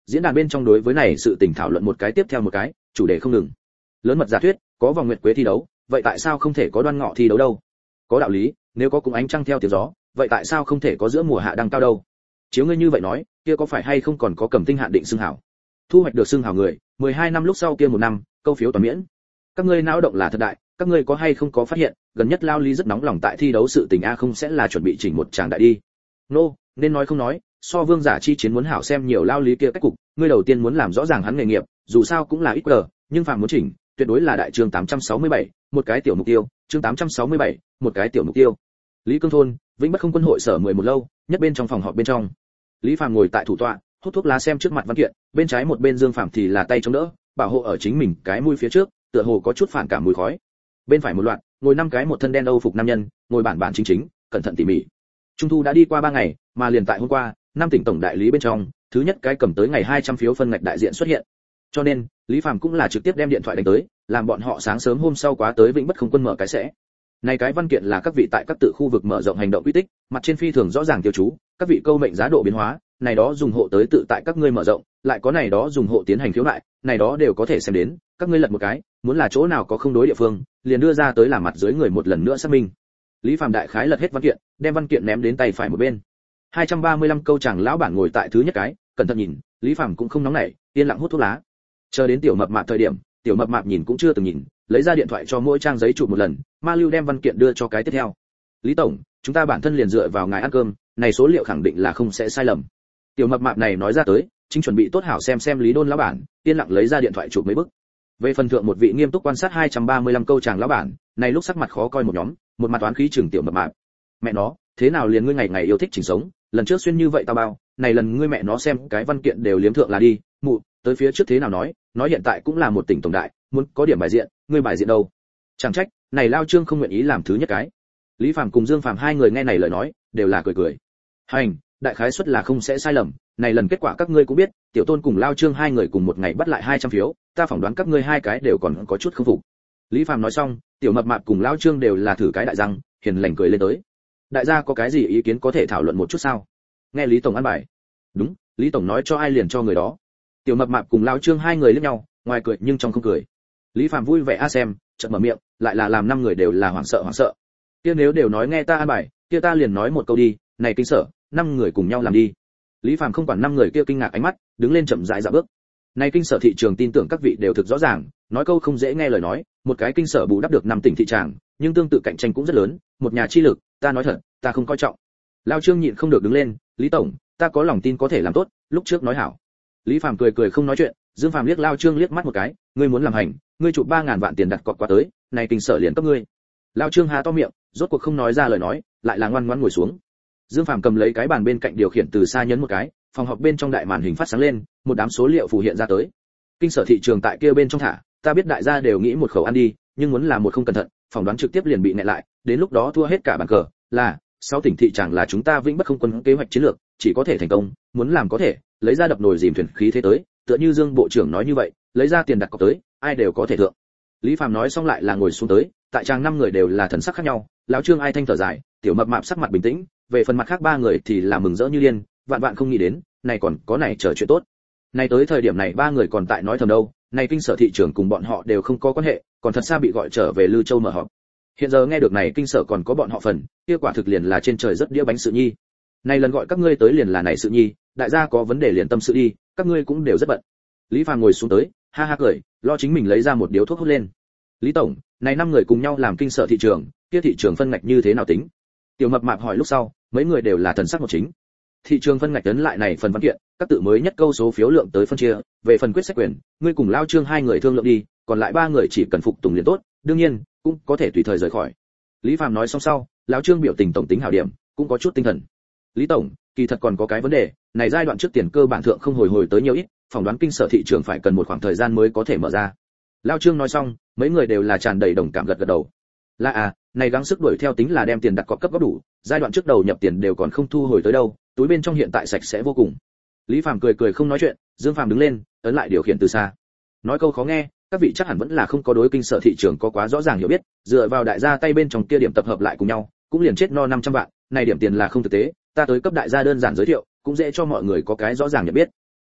diễn đàn bên trong đối với này sự tình thảo luận một cái tiếp theo một cái, chủ đề không ngừng. Lớn mật giả thuyết, có vòng nguyệt quế thi đấu, vậy tại sao không thể có đoan ngọ thi đấu đâu? Có đạo lý, nếu có cùng ánh trăng theo tiếng gió, vậy tại sao không thể có giữa mùa hạ đăng cao đâu? Chiếu ngươi như vậy nói, kia có phải hay không còn có cầm tinh hạn định xưng hảo? Thu hoạch được xưng hảo người, mười hai năm lúc sau kia một năm, câu phiếu toàn miễn. Các ngươi não động là thật đại, các ngươi có hay không có phát hiện, gần nhất Lao Lý rất nóng lòng tại thi đấu sự tình a không sẽ là chuẩn bị chỉnh một tràng đại đi. Nô, no, nên nói không nói, so vương giả chi chiến muốn hảo xem nhiều Lao Lý kia cách cục, ngươi đầu tiên muốn làm rõ ràng hắn nghề nghiệp, dù sao cũng là ít cờ, nhưng phạm muốn chỉnh, tuyệt đối là đại chương tám trăm sáu mươi bảy, một cái tiểu mục tiêu, chương tám trăm sáu mươi bảy, một cái tiểu mục tiêu. Lý Cương thôn, Vĩnh Bất Không quân hội sở mười một lâu, nhất bên trong phòng họp bên trong. Lý Phàm ngồi tại thủ tọa, hút thuốc lá xem trước mặt văn kiện, bên trái một bên Dương Phàm thì là tay chống đỡ, bảo hộ ở chính mình cái mũi phía trước, tựa hồ có chút phản cảm mùi khói. Bên phải một loạt, ngồi năm cái một thân đen Âu phục nam nhân, ngồi bản bản chính chính, cẩn thận tỉ mỉ. Trung thu đã đi qua ba ngày, mà liền tại hôm qua, năm tỉnh tổng đại lý bên trong, thứ nhất cái cầm tới ngày hai trăm phiếu phân ngạch đại diện xuất hiện. Cho nên, Lý Phàm cũng là trực tiếp đem điện thoại đánh tới, làm bọn họ sáng sớm hôm sau quá tới Vĩnh Bất Không quân mở cái sẽ. Này cái văn kiện là các vị tại các tự khu vực mở rộng hành động quy tích, mặt trên phi thường rõ ràng tiêu chú, các vị câu mệnh giá độ biến hóa, này đó dùng hộ tới tự tại các ngươi mở rộng, lại có này đó dùng hộ tiến hành khiếu nại, này đó đều có thể xem đến, các ngươi lật một cái, muốn là chỗ nào có không đối địa phương, liền đưa ra tới làm mặt dưới người một lần nữa xác minh. Lý Phàm đại khái lật hết văn kiện, đem văn kiện ném đến tay phải một bên. hai trăm ba mươi lăm câu chàng lão bản ngồi tại thứ nhất cái, cẩn thận nhìn, Lý Phàm cũng không nóng nảy, yên lặng hút thuốc lá. Chờ đến tiểu mập mạp thời điểm, tiểu mập mạp nhìn cũng chưa từng nhìn, lấy ra điện thoại cho mỗi trang giấy chụp một lần, ma lưu đem văn kiện đưa cho cái tiếp theo. Lý tổng, chúng ta bản thân liền dựa vào ngài ăn cơm, này số liệu khẳng định là không sẽ sai lầm. Tiểu mập mạp này nói ra tới, chính chuẩn bị tốt hảo xem xem Lý Đôn lão bản, yên lặng lấy ra điện thoại chụp mấy bức. Về phần thượng một vị nghiêm túc quan sát hai trăm ba mươi lăm câu chàng lão bản, này lúc sắc mặt khó coi một nhóm, một mặt toán khí chừng tiểu mập mạp. Mẹ nó, thế nào liền ngươi ngày ngày yêu thích chỉnh sống, lần trước xuyên như vậy tao bao, này lần ngươi mẹ nó xem cái văn kiện đều liếm thượng là đi, mụ, tới phía trước thế nào nói, nói hiện tại cũng là một tỉnh tổng đại, muốn có điểm bài diện, ngươi bài diện đâu? Chẳng trách, này Lao Trương không nguyện ý làm thứ nhất cái. Lý Phàm cùng Dương Phàm hai người nghe này lời nói, đều là cười cười. Hành, đại khái suất là không sẽ sai lầm, này lần kết quả các ngươi cũng biết, Tiểu Tôn cùng Lao Trương hai người cùng một ngày bắt lại hai trăm phiếu, ta phỏng đoán các ngươi hai cái đều còn có chút không phục. Lý Phàm nói xong, Tiểu Mập Mạp cùng Lao Trương đều là thử cái đại răng, hiền lành cười lên tới. Đại gia có cái gì ý kiến có thể thảo luận một chút sao? Nghe Lý tổng ăn bài. Đúng, Lý tổng nói cho ai liền cho người đó. Tiểu Mập Mạp cùng Lao Trương hai người liếc nhau, ngoài cười nhưng trong không cười. Lý Phàm vui vẻ a xem, chợt mở miệng, lại là làm năm người đều là hoảng sợ hoảng sợ. Kia nếu đều nói nghe ta an bài, kia ta liền nói một câu đi, này kinh sở, năm người cùng nhau làm đi. Lý Phàm không quản năm người kia kinh ngạc ánh mắt, đứng lên chậm rãi dạo bước. Này kinh sở thị trường tin tưởng các vị đều thực rõ ràng, nói câu không dễ nghe lời nói, một cái kinh sở bù đắp được năm tỉnh thị tràng, nhưng tương tự cạnh tranh cũng rất lớn, một nhà chi lực, ta nói thật, ta không coi trọng. Lao Trương nhịn không được đứng lên, Lý tổng, ta có lòng tin có thể làm tốt, lúc trước nói hảo. Lý Phàm cười cười không nói chuyện, Dương Phàm liếc Lao Trương liếc mắt một cái, ngươi muốn làm hành, ngươi chụp ba ngàn vạn tiền đặt cọc qua tới, này kinh sở liền cấp ngươi. Lao Trương há to miệng, rốt cuộc không nói ra lời nói, lại là ngoan ngoãn ngồi xuống. Dương Phàm cầm lấy cái bàn bên cạnh điều khiển từ xa nhấn một cái, phòng họp bên trong đại màn hình phát sáng lên, một đám số liệu phù hiện ra tới. Kinh sở thị trường tại kia bên trong thả, ta biết đại gia đều nghĩ một khẩu ăn đi, nhưng muốn làm một không cẩn thận, phỏng đoán trực tiếp liền bị nẹt lại, đến lúc đó thua hết cả bàn cờ, là sáu tỉnh thị tràng là chúng ta Vĩnh Bất Không quân kế hoạch chiến lược, chỉ có thể thành công, muốn làm có thể, lấy ra đập nồi dìm thuyền khí thế tới, tựa như Dương bộ trưởng nói như vậy, lấy ra tiền đặt cọc tới, ai đều có thể thượng. Lý Phàm nói xong lại là ngồi xuống tới, tại trang năm người đều là thần sắc khác nhau, lão Trương ai thanh thở dài, tiểu mập mạp sắc mặt bình tĩnh, về phần mặt khác ba người thì là mừng rỡ như điên, vạn vạn không nghĩ đến, này còn có này chờ chuyện tốt. Này tới thời điểm này ba người còn tại nói thầm đâu, này kinh sở thị trường cùng bọn họ đều không có quan hệ, còn thật xa bị gọi trở về Lư Châu mở họp. Hiện giờ nghe được này kinh sở còn có bọn họ phần, kia quả thực liền là trên trời rất đĩa bánh sự nhi. Này lần gọi các ngươi tới liền là này sự nhi, đại gia có vấn đề liền tâm sự đi, các ngươi cũng đều rất bận. Lý Phàm ngồi xuống tới, ha ha cười, lo chính mình lấy ra một điếu thuốc hút lên. Lý tổng, này năm người cùng nhau làm kinh sở thị trường, kia thị trường phân ngạch như thế nào tính? Tiểu mập mạp hỏi lúc sau, mấy người đều là thần sắc một chính. Thị trường phân ngạch ấn lại này phần văn kiện, các tự mới nhất câu số phiếu lượng tới phân chia, về phần quyết sách quyền, ngươi cùng Lao Trương hai người thương lượng đi, còn lại ba người chỉ cần phục tùng liền tốt, đương nhiên, cũng có thể tùy thời rời khỏi. Lý Phàm nói xong sau, lão Trương biểu tình tổng tính hảo điểm, cũng có chút tinh thần. Lý tổng, kỳ thật còn có cái vấn đề, này giai đoạn trước tiền cơ bản thượng không hồi hồi tới nhiều ít, phỏng đoán kinh sở thị trường phải cần một khoảng thời gian mới có thể mở ra. Lão Trương nói xong, mấy người đều là tràn đầy đồng cảm gật gật đầu. Là à, này gắng sức đuổi theo tính là đem tiền đặt cọc cấp góp đủ, giai đoạn trước đầu nhập tiền đều còn không thu hồi tới đâu, túi bên trong hiện tại sạch sẽ vô cùng. Lý Phàm cười cười không nói chuyện, Dương Phàm đứng lên, ấn lại điều khiển từ xa. Nói câu khó nghe, các vị chắc hẳn vẫn là không có đối kinh sở thị trường có quá rõ ràng hiểu biết, dựa vào đại gia tay bên trong kia điểm tập hợp lại cùng nhau, cũng liền chết no năm trăm vạn, này điểm tiền là không thực tế, ta tới cấp đại gia đơn giản giới thiệu, cũng dễ cho mọi người có cái rõ ràng nhận biết.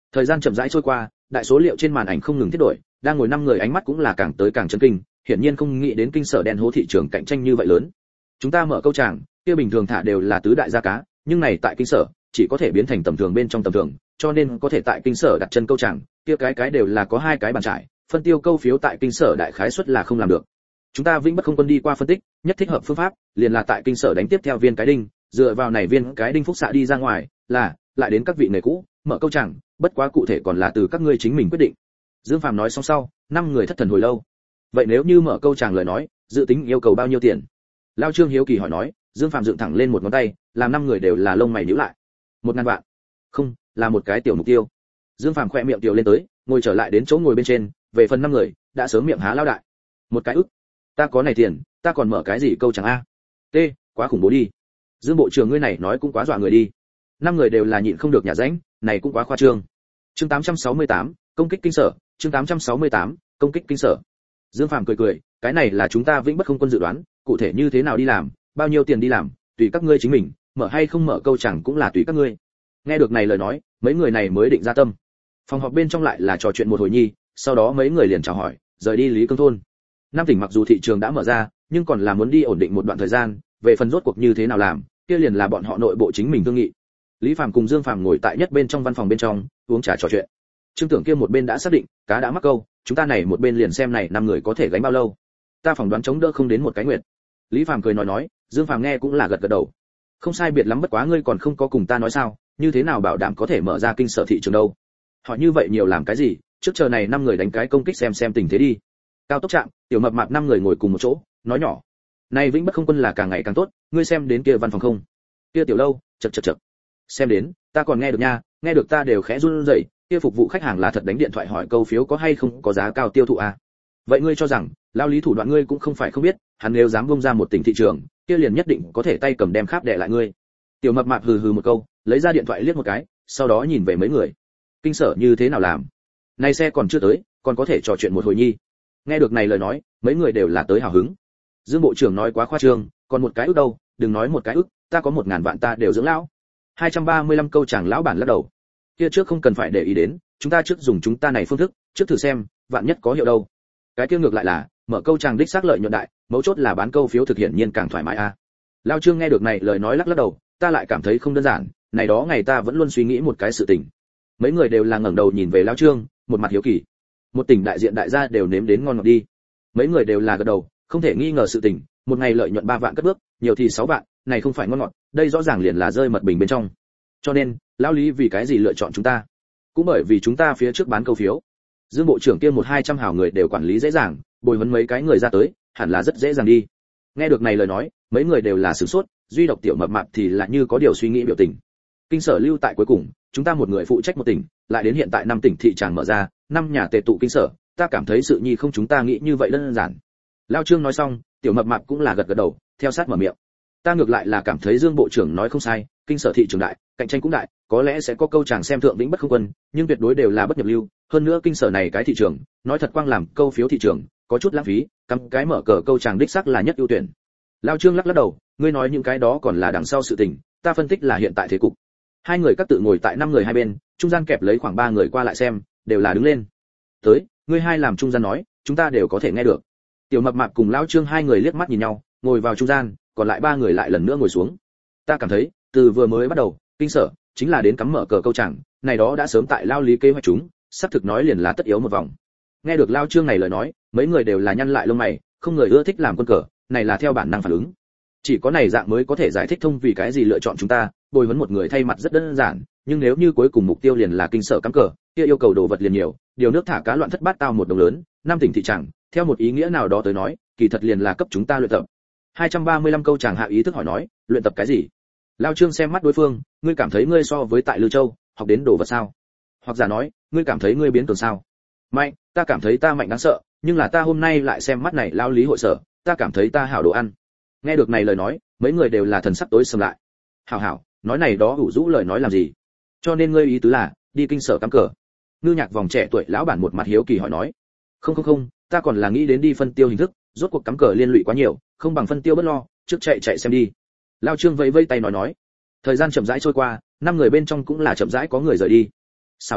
Thời gian chậm rãi trôi qua, đại số liệu trên màn ảnh không ngừng thay đổi, đang ngồi năm người ánh mắt cũng là càng tới càng chấn kinh, hiển nhiên không nghĩ đến kinh sở đen hố thị trường cạnh tranh như vậy lớn. Chúng ta mở câu tràng, kia bình thường thả đều là tứ đại gia cá, nhưng này tại kinh sở chỉ có thể biến thành tầm thường bên trong tầm thường, cho nên có thể tại kinh sở đặt chân câu tràng, kia cái cái đều là có hai cái bàn trải, phân tiêu câu phiếu tại kinh sở đại khái suất là không làm được. Chúng ta Vĩnh Bất không quân đi qua phân tích, nhất thích hợp phương pháp, liền là tại kinh sở đánh tiếp theo viên cái đinh, dựa vào này viên cái đinh phúc xạ đi ra ngoài, là lại đến các vị nghề cũ, mở câu tràng, bất quá cụ thể còn là từ các ngươi chính mình quyết định. Dương Phàm nói xong sau, năm người thất thần hồi lâu. Vậy nếu như mở câu tràng lời nói, dự tính yêu cầu bao nhiêu tiền? Lao Trương hiếu kỳ hỏi nói. Dương Phàm dựng thẳng lên một ngón tay, làm năm người đều là lông mày nhíu lại. Một ngàn vạn? Không, là một cái tiểu mục tiêu. Dương Phàm khẽ miệng tiểu lên tới, ngồi trở lại đến chỗ ngồi bên trên, về phần năm người, đã sớm miệng há lao đại. Một cái ức. Ta có này tiền, ta còn mở cái gì câu chẳng a? T, quá khủng bố đi. Dương bộ trưởng ngươi này nói cũng quá dọa người đi. Năm người đều là nhịn không được nhả rãnh, này cũng quá khoa trương. Chương tám trăm sáu mươi tám, công kích kinh sở, chương tám trăm sáu mươi tám, công kích kinh sở. Dương Phàm cười cười, cái này là chúng ta Vĩnh Bất không quân dự đoán, cụ thể như thế nào đi làm, bao nhiêu tiền đi làm, tùy các ngươi chính mình, mở hay không mở câu chẳng cũng là tùy các ngươi. Nghe được này lời nói, mấy người này mới định ra tâm. Phòng họp bên trong lại là trò chuyện một hồi nhi, sau đó mấy người liền chào hỏi, rời đi Lý Cương thôn. Nam tỉnh mặc dù thị trường đã mở ra, nhưng còn là muốn đi ổn định một đoạn thời gian, về phần rốt cuộc như thế nào làm, kia liền là bọn họ nội bộ chính mình thương nghị. Lý Phàm cùng Dương Phàm ngồi tại nhất bên trong văn phòng bên trong, uống trà trò chuyện. Trương Tưởng kia một bên đã xác định, cá đã mắc câu, chúng ta này một bên liền xem này năm người có thể gánh bao lâu. Ta phỏng đoán chống đỡ không đến một cái nguyệt. Lý Phàm cười nói nói, Dương Phàm nghe cũng là gật gật đầu. Không sai biệt lắm, bất quá ngươi còn không có cùng ta nói sao, như thế nào bảo đảm có thể mở ra kinh sở thị trường đâu? Họ như vậy nhiều làm cái gì, trước chờ này năm người đánh cái công kích xem xem tình thế đi. Cao tốc trạm, tiểu mập mạp năm người ngồi cùng một chỗ, nói nhỏ. Này Vĩnh Bất không quân là càng ngày càng tốt, ngươi xem đến kia văn phòng không? Kia tiểu lâu, chậc chậc chậc. Xem đến, ta còn nghe được nha, nghe được ta đều khẽ run rẩy, kia phục vụ khách hàng là thật đánh điện thoại hỏi câu phiếu có hay không có giá cao tiêu thụ à? Vậy ngươi cho rằng, lao lý thủ đoạn ngươi cũng không phải không biết, hắn nếu dám bung ra một tỉnh thị trường, kia liền nhất định có thể tay cầm đem kháp đè lại ngươi. Tiểu mập mạp hừ hừ một câu, lấy ra điện thoại liếc một cái, sau đó nhìn về mấy người. Kinh sở như thế nào làm? Này xe còn chưa tới, còn có thể trò chuyện một hồi nhi. Nghe được này lời nói, mấy người đều là tới hào hứng. Dương bộ trưởng nói quá khoa trương, còn một cái ức đâu, đừng nói một cái ức, ta có một ngàn vạn ta đều dưỡng lão. hai trăm ba mươi lăm câu chàng lão bản lắc đầu. Kia trước không cần phải để ý đến, chúng ta trước dùng chúng ta này phương thức, trước thử xem, vạn nhất có hiệu đâu. Cái kia ngược lại là, mở câu chàng đích xác lợi nhuận đại, mấu chốt là bán câu phiếu thực hiện nhiên càng thoải mái a. À. Lao Trương nghe được này lời nói lắc lắc đầu, ta lại cảm thấy không đơn giản, này đó ngày ta vẫn luôn suy nghĩ một cái sự tình. Mấy người đều là ngẩng đầu nhìn về Lao Trương, một mặt hiếu kỳ. Một tỉnh đại diện đại gia đều nếm đến ngon ngọt đi. Mấy người đều là gật đầu, không thể nghi ngờ sự tình, một ngày lợi nhuận ba vạn cất bước, nhiều thì sáu vạn, này không phải ngon ngọt, đây rõ ràng liền là rơi mật bình bên trong. Cho nên, lão Lý vì cái gì lựa chọn chúng ta? Cũng bởi vì chúng ta phía trước bán câu phiếu. Dương bộ trưởng kia một hai trăm hảo người đều quản lý dễ dàng, bồi huấn mấy cái người ra tới, hẳn là rất dễ dàng đi. Nghe được này lời nói, mấy người đều là sửng sốt, duy độc tiểu mập mạp thì là như có điều suy nghĩ biểu tình. Kinh sở lưu tại cuối cùng, chúng ta một người phụ trách một tỉnh, lại đến hiện tại năm tỉnh thị tràng mở ra, năm nhà tề tụ kinh sở, ta cảm thấy sự nhi không chúng ta nghĩ như vậy đơn giản. Lao Trương nói xong, tiểu mập mạp cũng là gật gật đầu, theo sát mở miệng. Ta ngược lại là cảm thấy Dương bộ trưởng nói không sai, kinh sở thị trường đại, cạnh tranh cũng đại, có lẽ sẽ có câu chàng xem thượng Vĩnh Bất không quân, nhưng tuyệt đối đều là bất nhập lưu, hơn nữa kinh sở này cái thị trường, nói thật quang làm câu phiếu thị trường, có chút lãng phí, cắm cái mở cờ câu chàng đích xác là nhất ưu tuyển. Lao Trương lắc lắc đầu, ngươi nói những cái đó còn là đằng sau sự tình, ta phân tích là hiện tại thế cục. Hai người các tự ngồi tại năm người hai bên, trung gian kẹp lấy khoảng ba người qua lại xem, đều là đứng lên. Tới, ngươi hai làm trung gian nói, chúng ta đều có thể nghe được. Tiểu mập mạp cùng Lão Trương hai người liếc mắt nhìn nhau, ngồi vào trung gian, còn lại ba người lại lần nữa ngồi xuống. Ta cảm thấy, từ vừa mới bắt đầu, kinh sở chính là đến cắm mở cờ câu chẳng, này đó đã sớm tại Lao Lý kế hoạch chúng, sắp thực nói liền là tất yếu một vòng. Nghe được Lao Trương này lời nói, mấy người đều là nhăn lại lông mày, không người ưa thích làm quân cờ, này là theo bản năng phản ứng. Chỉ có này dạng mới có thể giải thích thông vì cái gì lựa chọn chúng ta, bồi huấn một người thay mặt rất đơn giản, nhưng nếu như cuối cùng mục tiêu liền là kinh sở cắm cờ, kia yêu cầu đồ vật liền nhiều, điều nước thả cá loạn thất bát tao một đồng lớn, năm tỉnh thị chẳng, theo một ý nghĩa nào đó tới nói, kỳ thật liền là cấp chúng ta luyện tập. hai trăm ba mươi lăm câu chàng hạ ý thức hỏi nói, luyện tập cái gì? Lao Trương xem mắt đối phương, ngươi cảm thấy ngươi so với tại Lư Châu, học đến đồ vật sao? Hoặc giả nói, ngươi cảm thấy ngươi biến cường sao? Mạnh, ta cảm thấy ta mạnh đáng sợ, nhưng là ta hôm nay lại xem mắt này Lao Lý hội sở, ta cảm thấy ta hảo đồ ăn. Nghe được này lời nói, mấy người đều là thần sắc tối sầm lại. Hảo hảo, nói này đó ủ rũ lời nói làm gì? Cho nên ngươi ý tứ là, đi kinh sở cắm cờ. Ngư Nhạc vòng trẻ tuổi lão bản một mặt hiếu kỳ hỏi nói. Không không không, ta còn là nghĩ đến đi phân tiêu hình thức, rốt cuộc cắm cờ liên lụy quá nhiều, không bằng phân tiêu bất lo, trước chạy chạy xem đi. Lao Trương vẫy vẫy tay nói nói. Thời gian chậm rãi trôi qua, năm người bên trong cũng là chậm rãi có người rời đi. Sao là,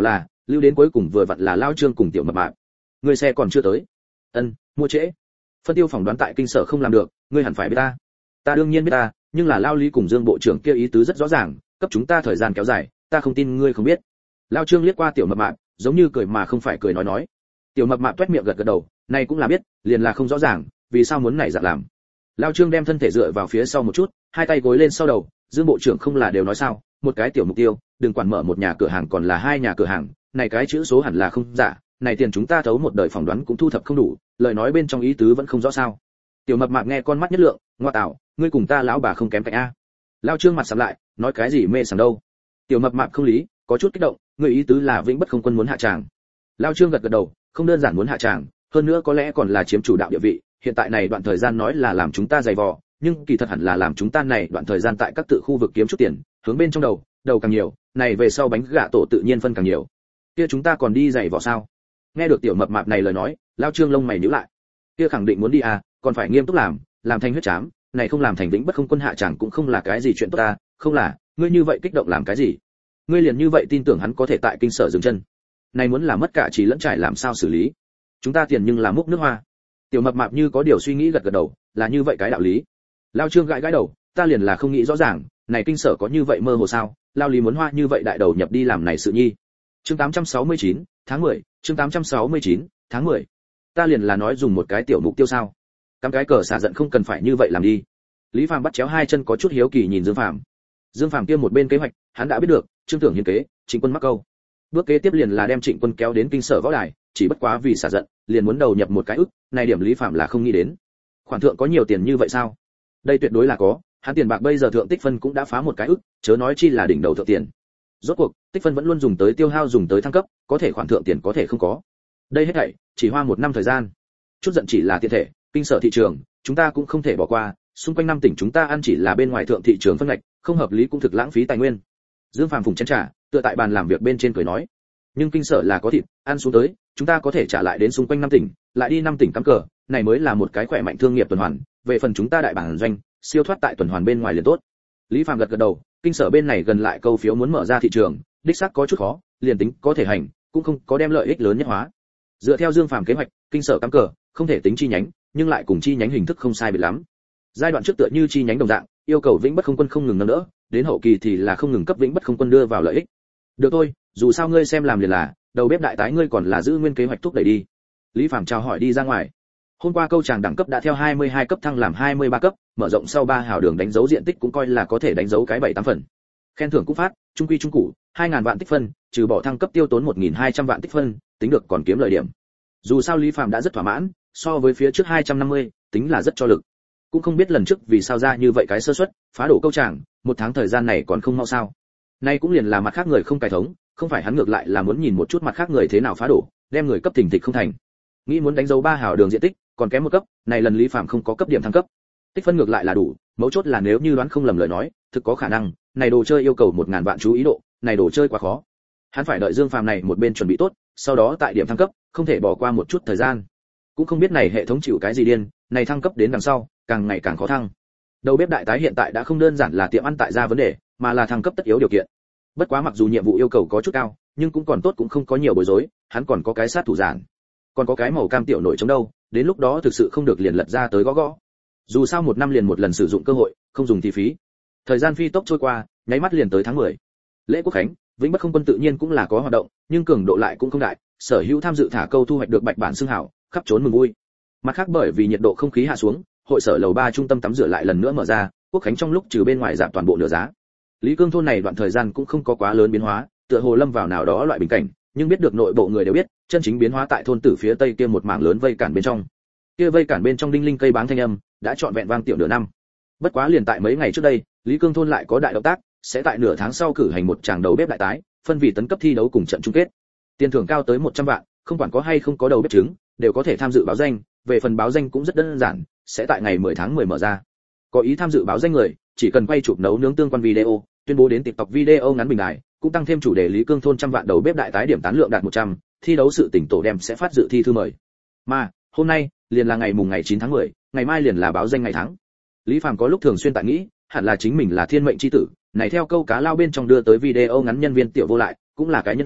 lưu đến cuối cùng vừa vặn là Lao Trương cùng Tiểu Mập Mạp. Người xe còn chưa tới. Ân, mua trễ. Phân Tiêu phỏng đoán tại kinh sở không làm được, ngươi hẳn phải biết ta. Ta đương nhiên biết ta, nhưng là Lao Lý cùng Dương bộ trưởng kia ý tứ rất rõ ràng, cấp chúng ta thời gian kéo dài, ta không tin ngươi không biết. Lao Trương liếc qua Tiểu Mập Mạp, giống như cười mà không phải cười nói nói. Tiểu Mập Mạp toét miệng gật gật đầu, này cũng là biết, liền là không rõ ràng, vì sao muốn này dạng làm. Lao Trương đem thân thể dựa vào phía sau một chút, hai tay gối lên sau đầu, Dương bộ trưởng không là đều nói sao, một cái tiểu mục tiêu, đừng quản mở một nhà cửa hàng còn là hai nhà cửa hàng, này cái chữ số hẳn là không giả, này tiền chúng ta thấu một đời phỏng đoán cũng thu thập không đủ, lời nói bên trong ý tứ vẫn không rõ sao. Tiểu Mập Mạp nghe con mắt nhất lượng, ngoa tạo, ngươi cùng ta lão bà không kém cạnh a. Lao Trương mặt sầm lại, nói cái gì mê sảng đâu. Tiểu Mập Mạp không lý, có chút kích động, ngươi ý tứ là Vĩnh Bất Không Quân muốn hạ tràng. Lao Trương gật gật đầu, không đơn giản muốn hạ tràng, hơn nữa có lẽ còn là chiếm chủ đạo địa vị, hiện tại này đoạn thời gian nói là làm chúng ta dày vò, nhưng kỳ thật hẳn là làm chúng ta này đoạn thời gian tại các tự khu vực kiếm chút tiền, hướng bên trong đầu, đầu càng nhiều, này về sau bánh gạ tổ tự nhiên phân càng nhiều. Kia chúng ta còn đi dày vò sao? Nghe được Tiểu Mập Mạp này lời nói, Lao Trương lông mày nhíu lại. Kia khẳng định muốn đi à, còn phải nghiêm túc làm, làm thành huyết chám, này không làm thành Vĩnh Bất Không Quân hạ tràng cũng không là cái gì chuyện tốt ta, không là, ngươi như vậy kích động làm cái gì? Ngươi liền như vậy tin tưởng hắn có thể tại kinh sở dừng chân? Này muốn là mất cả trí lẫn trải làm sao xử lý? Chúng ta tiền nhưng là múc nước hoa. Tiểu Mập Mạp như có điều suy nghĩ gật gật đầu, là như vậy cái đạo lý. Lao Trương gãi gãi đầu, ta liền là không nghĩ rõ ràng, này kinh sở có như vậy mơ hồ sao? Lao Lý muốn hoa như vậy đại đầu nhập đi làm này sự nhi. Chương tám trăm sáu mươi chín, tháng mười, chương tám trăm sáu mươi chín, tháng mười. Ta liền là nói dùng một cái tiểu mục tiêu sao? Cắm cái cờ xả giận không cần phải như vậy làm đi. Lý Phàm bắt chéo hai chân có chút hiếu kỳ nhìn Dương Phàm. Dương Phàm kia một bên kế hoạch, hắn đã biết được, Trương Tưởng hiến kế, Trịnh Quân mắc câu. Bước kế tiếp liền là đem Trịnh Quân kéo đến kinh sở võ đài, chỉ bất quá vì xả giận, liền muốn đầu nhập một cái ức, này điểm Lý Phàm là không nghĩ đến. Khoản thượng có nhiều tiền như vậy sao? Đây tuyệt đối là có, hắn tiền bạc bây giờ thượng tích phân cũng đã phá một cái ức, chớ nói chi là đỉnh đầu thượng tiền. Rốt cuộc, tích phân vẫn luôn dùng tới tiêu hao dùng tới thăng cấp, có thể khoản thượng tiền có thể không có. Đây hết thảy chỉ hoa một năm thời gian. Chút giận chỉ là tiền thể, kinh sở thị trường, chúng ta cũng không thể bỏ qua, xung quanh năm tỉnh chúng ta ăn chỉ là bên ngoài thượng thị trường phân ngạch, không hợp lý cũng thực lãng phí tài nguyên. Dương Phàm phùng chén trà, tựa tại bàn làm việc bên trên cười nói, nhưng kinh sở là có thịt, ăn xuống tới, chúng ta có thể trả lại đến xung quanh năm tỉnh, lại đi năm tỉnh cắm cờ, này mới là một cái khỏe mạnh thương nghiệp tuần hoàn, về phần chúng ta đại bản doanh, siêu thoát tại tuần hoàn bên ngoài liền tốt. Lý Phàm gật gật đầu, kinh sở bên này gần lại câu phiếu muốn mở ra thị trường, đích xác có chút khó, liền tính có thể hành, cũng không có đem lợi ích lớn nhất hóa. Dựa theo Dương Phàm kế hoạch, kinh sở cắm cờ, không thể tính chi nhánh, nhưng lại cùng chi nhánh hình thức không sai biệt lắm. Giai đoạn trước tựa như chi nhánh đồng dạng, yêu cầu Vĩnh Bất Không Quân không ngừng nâng đỡ, đến hậu kỳ thì là không ngừng cấp Vĩnh Bất Không Quân đưa vào lợi ích. Được thôi, dù sao ngươi xem làm liền là, đầu bếp đại tái ngươi còn là giữ nguyên kế hoạch thúc đẩy đi. Lý Phàm chào hỏi đi ra ngoài. Hôm qua câu tràng đẳng cấp đã theo hai mươi hai cấp thăng làm hai mươi ba cấp, mở rộng sau ba hào đường đánh dấu diện tích cũng coi là có thể đánh dấu cái bảy tám phần. Khen thưởng cũng phát, trung quy trung cụ, hai nghìn vạn tích phân, trừ bỏ thăng cấp tiêu tốn một nghìn hai trăm vạn tích phân, tính được còn kiếm lợi điểm. Dù sao Lý Phàm đã rất thỏa mãn, so với phía trước hai trăm năm mươi, tính là rất cho lực. Cũng không biết lần trước vì sao ra như vậy cái sơ suất, phá đổ câu tràng, một tháng thời gian này còn không mau sao? Nay cũng liền là mặt khác người không cải thống, không phải hắn ngược lại là muốn nhìn một chút mặt khác người thế nào phá đổ, đem người cấp thỉnh thịch không thành. Nghĩ muốn đánh dấu ba hào đường diện tích, còn kém một cấp, này lần Lý Phàm không có cấp điểm thăng cấp. Tích phân ngược lại là đủ, mấu chốt là nếu như đoán không lầm lời nói, thực có khả năng, này đồ chơi yêu cầu một nghìn vạn chú ý độ, này đồ chơi quá khó. Hắn phải đợi Dương Phàm này một bên chuẩn bị tốt, sau đó tại điểm thăng cấp, không thể bỏ qua một chút thời gian. Cũng không biết này hệ thống chịu cái gì điên, này thăng cấp đến đằng sau, càng ngày càng khó thăng. Đầu bếp đại tái hiện tại đã không đơn giản là tiệm ăn tại ra vấn đề, mà là thăng cấp tất yếu điều kiện. Bất quá mặc dù nhiệm vụ yêu cầu có chút cao, nhưng cũng còn tốt cũng không có nhiều bối rối, hắn còn có cái sát thủ giản, còn có cái màu cam tiểu nổi chống đâu, đến lúc đó thực sự không được liền lật ra tới gõ gõ. Dù sao một năm liền một lần sử dụng cơ hội, không dùng thì phí. Thời gian phi tốc trôi qua, nháy mắt liền tới tháng mười. Lễ Quốc khánh, Vĩnh Bất Không Quân tự nhiên cũng là có hoạt động, nhưng cường độ lại cũng không đại, sở hữu tham dự thả câu thu hoạch được bạch bản xưng hảo, khắp trốn mừng vui. Mặt khác bởi vì nhiệt độ không khí hạ xuống, hội sở lầu ba trung tâm tắm rửa lại lần nữa mở ra, Quốc khánh trong lúc trừ bên ngoài giảm toàn bộ nửa giá. Lý Cương thôn này đoạn thời gian cũng không có quá lớn biến hóa, tựa hồ lâm vào nào đó loại bình cảnh, nhưng biết được nội bộ người đều biết, chân chính biến hóa tại thôn tử phía tây kia một mảng lớn vây cản bên trong. Kia vây cản bên trong đinh linh cây báng thanh âm, đã trọn vẹn vang tiểu nửa năm. Bất quá liền tại mấy ngày trước đây, Lý Cương thôn lại có đại động tác, sẽ tại nửa tháng sau cử hành một tràng đầu bếp đại tái, phân vị tấn cấp thi đấu cùng trận chung kết. Tiền thưởng cao tới một trăm vạn, không quản có hay không có đầu bếp trứng, đều có thể tham dự báo danh, về phần báo danh cũng rất đơn giản, sẽ tại ngày mười tháng mười mở ra. Có ý tham dự báo danh người, chỉ cần quay chụp nấu nướng tương quan video, tuyên bố đến TikTok video ngắn bình đài, cũng tăng thêm chủ đề Lý Cương thôn trăm vạn đầu bếp đại tái điểm tán lượng đạt một trăm, thi đấu sự tỉnh tổ đem sẽ phát dự thi thư mời. Mà, hôm nay, liền là ngày mùng ngày chín tháng mười, ngày mai liền là báo danh ngày tháng. Lý Phàm có lúc thường xuyên tại nghĩ, hẳn là chính mình là thiên mệnh chi tử, này theo câu cá lao bên trong đưa tới video ngắn nhân viên tiểu vô lại, cũng là cái nhân tài,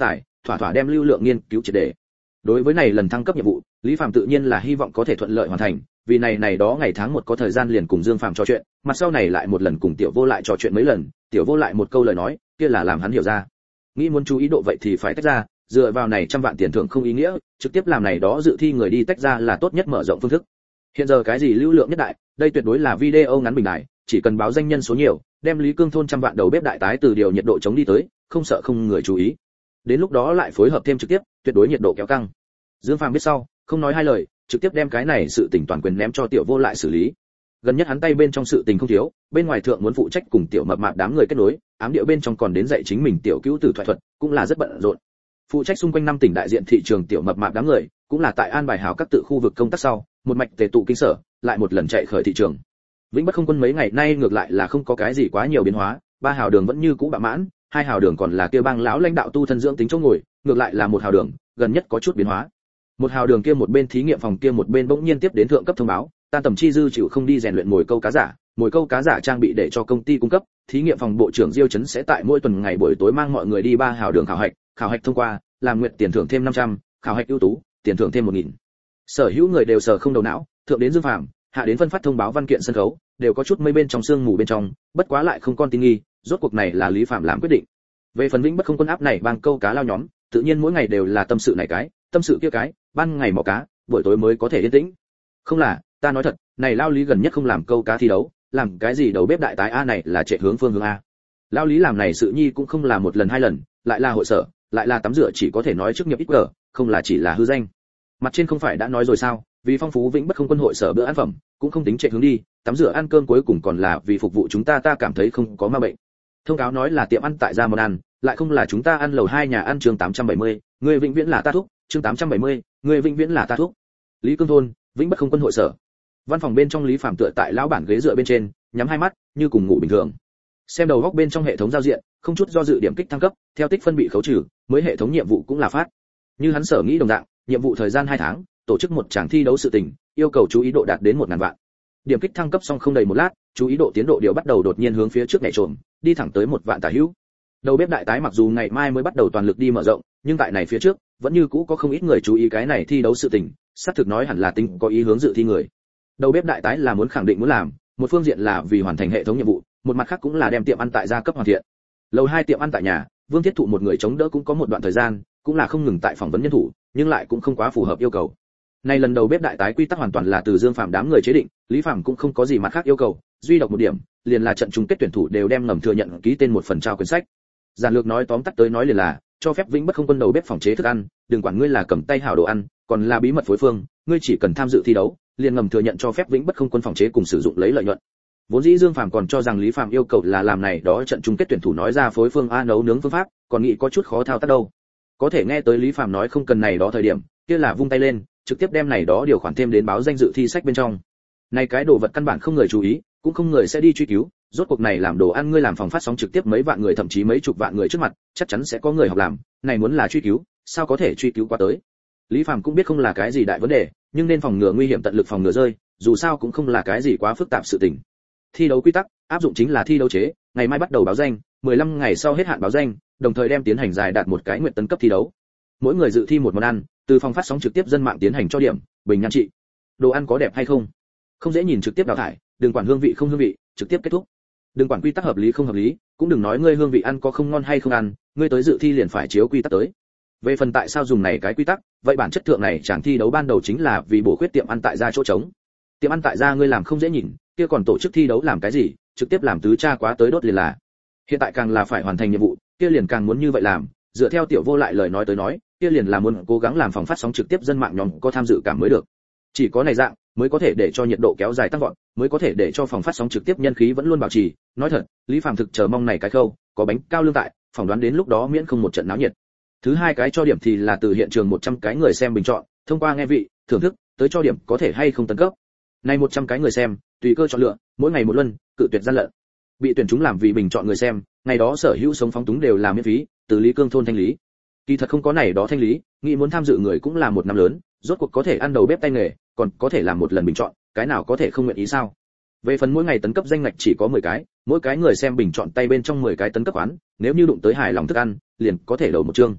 thỏa thỏa đem lưu lượng nghiên cứu triệt đề. Đối với này lần thăng cấp nhiệm vụ, Lý Phàm tự nhiên là hy vọng có thể thuận lợi hoàn thành, vì này này đó ngày tháng một có thời gian liền cùng Dương Phàm trò chuyện, mặt sau này lại một lần cùng Tiểu Vô lại trò chuyện mấy lần, Tiểu Vô lại một câu lời nói, kia là làm hắn hiểu ra. Nghĩ muốn chú ý độ vậy thì phải tách ra, dựa vào này trăm vạn tiền thưởng không ý nghĩa, trực tiếp làm này đó dự thi người đi tách ra là tốt nhất mở rộng phương thức. Hiện giờ cái gì lưu lượng nhất đại, đây tuyệt đối là video ngắn bình đại, chỉ cần báo danh nhân số nhiều, đem Lý Cương thôn trăm vạn đầu bếp đại tái từ điều nhiệt độ chống đi tới, không sợ không người chú ý. Đến lúc đó lại phối hợp thêm trực tiếp, tuyệt đối nhiệt độ kéo căng. Dương Phàm biết sau, không nói hai lời, trực tiếp đem cái này sự tình toàn quyền ném cho Tiểu Vô lại xử lý. Gần nhất hắn tay bên trong sự tình không thiếu, bên ngoài thượng muốn phụ trách cùng Tiểu Mập Mạp đám người kết nối, ám điệu bên trong còn đến dạy chính mình tiểu cứu tử thoại thuật, cũng là rất bận rộn. Phụ trách xung quanh năm tỉnh đại diện thị trường Tiểu Mập Mạp đám người, cũng là tại an bài hảo các tự khu vực công tác sau, một mạch tề tụ kinh sở, lại một lần chạy khởi thị trường. Vĩnh Bất Không Quân mấy ngày nay ngược lại là không có cái gì quá nhiều biến hóa, ba hào đường vẫn như cũ bạ mãn, hai hào đường còn là kia bang lão lãnh đạo tu thân dưỡng tính chỗ ngồi, ngược lại là một hào đường, gần nhất có chút biến hóa. Một hào đường kia một bên thí nghiệm phòng kia một bên bỗng nhiên tiếp đến thượng cấp thông báo, tan tầm chi dư chịu không đi rèn luyện mồi câu cá giả, mồi câu cá giả trang bị để cho công ty cung cấp, thí nghiệm phòng bộ trưởng Diêu Chấn sẽ tại mỗi tuần ngày buổi tối mang mọi người đi ba hào đường khảo hạch, khảo hạch thông qua, làm nguyện tiền thưởng thêm năm trăm, khảo hạch ưu tú, tiền thưởng thêm một nghìn. Sở hữu người đều sờ không đầu não, thượng đến Dương Phàm, hạ đến phân phát thông báo văn kiện sân khấu, đều có chút mây bên trong sương mù bên trong, bất quá lại không con tin nghi, rốt cuộc này là Lý Phạm làm quyết định. Về phần Vĩnh Bất Không Quân áp này bang câu cá lao nhóm, tự nhiên mỗi ngày đều là tâm sự này cái, tâm sự kia cái, ban ngày mò cá, buổi tối mới có thể yên tĩnh. Không là, ta nói thật, này lao Lý gần nhất không làm câu cá thi đấu, làm cái gì đầu bếp đại tái a này là chạy hướng phương hướng a. Lao Lý làm này sự nhi cũng không là một lần hai lần, lại là hội sở, lại là tắm rửa chỉ có thể nói chức nghiệp ít cờ, không là chỉ là hư danh. Mặt trên không phải đã nói rồi sao, vì phong phú Vĩnh Bất Không Quân hội sở bữa ăn phẩm, cũng không tính chạy hướng đi, tắm rửa ăn cơm cuối cùng còn là vì phục vụ chúng ta, ta cảm thấy không có ma bệnh. Thông cáo nói là tiệm ăn tại gia món ăn, lại không là chúng ta ăn lầu hai nhà ăn chương tám trăm bảy mươi, người vĩnh viễn là ta thúc, chương tám trăm bảy mươi, người vĩnh viễn là ta thúc. Lý Cương thôn, Vĩnh Bất Không Quân hội sở. Văn phòng bên trong Lý Phạm tựa tại lão bản ghế dựa bên trên, nhắm hai mắt, như cùng ngủ bình thường. Xem đầu góc bên trong hệ thống giao diện, không chút do dự điểm kích thăng cấp, theo tích phân bị khấu trừ, mới hệ thống nhiệm vụ cũng là phát. Như hắn sở nghĩ đồng dạng, nhiệm vụ thời gian hai tháng, tổ chức một tràng thi đấu sự tình, yêu cầu chú ý độ đạt đến một ngàn vạn. Điểm kích thăng cấp xong không đầy một lát, chú ý độ tiến độ điều bắt đầu đột nhiên hướng phía trước nhảy trộm, đi thẳng tới một vạn tả hữu. Đầu bếp đại tái mặc dù ngày mai mới bắt đầu toàn lực đi mở rộng, nhưng tại này phía trước, vẫn như cũ có không ít người chú ý cái này thi đấu sự tình, xác thực nói hẳn là tính có ý hướng dự thi người. Đầu bếp đại tái là muốn khẳng định muốn làm, một phương diện là vì hoàn thành hệ thống nhiệm vụ, một mặt khác cũng là đem tiệm ăn tại gia cấp hoàn thiện. Lầu hai tiệm ăn tại nhà, Vương Thiết Thụ một người chống đỡ cũng có một đoạn thời gian, cũng là không ngừng tại phỏng vấn nhân thủ, nhưng lại cũng không quá phù hợp yêu cầu. Nay lần đầu bếp đại tái quy tắc hoàn toàn là từ Dương Phạm đám người chế định, Lý Phạm cũng không có gì mặt khác yêu cầu, duy độc một điểm, liền là trận chung kết tuyển thủ đều đem ngầm thừa nhận ký tên một phần trao quyển sách. Giản lược nói tóm tắt tới nói liền là, cho phép Vĩnh Bất Không Quân đầu bếp phòng chế thức ăn, đừng quản ngươi là cầm tay hảo đồ ăn, còn là bí mật phối phương, ngươi chỉ cần tham dự thi đấu, liền ngầm thừa nhận cho phép Vĩnh Bất Không Quân phòng chế cùng sử dụng lấy lợi nhuận. Vốn dĩ Dương Phạm còn cho rằng Lý Phạm yêu cầu là làm này đó trận chung kết tuyển thủ nói ra phối phương a nấu nướng phương pháp, còn nghĩ có chút khó thao tác đâu. Có thể nghe tới Lý Phạm nói không cần này đó thời điểm, kia là vung tay lên, trực tiếp đem này đó điều khoản thêm đến báo danh dự thi sách bên trong. Này cái đồ vật căn bản không người chú ý, cũng không người sẽ đi truy cứu, rốt cuộc này làm đồ ăn ngươi làm phòng phát sóng trực tiếp mấy vạn người thậm chí mấy chục vạn người trước mặt, chắc chắn sẽ có người học làm, này muốn là truy cứu, sao có thể truy cứu qua tới. Lý Phạm cũng biết không là cái gì đại vấn đề, nhưng nên phòng ngừa nguy hiểm tận lực phòng ngừa rơi, dù sao cũng không là cái gì quá phức tạp sự tình. Thi đấu quy tắc, áp dụng chính là thi đấu chế, ngày mai bắt đầu báo danh, mười lăm ngày sau hết hạn báo danh, đồng thời đem tiến hành dài đạt một cái nguyện tấn cấp thi đấu. Mỗi người dự thi một món ăn, từ phòng phát sóng trực tiếp dân mạng tiến hành cho điểm, bình nhan trị. Đồ ăn có đẹp hay không? Không dễ nhìn trực tiếp đào thải, đừng quản hương vị không hương vị, trực tiếp kết thúc. Đừng quản quy tắc hợp lý không hợp lý, cũng đừng nói ngươi hương vị ăn có không ngon hay không ăn, ngươi tới dự thi liền phải chiếu quy tắc tới. Về phần tại sao dùng này cái quy tắc, vậy bản chất thượng này chẳng thi đấu ban đầu chính là vì bổ khuyết tiệm ăn tại gia chỗ trống. Tiệm ăn tại gia ngươi làm không dễ nhìn, kia còn tổ chức thi đấu làm cái gì, trực tiếp làm tứ cha quá tới đốt liền là. Hiện tại càng là phải hoàn thành nhiệm vụ, kia liền càng muốn như vậy làm, dựa theo Tiểu Vô lại lời nói tới nói, kia liền là muốn cố gắng làm phòng phát sóng trực tiếp dân mạng nhóm có tham dự cảm mới được. Chỉ có này dạng mới có thể để cho nhiệt độ kéo dài tăng vọt, mới có thể để cho phòng phát sóng trực tiếp nhân khí vẫn luôn bảo trì. Nói thật, Lý Phạm thực chờ mong này cái khâu, có bánh cao lương tại, phỏng đoán đến lúc đó miễn không một trận náo nhiệt. Thứ hai cái cho điểm thì là từ hiện trường một trăm cái người xem bình chọn, thông qua nghe vị, thưởng thức, tới cho điểm có thể hay không tấn cấp. Này một trăm cái người xem, tùy cơ chọn lựa, mỗi ngày một luân, cự tuyệt gian lận. Bị tuyển chúng làm vì bình chọn người xem, ngày đó sở hữu sống phóng túng đều là miễn phí, từ Lý Cương thôn thanh lý. Kỳ thật không có này đó thanh lý, nghĩ muốn tham dự người cũng là một năm lớn, rốt cuộc có thể ăn đầu bếp tay nghề, còn có thể làm một lần bình chọn, cái nào có thể không nguyện ý sao? Về phần mỗi ngày tấn cấp danh ngạch chỉ có mười cái, mỗi cái người xem bình chọn tay bên trong mười cái tấn cấp quán, nếu như đụng tới hài lòng thức ăn, liền có thể đầu một chương.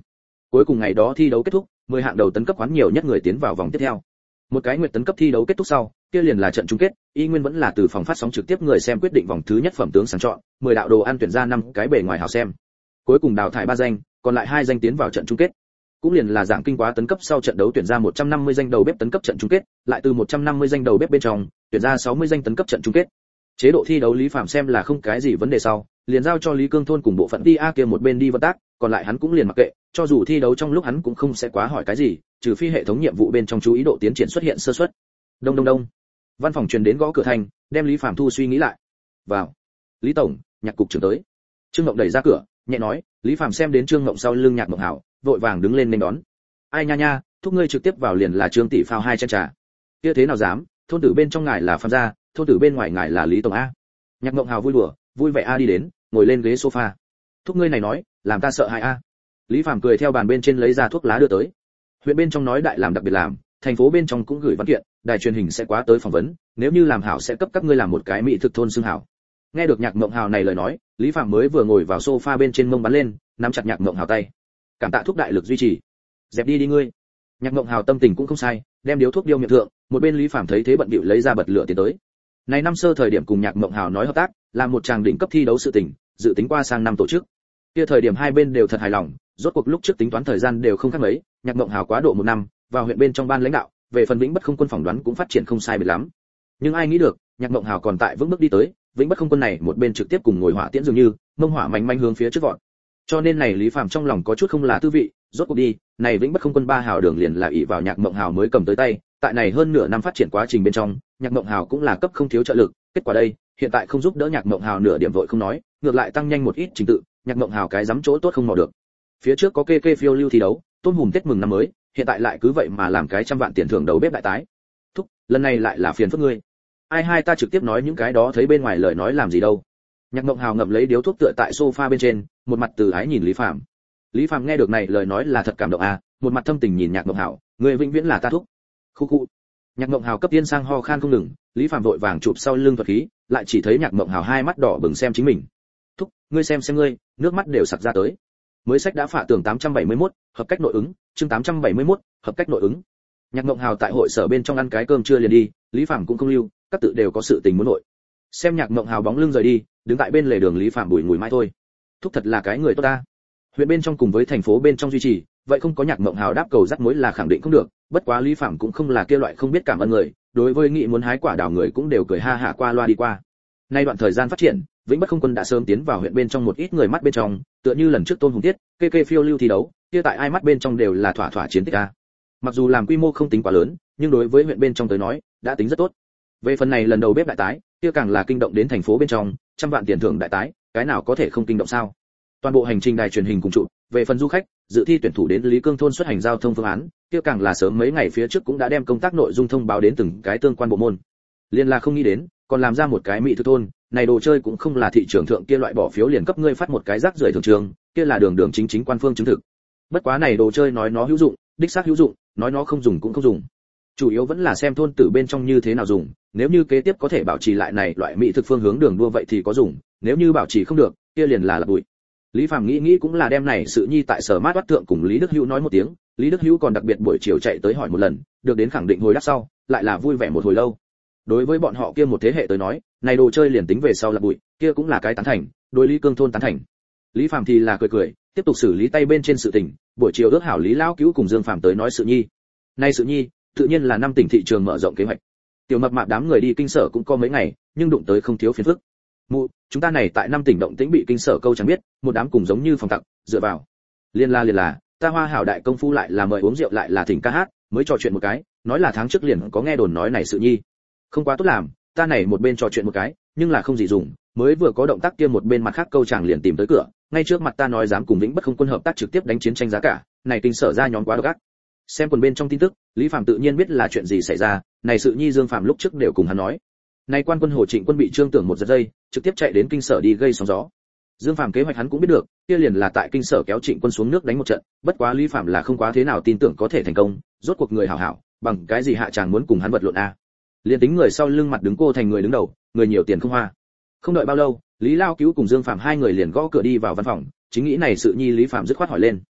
Cuối cùng ngày đó thi đấu kết thúc, mười hạng đầu tấn cấp khoán nhiều nhất người tiến vào vòng tiếp theo. Một cái nguyệt tấn cấp thi đấu kết thúc sau, kia liền là trận chung kết, y nguyên vẫn là từ phòng phát sóng trực tiếp người xem quyết định vòng thứ nhất phẩm tướng sàng chọn, mười đạo đồ ăn tuyển ra năm cái bề ngoài hảo xem. Cuối cùng đào thải ba danh, còn lại hai danh tiến vào trận chung kết. Cũng liền là dạng kinh quá tấn cấp sau trận đấu tuyển ra một trăm năm mươi danh đầu bếp tấn cấp trận chung kết, lại từ một trăm năm mươi danh đầu bếp bên trong, tuyển ra sáu mươi danh tấn cấp trận chung kết. Chế độ thi đấu Lý Phạm xem là không cái gì vấn đề sau, liền giao cho Lý Cương Thôn cùng bộ phận đi a kia một bên đi vận tác, còn lại hắn cũng liền mặc kệ, cho dù thi đấu trong lúc hắn cũng không sẽ quá hỏi cái gì, trừ phi hệ thống nhiệm vụ bên trong chú ý độ tiến triển xuất hiện sơ suất. Đông đông đông. Văn phòng truyền đến gõ cửa thành, đem Lý Phạm Thu suy nghĩ lại. "Vào." "Lý tổng, Nhạc cục trưởng tới." Trương Ngộng đẩy ra cửa, nhẹ nói. Lý Phạm xem đến Trương Ngộng sau lưng Nhạc Mộng Hảo, vội vàng đứng lên nên đón. "Ai nha nha, thúc ngươi trực tiếp vào liền là Trương tỷ phao hai chén trà." "Kia thế nào dám, thôn tử bên trong ngài là Phạm gia, thôn tử bên ngoài ngài là Lý tổng a." Nhạc Mộng Hào vui đùa, vui vẻ a đi đến, ngồi lên ghế sofa. "Thúc ngươi này nói, làm ta sợ hãi a." Lý Phạm cười theo bàn bên trên lấy ra thuốc lá đưa tới. "Huyện bên trong nói đại làm đặc biệt làm, thành phố bên trong cũng gửi văn kiện, đài truyền hình sẽ quá tới phỏng vấn, nếu như làm hảo sẽ cấp các ngươi làm một cái mỹ thực thôn xương hảo." Nghe được Nhạc Mộng Hào này lời nói, Lý Phạm mới vừa ngồi vào sofa bên trên mông bắn lên, nắm chặt Nhạc Mộng Hào tay. "Cảm tạ thúc đại lực duy trì." "Dẹp đi đi ngươi." Nhạc Mộng Hào tâm tình cũng không sai, đem điếu thuốc điêu miệng thượng, một bên Lý Phạm thấy thế bận bịu lấy ra bật lửa tiến tới. Này năm sơ thời điểm cùng Nhạc Mộng Hào nói hợp tác, làm một tràng đỉnh cấp thi đấu sự tình, dự tính qua sang năm tổ chức. Kia thời điểm hai bên đều thật hài lòng, rốt cuộc lúc trước tính toán thời gian đều không khác mấy, Nhạc Mộng Hào quá độ một năm, vào huyện bên trong ban lãnh đạo, về phần Vĩnh Bất Không Quân phỏng đoán cũng phát triển không sai biệt lắm. Nhưng ai nghĩ được, Nhạc Mộng Hào còn tại vững bước đi tới, Vĩnh Bất Không Quân này một bên trực tiếp cùng ngồi hỏa tiễn dường như, mông hỏa mạnh mẽ hướng phía trước vọt. Cho nên này Lý Phạm trong lòng có chút không là tư vị, rốt cuộc đi, này Vĩnh Bất Không Quân ba hào đường liền là ỷ vào Nhạc Mộng Hào mới cầm tới tay, tại này hơn nửa năm phát triển quá trình bên trong, Nhạc Mộng Hào cũng là cấp không thiếu trợ lực, kết quả đây, hiện tại không giúp đỡ Nhạc Mộng Hào nửa điểm vội không nói, ngược lại tăng nhanh một ít trình tự, Nhạc Mộng Hào cái dám chỗ tốt không mò được. Phía trước có kê kê phiêu lưu thi đấu, tôm hùm Tết mừng năm mới, hiện tại lại cứ vậy mà làm cái trăm vạn tiền thưởng đầu bếp đại tái. Thúc, lần này lại là phiền phức ngươi. Ai hai ta trực tiếp nói những cái đó thấy bên ngoài lời nói làm gì đâu. Nhạc Mộng Hào ngậm lấy điếu thuốc tựa tại sofa bên trên, một mặt từ ái nhìn Lý Phạm. Lý Phạm nghe được này lời nói là thật cảm động à, một mặt thâm tình nhìn Nhạc Mộng Hào, người vĩnh viễn là ta thúc. Khu khu. Nhạc Mộng Hào cấp tiên sang ho khan không ngừng, Lý Phạm vội vàng chụp sau lưng thuật khí, lại chỉ thấy Nhạc Mộng Hào hai mắt đỏ bừng xem chính mình. Thúc, ngươi xem xem ngươi, nước mắt đều sặc ra tới. Mới sách đã phạ tường tám trăm bảy mươi mốt, hợp cách nội ứng, chương tám trăm bảy mươi mốt, hợp cách nội ứng. Nhạc Mộng Hào tại hội sở bên trong ăn cái cơm trưa liền đi, Lý Phạm cũng không lưu, các tự đều có sự tình muốn nội. Xem Nhạc Mộng Hào bóng lưng rời đi, đứng tại bên lề đường Lý Phạm bùi ngùi mãi thôi. Thúc thật là cái người tốt ta. Huyện bên trong cùng với thành phố bên trong duy trì, vậy không có Nhạc Mộng Hào đáp cầu rắc mối là khẳng định không được, bất quá Lý Phạm cũng không là kia loại không biết cảm ơn người, đối với nghị muốn hái quả đào người cũng đều cười ha hả qua loa đi qua. Nay đoạn thời gian phát triển, Vĩnh Bất Không Quân đã sớm tiến vào huyện bên trong một ít người mắt bên trong, tựa như lần trước Tôn Hùng Tiết, kê kê phiêu lưu thi đấu, kia tại ai mắt bên trong đều là thỏa thỏa chiến tích a. Mặc dù làm quy mô không tính quá lớn, nhưng đối với huyện bên trong tới nói, đã tính rất tốt. Về phần này lần đầu bếp đại tái, kia càng là kinh động đến thành phố bên trong, trăm vạn tiền thưởng đại tái, cái nào có thể không kinh động sao? Toàn bộ hành trình đài truyền hình cùng trụ, về phần du khách, dự thi tuyển thủ đến Lý Cương thôn xuất hành giao thông phương án, kia càng là sớm mấy ngày phía trước cũng đã đem công tác nội dung thông báo đến từng cái tương quan bộ môn. Liên là không nghĩ đến, còn làm ra một cái mỹ thực thôn, này đồ chơi cũng không là thị trường thượng kia loại bỏ phiếu liền cấp ngươi phát một cái rác rưởi thường trường, kia là đường đường chính chính quan phương chứng thực. Bất quá này đồ chơi nói nó hữu dụng, đích xác hữu dụng, nói nó không dùng cũng không dùng. Chủ yếu vẫn là xem thôn tử bên trong như thế nào dùng, nếu như kế tiếp có thể bảo trì lại này loại mỹ thực phương hướng đường đua vậy thì có dùng, nếu như bảo trì không được, kia liền là là bụi. Lý Phạm nghĩ nghĩ cũng là đem này sự nhi tại sở mát bắt thượng cùng Lý Đức Hữu nói một tiếng, Lý Đức Hữu còn đặc biệt buổi chiều chạy tới hỏi một lần, được đến khẳng định hồi đáp sau, lại là vui vẻ một hồi lâu. Đối với bọn họ kia một thế hệ tới nói, này đồ chơi liền tính về sau là bụi, kia cũng là cái tán thành, đối Lý Cương thôn tán thành. Lý Phạm thì là cười cười, tiếp tục xử lý tay bên trên sự tình, buổi chiều ước hảo Lý lão cứu cùng Dương Phạm tới nói sự nhi. Nay sự nhi, tự nhiên là năm tỉnh thị trường mở rộng kế hoạch. Tiểu mập mạp đám người đi kinh sở cũng có mấy ngày, nhưng đụng tới không thiếu phiền phức. Mụ, chúng ta này tại năm tỉnh động tĩnh bị kinh sở câu chẳng biết, một đám cùng giống như phòng tặc, dựa vào. Liên la liền là, ta Hoa hảo đại công phu lại là mời uống rượu lại là thỉnh ca hát, mới trò chuyện một cái, nói là tháng trước liền có nghe đồn nói này sự nhi. Không quá tốt làm, ta này một bên trò chuyện một cái, nhưng là không gì dùng, mới vừa có động tác kia một bên mặt khác câu chàng liền tìm tới cửa, ngay trước mặt ta nói dám cùng Vĩnh Bất Không Quân hợp tác trực tiếp đánh chiến tranh giá cả, này kinh sở ra nhóm quá độc ác. Xem quần bên trong tin tức, Lý Phạm tự nhiên biết là chuyện gì xảy ra, này sự nhi Dương Phạm lúc trước đều cùng hắn nói. Này quan quân Hồ Trịnh Quân bị Trương Tưởng một giật dây, trực tiếp chạy đến kinh sở đi gây sóng gió. Dương Phạm kế hoạch hắn cũng biết được, kia liền là tại kinh sở kéo Trịnh Quân xuống nước đánh một trận, bất quá Lý Phạm là không quá thế nào tin tưởng có thể thành công, rốt cuộc người hảo hảo, bằng cái gì hạ chàng muốn cùng hắn vật lộn a. Liên tính người sau lưng mặt đứng cô thành người đứng đầu, người nhiều tiền không hoa. Không đợi bao lâu, Lý Lao Cứu cùng Dương Phạm hai người liền gõ cửa đi vào văn phòng, chính nghĩ này sự nhi Lý Phạm dứt khoát hỏi lên.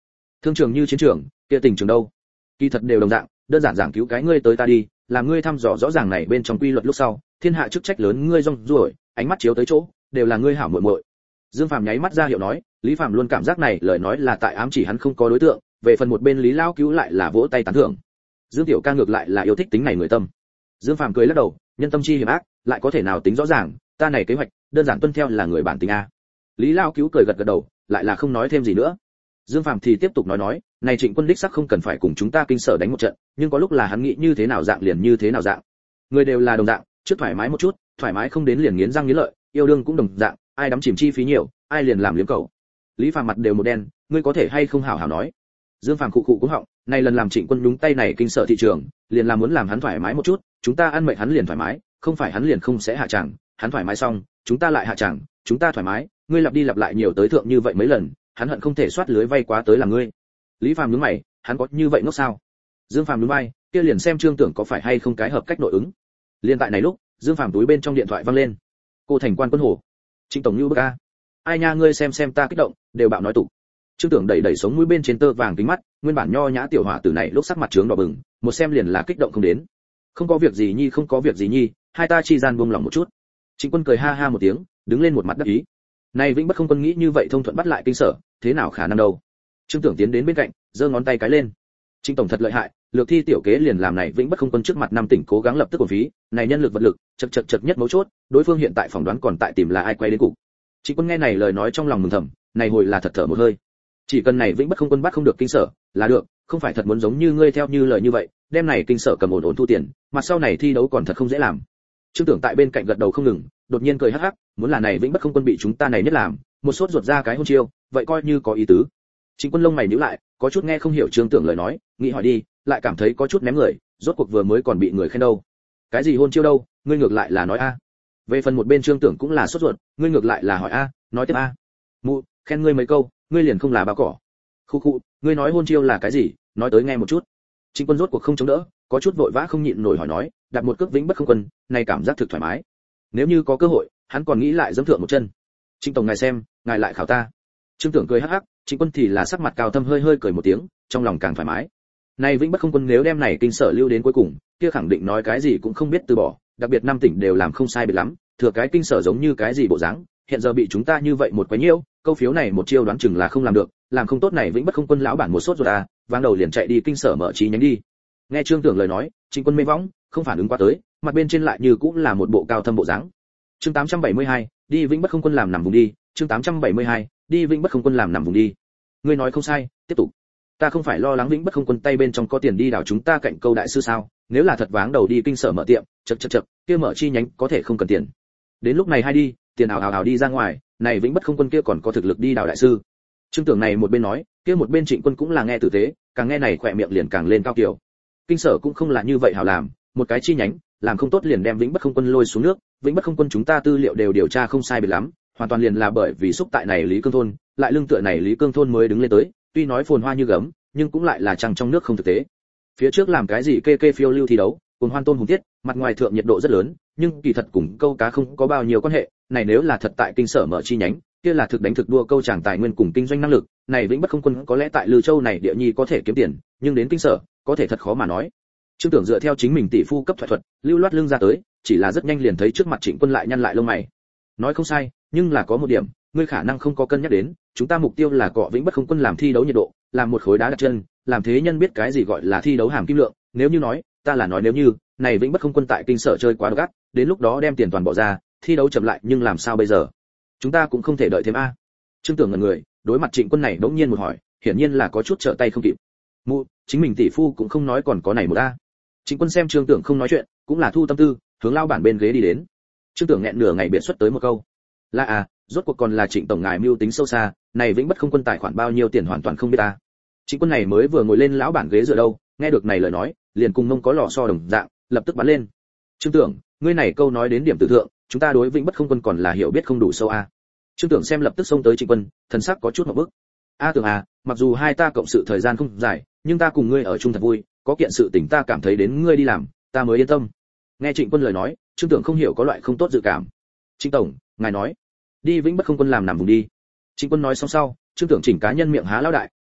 Thương trường như chiến trường, kia tình trường đâu? Kỳ thật đều đồng dạng, đơn giản giảng cứu cái ngươi tới ta đi, làm ngươi thăm dò rõ ràng này bên trong quy luật lúc sau, thiên hạ chức trách lớn ngươi rong ruổi, ánh mắt chiếu tới chỗ, đều là ngươi hảo muội muội. Dương Phàm nháy mắt ra hiệu nói, Lý Phàm luôn cảm giác này lời nói là tại ám chỉ hắn không có đối tượng, về phần một bên Lý lão cứu lại là vỗ tay tán thưởng. Dương Tiểu Ca ngược lại là yêu thích tính này người tâm. Dương Phàm cười lắc đầu, nhân tâm chi hiểm ác, lại có thể nào tính rõ ràng, ta này kế hoạch, đơn giản tuân theo là người bản tính a. Lý lão cứu cười gật gật đầu, lại là không nói thêm gì nữa. Dương Phàm thì tiếp tục nói nói, này Trịnh Quân đích xác không cần phải cùng chúng ta kinh sở đánh một trận, nhưng có lúc là hắn nghĩ như thế nào dạng liền như thế nào dạng. Người đều là đồng dạng, trước thoải mái một chút, thoải mái không đến liền nghiến răng nghiến lợi, yêu đương cũng đồng dạng, ai đắm chìm chi phí nhiều, ai liền làm liếm cầu. Lý Phàm mặt đều một đen, ngươi có thể hay không hảo hảo nói. Dương Phàm khụ khụ cũng họng, này lần làm Trịnh Quân nhúng tay này kinh sở thị trường, liền là muốn làm hắn thoải mái một chút, chúng ta ăn mệt hắn liền thoải mái, không phải hắn liền không sẽ hạ tràng, hắn thoải mái xong, chúng ta lại hạ tràng, chúng ta thoải mái, ngươi lặp đi lặp lại nhiều tới thượng như vậy mấy lần, hắn hận không thể soát lưới vay quá tới là ngươi. Lý Phàm nhướng mày, hắn có như vậy ngốc sao? Dương Phàm nhún vai, kia liền xem Trương Tưởng có phải hay không cái hợp cách nội ứng. Liên tại này lúc, Dương Phàm túi bên trong điện thoại vang lên. Cô thành quan quân hồ. Trịnh tổng như bức a. Ai nha ngươi xem xem ta kích động, đều bạo nói tục. Trương Tưởng đẩy đẩy sống mũi bên trên tơ vàng kính mắt, nguyên bản nho nhã tiểu hỏa tử này lúc sắc mặt trướng đỏ bừng, một xem liền là kích động không đến. Không có việc gì nhi, không có việc gì nhi, hai ta chi gian buông lòng một chút. Trịnh Quân cười ha ha một tiếng, đứng lên một mặt đắc ý. Này Vĩnh Bất không quân nghĩ như vậy thông thuận bắt lại kinh sở, thế nào khả năng đâu. Trương Tưởng tiến đến bên cạnh, giơ ngón tay cái lên. Trịnh tổng thật lợi hại, lược thi tiểu kế liền làm này Vĩnh Bất không quân trước mặt năm tỉnh cố gắng lập tức ổn phí, này nhân lực vật lực, chật chật chật nhất mấu chốt, đối phương hiện tại phỏng đoán còn tại tìm là ai quay đến cục. Trịnh Quân nghe này lời nói trong lòng mừng thầm, này hồi là thật thở một hơi. Chỉ cần này Vĩnh Bất không quân bắt không được kinh sở, là được, không phải thật muốn giống như ngươi theo như lời như vậy, đem này kinh sở cầm ổn ổn thu tiền, mặt sau này thi đấu còn thật không dễ làm. Trương Tưởng tại bên cạnh gật đầu không ngừng, đột nhiên cười hắc hắc, muốn là này Vĩnh Bất không quân bị chúng ta này nhất làm, một sốt ruột ra cái hôn chiêu, vậy coi như có ý tứ. Trịnh Quân lông mày nhíu lại, có chút nghe không hiểu Trương Tưởng lời nói, nghĩ hỏi đi, lại cảm thấy có chút ném người, rốt cuộc vừa mới còn bị người khen đâu. Cái gì hôn chiêu đâu, ngươi ngược lại là nói a. Về phần một bên Trương Tưởng cũng là sốt ruột, ngươi ngược lại là hỏi a, nói tiếp a. Mụ, khen ngươi mấy câu, ngươi liền không là bao cỏ. Khu khu, ngươi nói hôn chiêu là cái gì, nói tới nghe một chút. Trịnh Quân rốt cuộc không chống đỡ, có chút vội vã không nhịn nổi hỏi nói, đặt một cước Vĩnh Bất không quân, này cảm giác thực thoải mái. Nếu như có cơ hội, hắn còn nghĩ lại dẫm thượng một chân. Trịnh tổng ngài xem, ngài lại khảo ta. Trương Tưởng cười hắc hắc, Trịnh Quân thì là sắc mặt cao thâm hơi hơi cười một tiếng, trong lòng càng thoải mái. Này Vĩnh Bất không quân nếu đem này kinh sở lưu đến cuối cùng, kia khẳng định nói cái gì cũng không biết từ bỏ, đặc biệt năm tỉnh đều làm không sai biệt lắm, thừa cái kinh sở giống như cái gì bộ dáng, hiện giờ bị chúng ta như vậy một quấy nhiễu, câu phiếu này một chiêu đoán chừng là không làm được, làm không tốt này Vĩnh Bất không quân lão bản một sốt ruột à, vang đầu liền chạy đi kinh sở mở chi nhánh đi. Nghe Trương Tưởng lời nói, Trịnh Quân mê võng, không phản ứng qua tới, mặt bên trên lại như cũng là một bộ cao thâm bộ dáng. Chương tám trăm bảy mươi hai, đi Vĩnh Bất không quân làm nằm vùng đi, chương tám trăm bảy mươi hai, đi Vĩnh Bất không quân làm nằm vùng đi. Ngươi nói không sai, tiếp tục. Ta không phải lo lắng Vĩnh Bất không quân tay bên trong có tiền đi đào chúng ta cạnh câu đại sư sao, nếu là thật váng đầu đi kinh sở mở tiệm, chậc chậc chậc, kia mở chi nhánh có thể không cần tiền. Đến lúc này hay đi, tiền ảo ảo ảo đi ra ngoài, này Vĩnh Bất không quân kia còn có thực lực đi đào đại sư. Trương Tưởng này một bên nói, kia một bên Trịnh Quân cũng là nghe tử tế, càng nghe này khỏe miệng liền càng lên cao kiểu. Kinh sở cũng không là như vậy hảo làm, một cái chi nhánh, làm không tốt liền đem Vĩnh Bất không quân lôi xuống nước, Vĩnh Bất không quân chúng ta tư liệu đều điều tra không sai biệt lắm, hoàn toàn liền là bởi vì xúc tại này Lý Cương thôn, lại lưng tựa này Lý Cương thôn mới đứng lên tới, tuy nói phồn hoa như gấm, nhưng cũng lại là trăng trong nước không thực tế. Phía trước làm cái gì kê kê phiêu lưu thi đấu, cùng hoan tôn hùng tiết, mặt ngoài thượng nhiệt độ rất lớn, nhưng kỳ thật cùng câu cá không có bao nhiêu quan hệ, này nếu là thật tại kinh sở mở chi nhánh, kia là thực đánh thực đua câu chàng tài nguyên cùng kinh doanh năng lực, này Vĩnh Bất không quân có lẽ tại Lư Châu này địa nhi có thể kiếm tiền, nhưng đến kinh sở, có thể thật khó mà nói. Trương Tưởng dựa theo chính mình tỷ phu cấp thoại thuật, lưu loát lưng ra tới, chỉ là rất nhanh liền thấy trước mặt Trịnh Quân lại nhăn lại lông mày. Nói không sai, nhưng là có một điểm, ngươi khả năng không có cân nhắc đến, chúng ta mục tiêu là cọ Vĩnh Bất không quân làm thi đấu nhiệt độ, làm một khối đá đặt chân, làm thế nhân biết cái gì gọi là thi đấu hàm kim lượng, nếu như nói, ta là nói nếu như, này Vĩnh Bất không quân tại kinh sở chơi quá gắt, đến lúc đó đem tiền toàn bỏ ra, thi đấu chậm lại, nhưng làm sao bây giờ? Chúng ta cũng không thể đợi thêm a. Trương Tưởng ngẩn người, đối mặt Trịnh Quân này đống nhiên một hỏi, hiển nhiên là có chút trở tay không kịp. Mụ, chính mình tỷ phu cũng không nói còn có này một a. Trịnh Quân xem Trương Tưởng không nói chuyện, cũng là thu tâm tư, hướng lao bản bên ghế đi đến. Trương Tưởng nghẹn nửa ngày biệt xuất tới một câu. Là à, rốt cuộc còn là Trịnh tổng ngài mưu tính sâu xa, này Vĩnh Bất không quân tài khoản bao nhiêu tiền hoàn toàn không biết ta. Trịnh Quân này mới vừa ngồi lên lão bản ghế dựa đâu, nghe được này lời nói, liền cùng mông có lò xo đồng dạng, lập tức bắn lên. Trương Tưởng, ngươi này câu nói đến điểm tử thượng, chúng ta đối Vĩnh Bất không quân còn là hiểu biết không đủ sâu a. Trương Tưởng xem lập tức xông tới Trịnh Quân, thần sắc có chút ngượng bức. A Tưởng à, mặc dù hai ta cộng sự thời gian không dài, nhưng ta cùng ngươi ở chung thật vui, có kiện sự tình ta cảm thấy đến ngươi đi làm, ta mới yên tâm. Nghe Trịnh Quân lời nói, Trương Tưởng không hiểu có loại không tốt dự cảm. Trịnh tổng, ngài nói, đi Vĩnh Bất không quân làm nằm vùng đi. Trịnh Quân nói xong sau, Trương Tưởng chỉnh cá nhân miệng há lão đại,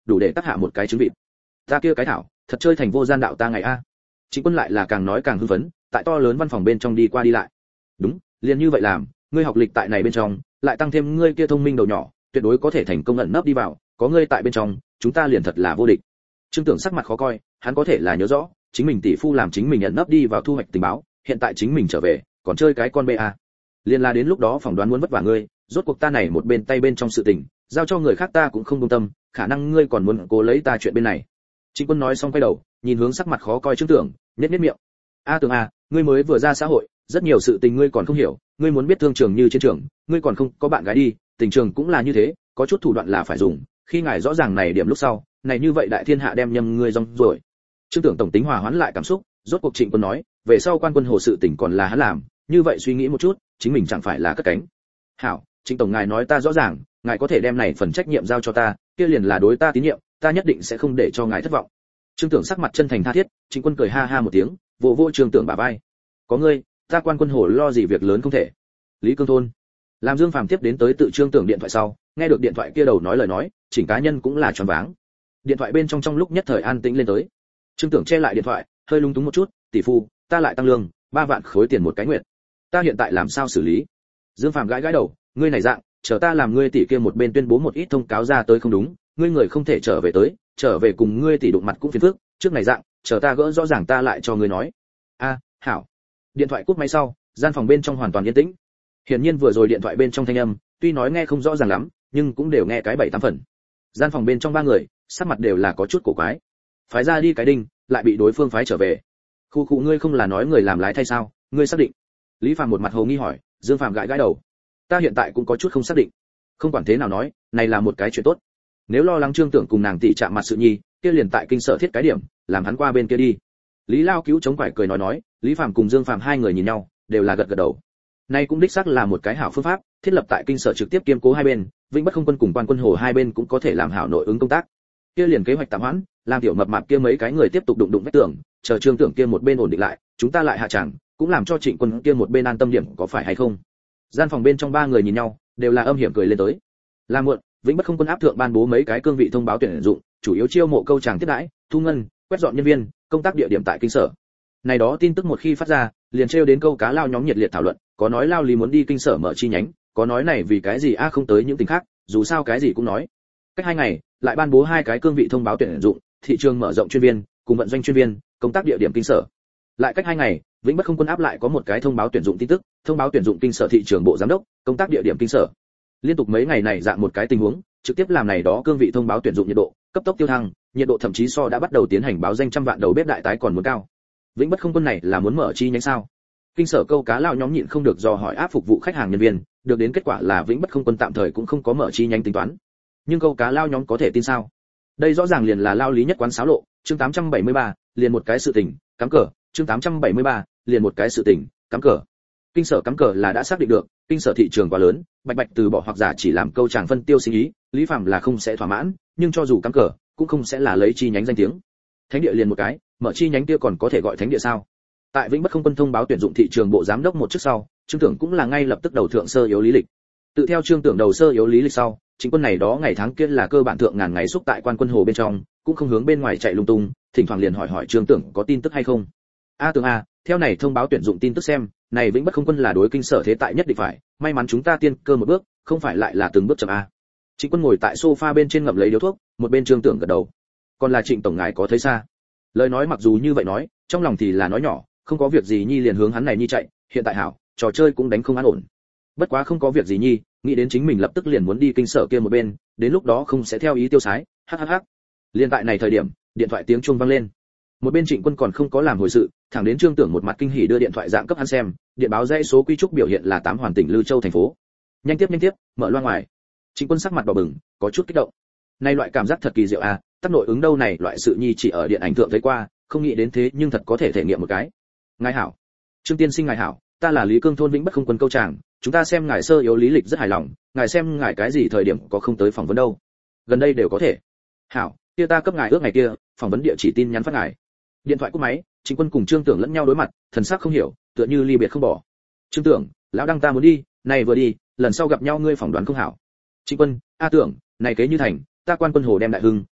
đủ để tác hạ một cái trứng vịt. Ta kia cái thảo, thật chơi thành vô gian đạo ta ngày a. Trịnh Quân lại là càng nói càng hưng phấn, tại to lớn văn phòng bên trong đi qua đi lại. Đúng, liền như vậy làm, ngươi học lịch tại này bên trong, lại tăng thêm ngươi kia thông minh đầu nhỏ, tuyệt đối có thể thành công ẩn nấp đi vào, có ngươi tại bên trong, chúng ta liền thật là vô địch. Trương Tưởng sắc mặt khó coi, hắn có thể là nhớ rõ, chính mình tỷ phu làm chính mình ẩn nấp đi vào thu hoạch tình báo, hiện tại chính mình trở về, còn chơi cái con bê a. Liên là đến lúc đó phỏng đoán muốn vất vả ngươi, rốt cuộc ta này một bên tay bên trong sự tình, giao cho người khác ta cũng không buông tâm, khả năng ngươi còn muốn cố lấy ta chuyện bên này. Trịnh Quân nói xong quay đầu, nhìn hướng sắc mặt khó coi Trương Tưởng, nhếch nhếch miệng. A Tưởng a, ngươi mới vừa ra xã hội, rất nhiều sự tình ngươi còn không hiểu, ngươi muốn biết thương trường như chiến trường, ngươi còn không có bạn gái đi, tình trường cũng là như thế, có chút thủ đoạn là phải dùng, khi ngài rõ ràng này điểm lúc sau, này như vậy đại thiên hạ đem nhầm ngươi rong rồi. Trương Tưởng tổng tính hòa hoãn lại cảm xúc, rốt cuộc Trịnh Quân nói, về sau quan quân hồ sự tình còn là hắn làm, như vậy suy nghĩ một chút, chính mình chẳng phải là cất cánh. Hảo, Trịnh tổng ngài nói ta rõ ràng, ngài có thể đem này phần trách nhiệm giao cho ta, kia liền là đối ta tín nhiệm, ta nhất định sẽ không để cho ngài thất vọng. Trương Tưởng sắc mặt chân thành tha thiết, Trịnh Quân cười ha ha một tiếng, vỗ vỗ Trương Tưởng bả vai. Có ngươi, ta quan quân hồ lo gì việc lớn không thể. Lý Cương thôn. Làm Dương Phàm tiếp đến tới tự Trương Tưởng điện thoại sau, nghe được điện thoại kia đầu nói lời nói, chỉnh cá nhân cũng là choáng váng. Điện thoại bên trong trong lúc nhất thời an tĩnh lên tới. Trương Tưởng che lại điện thoại, hơi lung túng một chút, tỷ phu, ta lại tăng lương, ba vạn khối tiền một cái nguyệt. Ta hiện tại làm sao xử lý? Dương Phàm gãi gãi đầu, ngươi này dạng, chờ ta làm ngươi tỷ kia một bên tuyên bố một ít thông cáo ra tới không đúng, ngươi người không thể trở về tới, trở về cùng ngươi tỷ đụng mặt cũng phiền phức, trước này dạng, chờ ta gỡ rõ ràng ta lại cho ngươi nói. A, hảo. Điện thoại cúp máy sau, gian phòng bên trong hoàn toàn yên tĩnh. Hiển nhiên vừa rồi điện thoại bên trong thanh âm, tuy nói nghe không rõ ràng lắm, nhưng cũng đều nghe cái bảy tám phần. Gian phòng bên trong ba người, sắc mặt đều là có chút cổ quái. Phái ra đi cái đinh, lại bị đối phương phái trở về. Khu khu ngươi không là nói người làm lái thay sao, ngươi xác định? Lý Phàm một mặt hồ nghi hỏi, Dương Phàm gãi gãi đầu. Ta hiện tại cũng có chút không xác định. Không quản thế nào nói, này là một cái chuyện tốt. Nếu lo lắng Trương Tưởng cùng nàng tỷ chạm mặt sự nhi, kia liền tại kinh sở thiết cái điểm, làm hắn qua bên kia đi. Lý Lao cứu chống quải cười nói nói, Lý Phàm cùng Dương Phàm hai người nhìn nhau, đều là gật gật đầu. Này cũng đích xác là một cái hảo phương pháp, thiết lập tại kinh sở trực tiếp kiêm cố hai bên, Vĩnh Bất Không quân cùng Quan Quân Hồ hai bên cũng có thể làm hảo nội ứng công tác. Kia liền kế hoạch tạm hoãn, làm tiểu mập mạp kia mấy cái người tiếp tục đụng đụng vách tường, chờ Trương Tưởng kia một bên ổn định lại, chúng ta lại hạ tràng, cũng làm cho Trịnh Quân kia một bên an tâm điểm có phải hay không. Gian phòng bên trong ba người nhìn nhau, đều là âm hiểm cười lên tới. Là muộn, Vĩnh Bất Không quân áp thượng ban bố mấy cái cương vị thông báo tuyển dụng, chủ yếu chiêu mộ câu chàng tiếp đãi, thu ngân, quét dọn nhân viên, công tác địa điểm tại kinh sở. Này đó tin tức một khi phát ra, liền trêu đến câu cá lao nhóm nhiệt liệt thảo luận, có nói lao lý muốn đi kinh sở mở chi nhánh, có nói này vì cái gì a không tới những tình khác, dù sao cái gì cũng nói. Cách hai ngày, lại ban bố hai cái cương vị thông báo tuyển dụng, thị trường mở rộng chuyên viên, cùng vận doanh chuyên viên, công tác địa điểm kinh sở. Lại cách hai ngày, Vĩnh Bất Không quân áp lại có một cái thông báo tuyển dụng tin tức, thông báo tuyển dụng kinh sở thị trường bộ giám đốc, công tác địa điểm kinh sở. Liên tục mấy ngày này dạng một cái tình huống, trực tiếp làm này đó cương vị thông báo tuyển dụng nhiệt độ cấp tốc tiêu thăng, nhiệt độ thậm chí so đã bắt đầu tiến hành báo danh trăm vạn đầu bếp đại tái còn muốn cao. Vĩnh Bất Không quân này là muốn mở chi nhánh sao? Kinh sở câu cá lao nhóm nhịn không được do hỏi áp phục vụ khách hàng nhân viên, được đến kết quả là Vĩnh Bất Không quân tạm thời cũng không có mở chi nhánh tính toán. Nhưng câu cá lao nhóm có thể tin sao? Đây rõ ràng liền là lao lý nhất quán xáo lộ, chương tám trăm bảy mươi ba, liền một cái sự tình, cắm cờ, chương tám trăm bảy mươi ba, liền một cái sự tình, cắm cờ. Kinh sở cắm cờ là đã xác định được, kinh sở thị trường quá lớn, bạch bạch từ bỏ hoặc giả chỉ làm câu chàng phân tiêu sinh ý, Lý Phạm là không sẽ thỏa mãn, nhưng cho dù cắm cờ, cũng không sẽ là lấy chi nhánh danh tiếng. Thánh địa liền một cái, mở chi nhánh kia còn có thể gọi thánh địa sao? Tại Vĩnh Bất Không quân thông báo tuyển dụng thị trường bộ giám đốc một trước sau, Trương Tưởng cũng là ngay lập tức đầu thượng sơ yếu lý lịch. Tự theo Trương Tưởng đầu sơ yếu lý lịch sau, chính quân này đó ngày tháng kia là cơ bản thượng ngàn ngày xúc tại Quan Quân Hồ bên trong, cũng không hướng bên ngoài chạy lung tung, thỉnh thoảng liền hỏi hỏi Trương Tưởng có tin tức hay không. A Tưởng a, theo này thông báo tuyển dụng tin tức xem, này Vĩnh Bất Không quân là đối kinh sở thế tại nhất định phải, may mắn chúng ta tiên cơ một bước, không phải lại là từng bước chậm a. Trịnh Quân ngồi tại sofa bên trên ngậm lấy điếu thuốc, một bên Trương Tưởng gật đầu. Còn là Trịnh tổng ngài có thấy xa. Lời nói mặc dù như vậy nói, trong lòng thì là nói nhỏ, không có việc gì nhi liền hướng hắn này nhi chạy, hiện tại hảo, trò chơi cũng đánh không an ổn. Bất quá không có việc gì nhi, nghĩ đến chính mình lập tức liền muốn đi kinh sở kia một bên, đến lúc đó không sẽ theo ý tiêu sái, hắc hắc hắc. Liên tại này thời điểm, điện thoại tiếng chuông vang lên. Một bên Trịnh Quân còn không có làm hồi sự, thẳng đến Trương Tưởng một mặt kinh hỉ đưa điện thoại dạng cấp hắn xem, điện báo dãy số quy trúc biểu hiện là tám hoàn tỉnh Lư Châu thành phố. Nhanh tiếp nhanh tiếp, mở loa ngoài. Trịnh Quân sắc mặt đỏ bừng, có chút kích động. Nay loại cảm giác thật kỳ diệu à, tác nội ứng đâu này loại sự nhi chỉ ở điện ảnh thượng thấy qua, không nghĩ đến thế nhưng thật có thể thể nghiệm một cái. Ngài hảo, Trương tiên sinh ngài hảo, ta là Lý Cương thôn Vĩnh Bất Không quân câu tràng, chúng ta xem ngài sơ yếu lý lịch rất hài lòng, ngài xem ngài cái gì thời điểm có không tới phỏng vấn đâu. Gần đây đều có thể. Hảo, kia ta cấp ngài ước ngày kia, phỏng vấn địa chỉ tin nhắn phát ngài. Điện thoại cúp máy, Trịnh Quân cùng Trương Tưởng lẫn nhau đối mặt, thần sắc không hiểu, tựa như ly biệt không bỏ. Trương Tưởng, lão đăng ta muốn đi, này vừa đi, lần sau gặp nhau ngươi phỏng đoán không hảo. Trịnh Quân, a Tưởng, này kế như thành, ta Quan Quân Hồ đem đại hưng,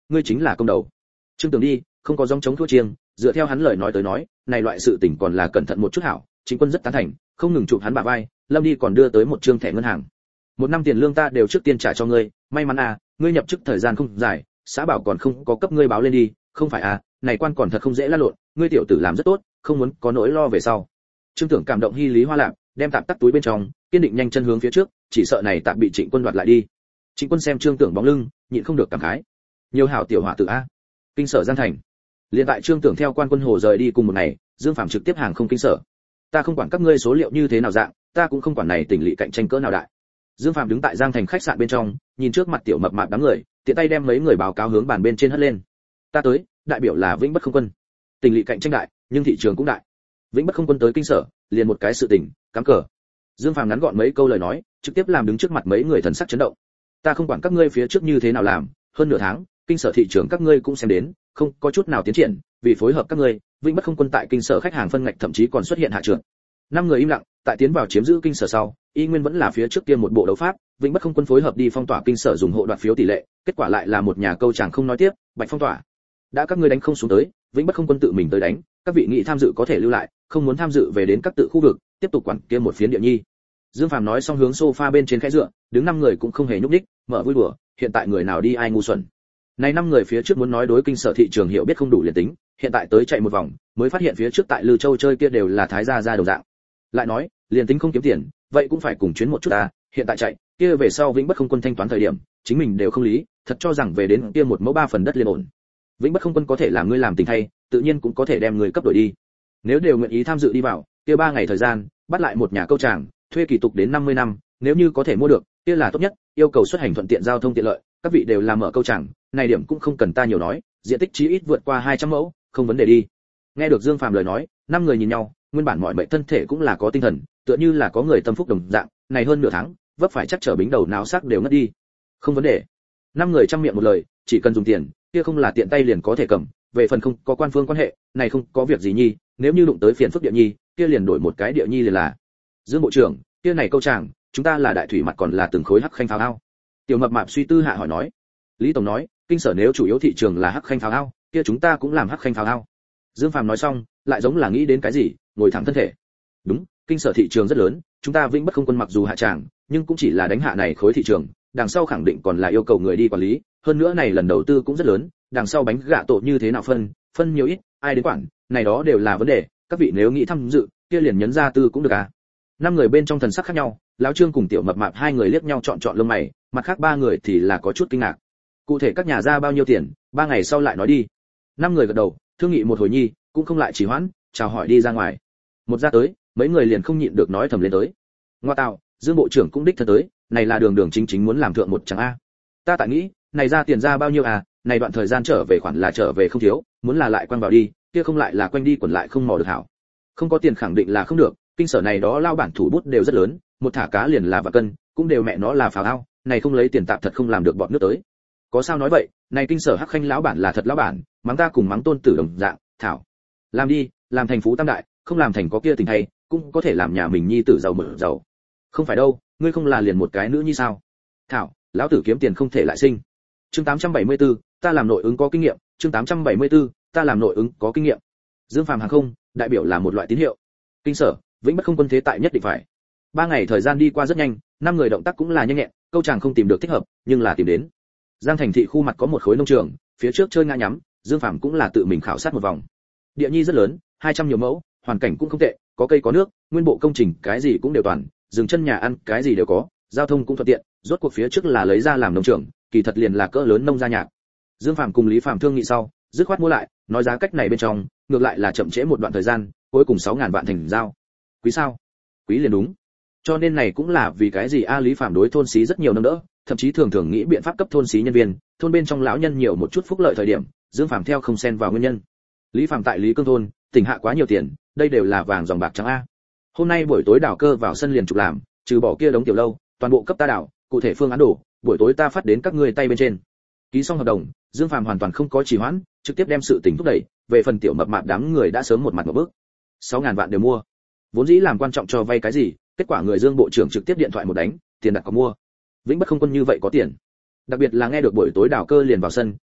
ngươi chính là công đầu. Trương Tưởng đi, không có dòng chống thua chiêng, dựa theo hắn lời nói tới nói, này loại sự tình còn là cẩn thận một chút hảo. Trịnh Quân rất tán thành, không ngừng chụp hắn bả vai, Lâm đi còn đưa tới một trương thẻ ngân hàng. Một năm tiền lương ta đều trước tiên trả cho ngươi, may mắn à, ngươi nhập chức thời gian không dài, xã bảo còn không có cấp ngươi báo lên đi, không phải à, này quan còn thật không dễ lăn lộn, ngươi tiểu tử làm rất tốt, không muốn có nỗi lo về sau. Trương Tưởng cảm động hy lý hoa lạp, đem tạm tắc túi bên trong, kiên định nhanh chân hướng phía trước, chỉ sợ này tạm bị Trịnh Quân đoạt lại đi. Trịnh Quân xem Trương Tưởng bóng lưng, nhịn không được cảm khái. Nhiều hảo tiểu hỏa tử a. Kinh sở Giang Thành. Liên tại Trương Tưởng theo Quan Quân Hồ rời đi cùng một ngày, Dương Phàm trực tiếp hàng không kinh sở. Ta không quản các ngươi số liệu như thế nào dạng, ta cũng không quản này tỉnh lỵ cạnh tranh cỡ nào đại. Dương Phàm đứng tại Giang Thành khách sạn bên trong, nhìn trước mặt tiểu mập mạp đám người, tiện tay đem mấy người báo cáo hướng bàn bên trên hất lên. Ta tới, đại biểu là Vĩnh Bất Không Quân. Tỉnh lỵ cạnh tranh đại, nhưng thị trường cũng đại. Vĩnh Bất Không Quân tới kinh sở, liền một cái sự tình, cắm cờ. Dương Phàm ngắn gọn mấy câu lời nói, trực tiếp làm đứng trước mặt mấy người thần sắc chấn động. Ta không quản các ngươi phía trước như thế nào làm, hơn nửa tháng, kinh sở thị trường các ngươi cũng xem đến, không có chút nào tiến triển, vì phối hợp các ngươi, Vĩnh Bất Không Quân tại kinh sở khách hàng phân ngạch thậm chí còn xuất hiện hạ trượt. Năm người im lặng, tại tiến vào chiếm giữ kinh sở sau, y nguyên vẫn là phía trước kia một bộ đấu pháp, Vĩnh Bất Không Quân phối hợp đi phong tỏa kinh sở dùng hộ đoạt phiếu tỷ lệ, kết quả lại là một nhà câu chàng không nói tiếp, bạch phong tỏa. Đã các ngươi đánh không xuống tới, Vĩnh Bất Không Quân tự mình tới đánh, các vị nghị tham dự có thể lưu lại, không muốn tham dự về đến các tự khu vực, tiếp tục quản kia một phiến địa nhi. Dương Phàm nói xong hướng sofa bên trên khẽ dựa, đứng năm người cũng không hề nhúc nhích, mở vui đùa, hiện tại người nào đi ai ngu xuẩn. Này năm người phía trước muốn nói đối kinh sở thị trường hiểu biết không đủ liền tính, hiện tại tới chạy một vòng, mới phát hiện phía trước tại Lư Châu chơi kia đều là thái gia gia đồng dạng. Lại nói, liền tính không kiếm tiền, vậy cũng phải cùng chuyến một chút ta, hiện tại chạy, kia về sau Vĩnh Bất Không Quân thanh toán thời điểm, chính mình đều không lý, thật cho rằng về đến kia một mẫu ba phần đất liền ổn. Vĩnh Bất Không Quân có thể làm ngươi làm tình thay, tự nhiên cũng có thể đem người cấp đổi đi. Nếu đều nguyện ý tham dự đi vào, kia ba ngày thời gian, bắt lại một nhà câu tràng, thuê kỳ tục đến năm mươi năm, nếu như có thể mua được, kia là tốt nhất, yêu cầu xuất hành thuận tiện giao thông tiện lợi, các vị đều làm mở câu tràng, này điểm cũng không cần ta nhiều nói, diện tích chí ít vượt qua hai trăm mẫu, không vấn đề đi. Nghe được Dương Phàm lời nói, năm người nhìn nhau, nguyên bản mọi mệnh thân thể cũng là có tinh thần, tựa như là có người tâm phúc đồng dạng, này hơn nửa tháng, vấp phải chắc trở bính đầu não sắc đều ngất đi. Không vấn đề. Năm người trăm miệng một lời, chỉ cần dùng tiền, kia không là tiện tay liền có thể cầm, về phần không có quan phương quan hệ, này không có việc gì nhi, nếu như đụng tới phiền phức địa nhi, kia liền đổi một cái địa nhi liền là. Dương bộ trưởng, kia này câu chàng, chúng ta là đại thủy mặt còn là từng khối hắc khanh pháo ao. Tiểu mập mạp suy tư hạ hỏi nói. Lý tổng nói, kinh sở nếu chủ yếu thị trường là hắc khanh pháo ao, kia chúng ta cũng làm hắc khanh pháo ao. Dương Phàm nói xong, lại giống là nghĩ đến cái gì, ngồi thẳng thân thể. Đúng, kinh sở thị trường rất lớn, chúng ta Vĩnh Bất Không Quân mặc dù hạ tràng, nhưng cũng chỉ là đánh hạ này khối thị trường, đằng sau khẳng định còn là yêu cầu người đi quản lý, hơn nữa này lần đầu tư cũng rất lớn, đằng sau bánh gạ tổ như thế nào phân, phân nhiều ít, ai đến quản, này đó đều là vấn đề, các vị nếu nghĩ tham dự, kia liền nhấn ra tư cũng được à. Năm người bên trong thần sắc khác nhau, lão Trương cùng tiểu mập mạp hai người liếc nhau chọn chọn lông mày, mặt khác ba người thì là có chút kinh ngạc. Cụ thể các nhà ra bao nhiêu tiền, ba ngày sau lại nói đi. Năm người gật đầu, thương nghị một hồi nhi, cũng không lại trì hoãn, chào hỏi đi ra ngoài. Một ra tới, mấy người liền không nhịn được nói thầm lên tới. Ngoa tạo, Dương bộ trưởng cũng đích thân tới, này là đường đường chính chính muốn làm thượng một chẳng a. Ta tại nghĩ, này ra tiền ra bao nhiêu à, này đoạn thời gian trở về khoản là trở về không thiếu, muốn là lại quanh vào đi, kia không lại là quanh đi quẩn lại không mò được hảo. Không có tiền khẳng định là không được, kinh sở này đó lao bản thủ bút đều rất lớn, một thả cá liền là vạn cân, cũng đều mẹ nó là pháo ao, này không lấy tiền tạm thật không làm được bọn nước tới. Có sao nói vậy, này kinh sở hắc khanh lão bản là thật lão bản, mắng ta cùng mắng tôn tử đồng dạng, thảo. Làm đi, làm thành phú tam đại, không làm thành có kia tình hay, cũng có thể làm nhà mình nhi tử giàu mở giàu. Không phải đâu, ngươi không là liền một cái nữ nhi sao? Thảo, lão tử kiếm tiền không thể lại sinh. Chương tám trăm bảy mươi tư, ta làm nội ứng có kinh nghiệm, chương tám trăm bảy mươi tư, ta làm nội ứng có kinh nghiệm. Dương Phàm hàng không, đại biểu là một loại tín hiệu. Kinh sở, Vĩnh Bất Không Quân thế tại nhất định phải. Ba ngày thời gian đi qua rất nhanh, năm người động tác cũng là nhanh nhẹn, câu chàng không tìm được thích hợp, nhưng là tìm đến. Giang Thành thị khu mặt có một khối nông trường, phía trước chơi ngã nhắm, Dương Phàm cũng là tự mình khảo sát một vòng. Địa nhi rất lớn, hai trăm nhiều mẫu, hoàn cảnh cũng không tệ, có cây có nước, nguyên bộ công trình cái gì cũng đều toàn, dừng chân nhà ăn cái gì đều có, giao thông cũng thuận tiện, rốt cuộc phía trước là lấy ra làm nông trường, kỳ thật liền là cỡ lớn nông gia nhạc. Dương Phàm cùng Lý Phàm thương nghị sau, dứt khoát mua lại, nói giá cách này bên trong, ngược lại là chậm trễ một đoạn thời gian, cuối cùng sáu ngàn vạn thành giao. Quý sao? Quý liền đúng. Cho nên này cũng là vì cái gì a Lý Phàm đối thôn xí rất nhiều nâng đỡ, thậm chí thường thường nghĩ biện pháp cấp thôn xí nhân viên, thôn bên trong lão nhân nhiều một chút phúc lợi thời điểm, Dương Phàm theo không xen vào nguyên nhân. Lý Phàm tại Lý Cương thôn, tỉnh hạ quá nhiều tiền, đây đều là vàng dòng bạc trắng a. Hôm nay buổi tối đảo cơ vào sân liền chụp làm, trừ bỏ kia đống tiểu lâu, toàn bộ cấp ta đảo, cụ thể phương án đổ, buổi tối ta phát đến các ngươi tay bên trên. Ký xong hợp đồng, Dương Phàm hoàn toàn không có trì hoãn, trực tiếp đem sự tình thúc đẩy, về phần tiểu mập mạp đám người đã sớm một mặt một bước. sáu ngàn vạn đều mua. Vốn dĩ làm quan trọng cho vay cái gì, kết quả người Dương bộ trưởng trực tiếp điện thoại một đánh, tiền đặt có mua. Vĩnh Bất Không Quân như vậy có tiền. Đặc biệt là nghe được buổi tối đảo cơ liền vào sân,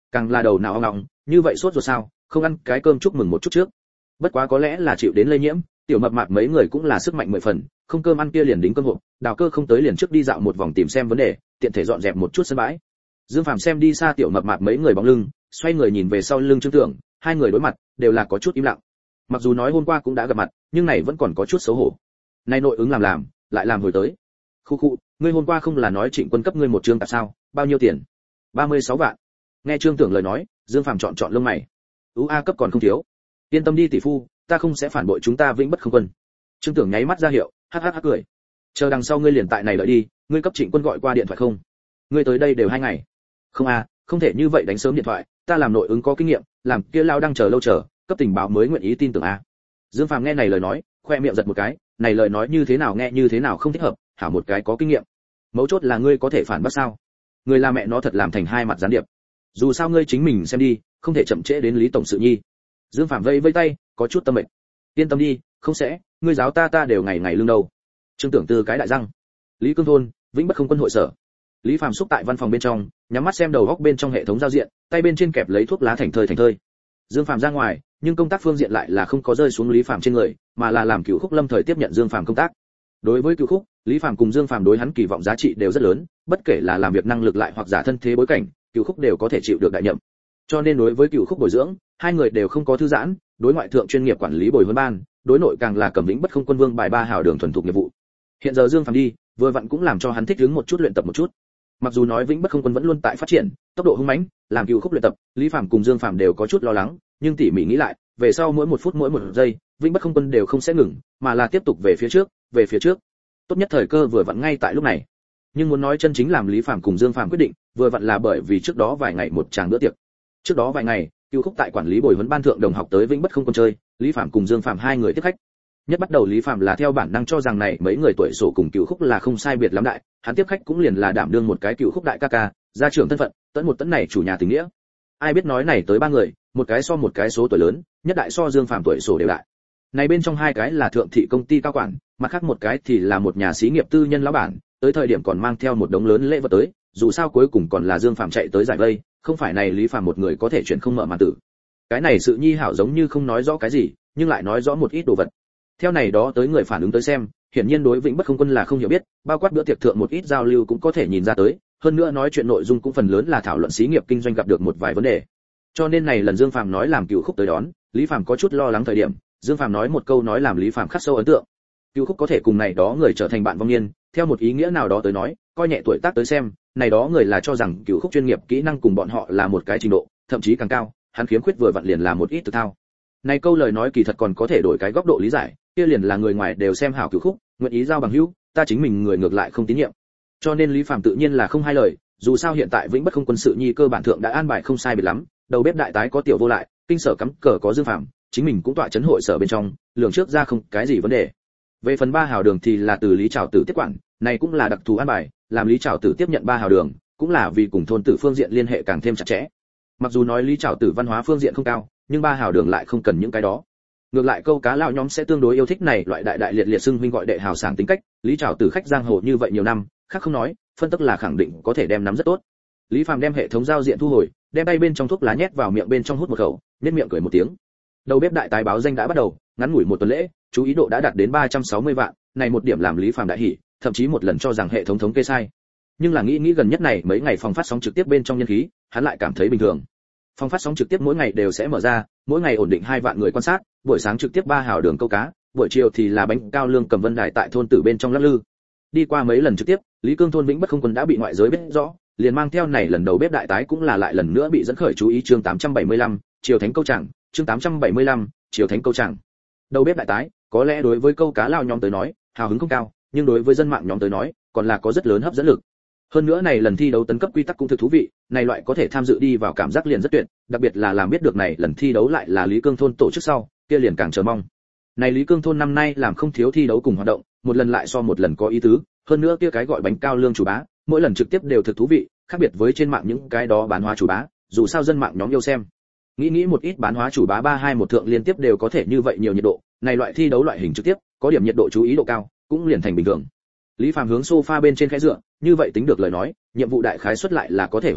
càng là đầu nào ong ong, như vậy sốt ruột sao, không ăn cái cơm chúc mừng một chút trước. Bất quá có lẽ là chịu đến lây nhiễm, tiểu mập mạp mấy người cũng là sức mạnh mười phần, không cơm ăn kia liền đính cơm hộp, đào cơ không tới liền trước đi dạo một vòng tìm xem vấn đề, tiện thể dọn dẹp một chút sân bãi. Dương Phàm xem đi xa tiểu mập mạp mấy người bóng lưng, xoay người nhìn về sau lưng Trương Tưởng, hai người đối mặt đều là có chút im lặng. Mặc dù nói hôm qua cũng đã gặp mặt, nhưng này vẫn còn có chút xấu hổ. Nay nội ứng làm làm, lại làm hồi tới. Khu khu, ngươi hôm qua không là nói Trịnh Quân cấp ngươi một trương tạp sao, bao nhiêu tiền? ba mươi sáu vạn. Nghe Trương Tưởng lời nói, Dương Phàm chọn chọn lông mày. Ú a cấp còn không thiếu. Yên tâm đi tỷ phu, ta không sẽ phản bội chúng ta Vĩnh Bất Không Quân. Trương Tưởng nháy mắt ra hiệu, hắc hắc hắc cười. Chờ đằng sau ngươi liền tại này đợi đi, ngươi cấp Trịnh Quân gọi qua điện thoại không? Ngươi tới đây đều hai ngày. Không a, không thể như vậy đánh sớm điện thoại, ta làm nội ứng có kinh nghiệm, làm kia lao đang chờ lâu chờ, cấp tình báo mới nguyện ý tin tưởng a. Dương Phàm nghe này lời nói, khoe miệng giật một cái, này lời nói như thế nào nghe như thế nào không thích hợp, hảo một cái có kinh nghiệm. Mấu chốt là ngươi có thể phản bác sao? Ngươi là mẹ nó thật làm thành hai mặt gián điệp. Dù sao ngươi chính mình xem đi, không thể chậm trễ đến Lý tổng sự nhi. Dương Phàm vây vây tay, có chút tâm mệnh. Yên tâm đi, không sẽ, ngươi giáo ta ta đều ngày ngày lương đâu. Trương Tưởng Tư cái đại răng. Lý Cương thôn, Vĩnh Bất Không Quân hội sở. Lý Phàm xúc tại văn phòng bên trong, nhắm mắt xem đầu góc bên trong hệ thống giao diện, tay bên trên kẹp lấy thuốc lá thành thơi thành thơi. Dương Phàm ra ngoài, nhưng công tác phương diện lại là không có rơi xuống Lý Phàm trên người, mà là làm Cửu Khúc lâm thời tiếp nhận Dương Phàm công tác. Đối với Cửu Khúc, Lý Phàm cùng Dương Phàm đối hắn kỳ vọng giá trị đều rất lớn, bất kể là làm việc năng lực lại hoặc giả thân thế bối cảnh, Cửu Khúc đều có thể chịu được đại nhậm. Cho nên đối với Cửu Khúc bồi dưỡng, hai người đều không có thư giãn, đối ngoại thượng chuyên nghiệp quản lý bồi huấn ban, đối nội càng là cầm Vĩnh Bất Không Quân vương bài ba hào đường thuần thục nghiệp vụ. Hiện giờ Dương Phàm đi, vừa vặn cũng làm cho hắn thích ứng một chút luyện tập một chút. Mặc dù nói Vĩnh Bất Không Quân vẫn luôn tại phát triển, tốc độ hung mãnh, làm Cửu Khúc luyện tập, Lý Phàm cùng Dương Phàm đều có chút lo lắng, nhưng tỉ mỉ nghĩ lại, về sau mỗi một phút mỗi một giây, Vĩnh Bất Không Quân đều không sẽ ngừng, mà là tiếp tục về phía trước, về phía trước. Tốt nhất thời cơ vừa vặn ngay tại lúc này. Nhưng muốn nói chân chính làm Lý Phàm cùng Dương Phàm quyết định, vừa vặn là bởi vì trước đó vài ngày một tràng bữa tiệc. Trước đó vài ngày, Cửu Khúc tại quản lý bồi huấn ban thượng đồng học tới Vĩnh Bất Không Quân chơi, Lý Phàm cùng Dương Phàm hai người tiếp khách. Nhất bắt đầu Lý Phàm là theo bản năng cho rằng này mấy người tuổi sổ cùng Cửu Khúc là không sai biệt lắm đại, hắn tiếp khách cũng liền là đảm đương một cái Cửu Khúc đại ca ca, gia trưởng thân phận, tận một tấn này chủ nhà tình nghĩa. Ai biết nói này tới ba người, một cái so một cái số tuổi lớn, nhất đại so Dương Phàm tuổi sổ đều đại. Này bên trong hai cái là thượng thị công ty cao quản, mặt khác một cái thì là một nhà xí nghiệp tư nhân lão bản, tới thời điểm còn mang theo một đống lớn lễ vật tới, dù sao cuối cùng còn là Dương Phàm chạy tới giải vây, không phải này Lý Phàm một người có thể chuyện không mở màn tử. Cái này sự nhi hảo giống như không nói rõ cái gì, nhưng lại nói rõ một ít đồ vật. Theo này đó tới người phản ứng tới xem, hiển nhiên đối Vĩnh Bất Không Quân là không hiểu biết, bao quát bữa tiệc thượng một ít giao lưu cũng có thể nhìn ra tới, hơn nữa nói chuyện nội dung cũng phần lớn là thảo luận xí nghiệp kinh doanh gặp được một vài vấn đề. Cho nên này lần Dương Phàm nói làm Cửu Khúc tới đón, Lý Phàm có chút lo lắng thời điểm, Dương Phàm nói một câu nói làm Lý Phàm khắc sâu ấn tượng. Cửu Khúc có thể cùng này đó người trở thành bạn vong niên, theo một ý nghĩa nào đó tới nói, coi nhẹ tuổi tác tới xem, này đó người là cho rằng Cửu Khúc chuyên nghiệp kỹ năng cùng bọn họ là một cái trình độ, thậm chí càng cao, hắn khiếm khuyết vừa vặn liền là một ít thực thao. Này câu lời nói kỳ thật còn có thể đổi cái góc độ lý giải, kia liền là người ngoài đều xem hảo Cửu Khúc, nguyện ý giao bằng hữu, ta chính mình người ngược lại không tín nhiệm. Cho nên Lý Phàm tự nhiên là không hai lời, dù sao hiện tại Vĩnh Bất Không Quân sự nhi cơ bản thượng đã an bài không sai biệt lắm, đầu bếp đại tái có Tiểu Vô Lại, kinh sở cắm cờ có Dương Phàm, chính mình cũng tọa chấn hội sở bên trong, lường trước ra không cái gì vấn đề. Về phần ba hào đường thì là từ Lý Trảo Tử tiếp quản, này cũng là đặc thù an bài, làm Lý Trảo Tử tiếp nhận ba hào đường, cũng là vì cùng thôn tử phương diện liên hệ càng thêm chặt chẽ. Mặc dù nói Lý Trảo Tử văn hóa phương diện không cao, nhưng ba hào đường lại không cần những cái đó. Ngược lại câu cá lão nhóm sẽ tương đối yêu thích này loại đại đại liệt liệt xưng huynh gọi đệ hào sảng tính cách, Lý Trảo Tử khách giang hồ như vậy nhiều năm, khác không nói, phân tức là khẳng định có thể đem nắm rất tốt. Lý Phàm đem hệ thống giao diện thu hồi, đem tay bên trong thuốc lá nhét vào miệng bên trong hút một khẩu, nhếch miệng cười một tiếng. Đầu bếp đại tài báo danh đã bắt đầu, ngắn ngủi một tuần lễ, chú ý độ đã đạt đến ba trăm sáu mươi vạn, này một điểm làm Lý Phàm đại hỉ, thậm chí một lần cho rằng hệ thống thống kê sai. Nhưng là nghĩ nghĩ gần nhất này mấy ngày phòng phát sóng trực tiếp bên trong nhân khí, hắn lại cảm thấy bình thường. Phòng phát sóng trực tiếp mỗi ngày đều sẽ mở ra, mỗi ngày ổn định hai vạn người quan sát, buổi sáng trực tiếp ba hào đường câu cá, buổi chiều thì là bánh cao lương cầm vân đài tại thôn tử bên trong lắc lư. Đi qua mấy lần trực tiếp, Lý Cương thôn Vĩnh Bất Không Quân đã bị ngoại giới biết rõ, liền mang theo này lần đầu bếp đại tái cũng là lại lần nữa bị dẫn khởi chú ý. Chương tám trăm bảy mươi lăm, Triều Thánh câu chẳng, chương tám trăm bảy mươi lăm, Triều Thánh câu chẳng. Đầu bếp đại tái, có lẽ đối với câu cá lao nhóm tới nói, hào hứng không cao, nhưng đối với dân mạng nhóm tới nói, còn là có rất lớn hấp dẫn lực. Hơn nữa này lần thi đấu tấn cấp quy tắc cũng thực thú vị, này loại có thể tham dự đi vào cảm giác liền rất tuyệt, đặc biệt là làm biết được này lần thi đấu lại là Lý Cương thôn tổ chức sau, kia liền càng chờ mong. Này Lý Cương thôn năm nay làm không thiếu thi đấu cùng hoạt động, một lần lại so một lần có ý tứ, hơn nữa kia cái gọi bánh cao lương chủ bá, mỗi lần trực tiếp đều thực thú vị, khác biệt với trên mạng những cái đó bán hóa chủ bá, dù sao dân mạng nhóm yêu xem. Nghĩ nghĩ một ít bán hóa chủ bá ba hai một thượng liên tiếp đều có thể như vậy nhiều nhiệt độ, này loại thi đấu loại hình trực tiếp, có điểm nhiệt độ chú ý độ cao, cũng liền thành bình thường. Lý Phàm hướng sofa bên trên khẽ dựa, như vậy tính được lời nói, nhiệm vụ đại khái xuất lại là có thể hoàn thành,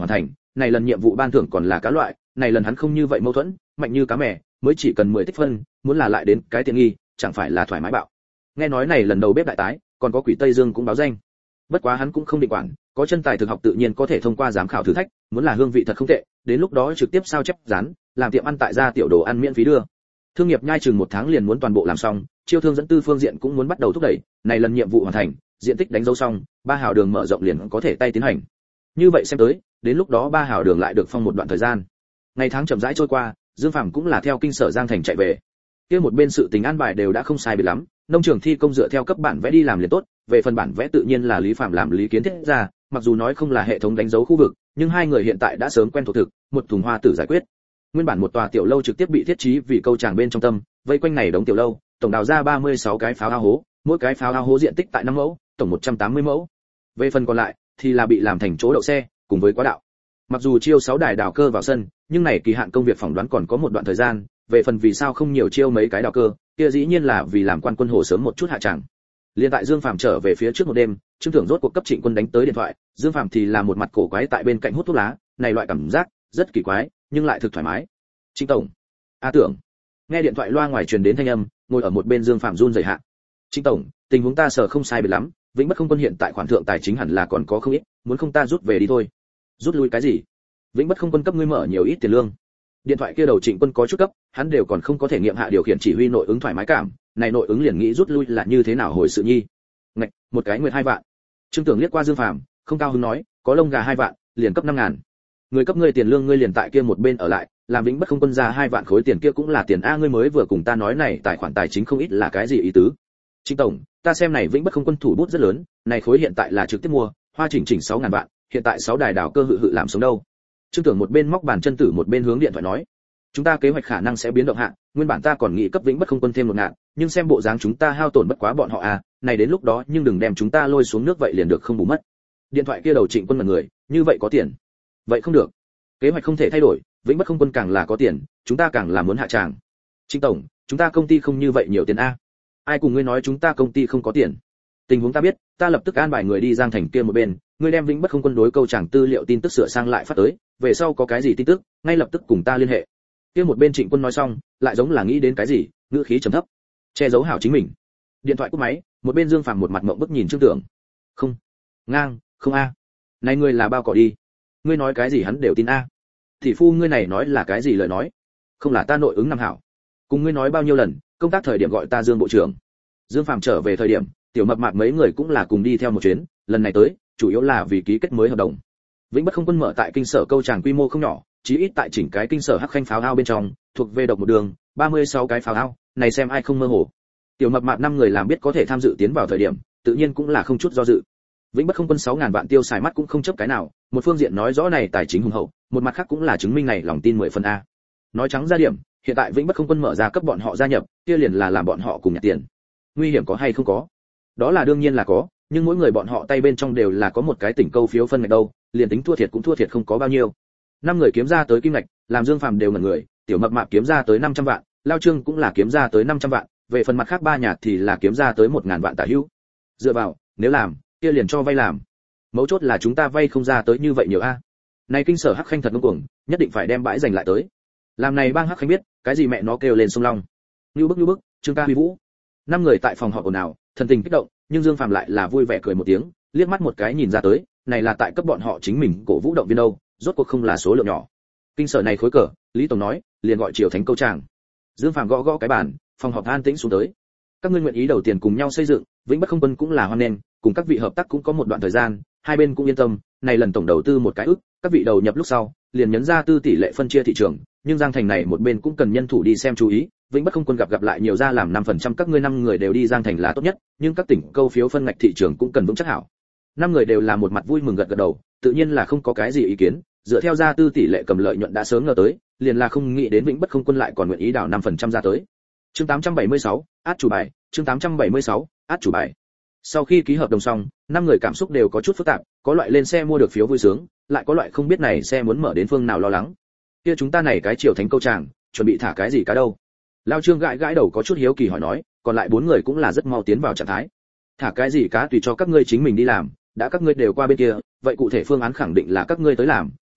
này lần nhiệm vụ ban thưởng còn là cá loại, này lần hắn không như vậy mâu thuẫn, mạnh như cá mè, mới chỉ cần mười tích phân, muốn là lại đến cái tiện nghi, chẳng phải là thoải mái bạo. Nghe nói này lần đầu bếp đại tái, còn có quỷ Tây Dương cũng báo danh. Bất quá hắn cũng không định quản, có chân tài thực học tự nhiên có thể thông qua giám khảo thử thách, muốn là hương vị thật không tệ, đến lúc đó trực tiếp sao chép dán, làm tiệm ăn tại gia tiểu đồ ăn miễn phí đưa. Thương nghiệp nhai chừng một tháng liền muốn toàn bộ làm xong, chiêu thương dẫn tư phương diện cũng muốn bắt đầu thúc đẩy, này lần nhiệm vụ hoàn thành, diện tích đánh dấu xong, ba hào đường mở rộng liền có thể tay tiến hành. Như vậy xem tới, đến lúc đó ba hào đường lại được phong một đoạn thời gian. Ngày tháng chậm rãi trôi qua, Dương Phàm cũng là theo kinh sở Giang Thành chạy về. Kia một bên sự tình an bài đều đã không sai biệt lắm, nông trường thi công dựa theo cấp bản vẽ đi làm liền tốt, về phần bản vẽ tự nhiên là Lý Phàm làm Lý Kiến thiết ra, mặc dù nói không là hệ thống đánh dấu khu vực, nhưng hai người hiện tại đã sớm quen thuộc thực, một thùng hoa tử giải quyết. Nguyên bản một tòa tiểu lâu trực tiếp bị thiết trí vì câu tràng bên trong tâm, vây quanh này đống tiểu lâu, tổng đào ra ba mươi sáu cái pháo ao hố, mỗi cái pháo ao hố diện tích tại năm mẫu, tổng một trăm tám mươi mẫu. Về phần còn lại thì là bị làm thành chỗ đậu xe, cùng với quá đạo. Mặc dù chiêu sáu đài đào cơ vào sân, nhưng này kỳ hạn công việc phỏng đoán còn có một đoạn thời gian, về phần vì sao không nhiều chiêu mấy cái đào cơ, kia dĩ nhiên là vì làm quan quân hồ sớm một chút hạ tràng. Liên tại Dương Phàm trở về phía trước một đêm, Trương Tưởng rốt cuộc cấp Trịnh Quân đánh tới điện thoại, Dương Phàm thì là một mặt cổ quái tại bên cạnh hút thuốc lá, này loại cảm giác rất kỳ quái, nhưng lại thực thoải mái. Trịnh tổng. A Tưởng. Nghe điện thoại loa ngoài truyền đến thanh âm, ngồi ở một bên Dương Phàm run rẩy hạ. Trịnh tổng, tình huống ta sợ không sai biệt lắm, Vĩnh Bất Không Quân hiện tại khoản thượng tài chính hẳn là còn có không ít, muốn không ta rút về đi thôi. Rút lui cái gì? Vĩnh Bất Không Quân cấp ngươi mở nhiều ít tiền lương. Điện thoại kia đầu Trịnh Quân có chút cấp, hắn đều còn không có thể nghiệm hạ điều khiển chỉ huy nội ứng thoải mái cảm, này nội ứng liền nghĩ rút lui là như thế nào hồi sự nhi. Ngạch, một cái nguyệt hai vạn. Trương Tưởng liếc qua Dương Phàm, không cao hứng nói, có lông gà hai vạn, liền cấp năm ngàn. Người cấp ngươi tiền lương ngươi liền tại kia một bên ở lại, làm Vĩnh Bất Không Quân ra hai vạn khối tiền kia cũng là tiền a, ngươi mới vừa cùng ta nói này tài khoản tài chính không ít là cái gì ý tứ? Trịnh tổng, ta xem này Vĩnh Bất Không Quân thủ bút rất lớn, này khối hiện tại là trực tiếp mua, hoa chỉnh chỉnh sáu ngàn vạn, hiện tại sáu đài đảo cơ hự hự làm sống đâu. Trương Tưởng một bên móc bàn chân tử một bên hướng điện thoại nói, chúng ta kế hoạch khả năng sẽ biến động hạ, nguyên bản ta còn nghĩ cấp Vĩnh Bất Không Quân thêm một ngàn, nhưng xem bộ dáng chúng ta hao tổn bất quá bọn họ à, này đến lúc đó nhưng đừng đem chúng ta lôi xuống nước vậy liền được không bù mất. Điện thoại kia đầu Trịnh Quân là người, như vậy có tiền. Vậy không được. Kế hoạch không thể thay đổi, Vĩnh Bất Không Quân càng là có tiền, chúng ta càng là muốn hạ tràng. Trịnh tổng, chúng ta công ty không như vậy nhiều tiền a. Ai cùng ngươi nói chúng ta công ty không có tiền? Tình huống ta biết, ta lập tức an bài người đi Giang Thành kia một bên, ngươi đem Vĩnh Bất Không Quân đối câu chẳng tư liệu tin tức sửa sang lại phát tới, về sau có cái gì tin tức, ngay lập tức cùng ta liên hệ. Kia một bên Trịnh Quân nói xong, lại giống là nghĩ đến cái gì, ngữ khí trầm thấp, che giấu hảo chính mình. Điện thoại cúp máy, một bên Dương Phàm một mặt ngậm bức nhìn Trương Tưởng. Không, ngang, không a. Này ngươi là bao cỏ đi. Ngươi nói cái gì hắn đều tin a. Thị phu ngươi này nói là cái gì lời nói? Không là ta nội ứng năm hảo. Cùng ngươi nói bao nhiêu lần, công tác thời điểm gọi ta Dương bộ trưởng. Dương Phàm trở về thời điểm, tiểu mập mạp mấy người cũng là cùng đi theo một chuyến, lần này tới, chủ yếu là vì ký kết mới hợp đồng. Vĩnh Bất Không Quân mở tại kinh sở câu tràng quy mô không nhỏ, chí ít tại chỉnh cái kinh sở hắc khanh pháo ao bên trong, thuộc về độc một đường, ba mươi sáu cái pháo ao, này xem ai không mơ hồ. Tiểu mập mạp năm người làm biết có thể tham dự tiến vào thời điểm, tự nhiên cũng là không chút do dự. Vĩnh Bất Không Quân sáu ngàn vạn tiêu xài mắt cũng không chấp cái nào, một phương diện nói rõ này tài chính hùng hậu, một mặt khác cũng là chứng minh này lòng tin mười phần a. Nói trắng ra điểm, hiện tại Vĩnh Bất Không Quân mở ra cấp bọn họ gia nhập, kia liền là làm bọn họ cùng nhặt tiền. Nguy hiểm có hay không có? Đó là đương nhiên là có, nhưng mỗi người bọn họ tay bên trong đều là có một cái tỉnh câu phiếu phân ngạch đâu, liền tính thua thiệt cũng thua thiệt không có bao nhiêu. Năm người kiếm ra tới kim ngạch, làm Dương Phàm đều ngẩn người, tiểu mập mạp kiếm ra tới năm trăm vạn, Lao Trương cũng là kiếm ra tới năm trăm vạn, về phần mặt khác ba nhà thì là kiếm ra tới một ngàn vạn tả hữu. Dựa vào, nếu làm, kia liền cho vay làm. Mấu chốt là chúng ta vay không ra tới như vậy nhiều a. Này kinh sở hắc khanh thật ngông cuồng, nhất định phải đem bãi dành lại tới. Làm này bang hắc khanh biết, cái gì mẹ nó kêu lên sông long. Nưu bức nưu bức, Trương ca huy vũ. Năm người tại phòng họp ồn ào, thần tình kích động, nhưng Dương Phàm lại là vui vẻ cười một tiếng, liếc mắt một cái nhìn ra tới, này là tại cấp bọn họ chính mình cổ vũ động viên đâu, rốt cuộc không là số lượng nhỏ. Kinh sở này khối cờ, Lý tổng nói, liền gọi Triều Thánh câu tràng. Dương Phàm gõ gõ cái bàn, phòng họp an tĩnh xuống tới. Các ngươi nguyện ý đầu tiền cùng nhau xây dựng, Vĩnh Bất Không Quân cũng là hoan nghênh, cùng các vị hợp tác cũng có một đoạn thời gian, hai bên cũng yên tâm, này lần tổng đầu tư một cái ức, các vị đầu nhập lúc sau, liền nhấn ra tư tỷ lệ phân chia thị trường, nhưng Giang Thành này một bên cũng cần nhân thủ đi xem chú ý, Vĩnh Bất Không Quân gặp gặp lại nhiều ra làm năm phần trăm các ngươi năm người đều đi Giang Thành là tốt nhất, nhưng các tỉnh câu phiếu phân ngạch thị trường cũng cần vững chắc hảo. Năm người đều là một mặt vui mừng gật gật đầu, tự nhiên là không có cái gì ý kiến, dựa theo ra tư tỷ lệ cầm lợi nhuận đã sớm ngờ tới, liền là không nghĩ đến Vĩnh Bất Không Quân lại còn nguyện ý đảo năm phần trăm ra tới. Chương tám trăm bảy mươi sáu, át chủ bài, chương tám trăm bảy mươi sáu, át chủ bài. Sau khi ký hợp đồng xong, năm người cảm xúc đều có chút phức tạp, có loại lên xe mua được phiếu vui sướng, lại có loại không biết này xe muốn mở đến phương nào lo lắng. Kia chúng ta này cái Triều Thánh câu tràng, chuẩn bị thả cái gì cá đâu? Lao Trương gãi gãi đầu có chút hiếu kỳ hỏi nói, còn lại bốn người cũng là rất mau tiến vào trạng thái. Thả cái gì cá tùy cho các ngươi chính mình đi làm, đã các ngươi đều qua bên kia, vậy cụ thể phương án khẳng định là các ngươi tới làm,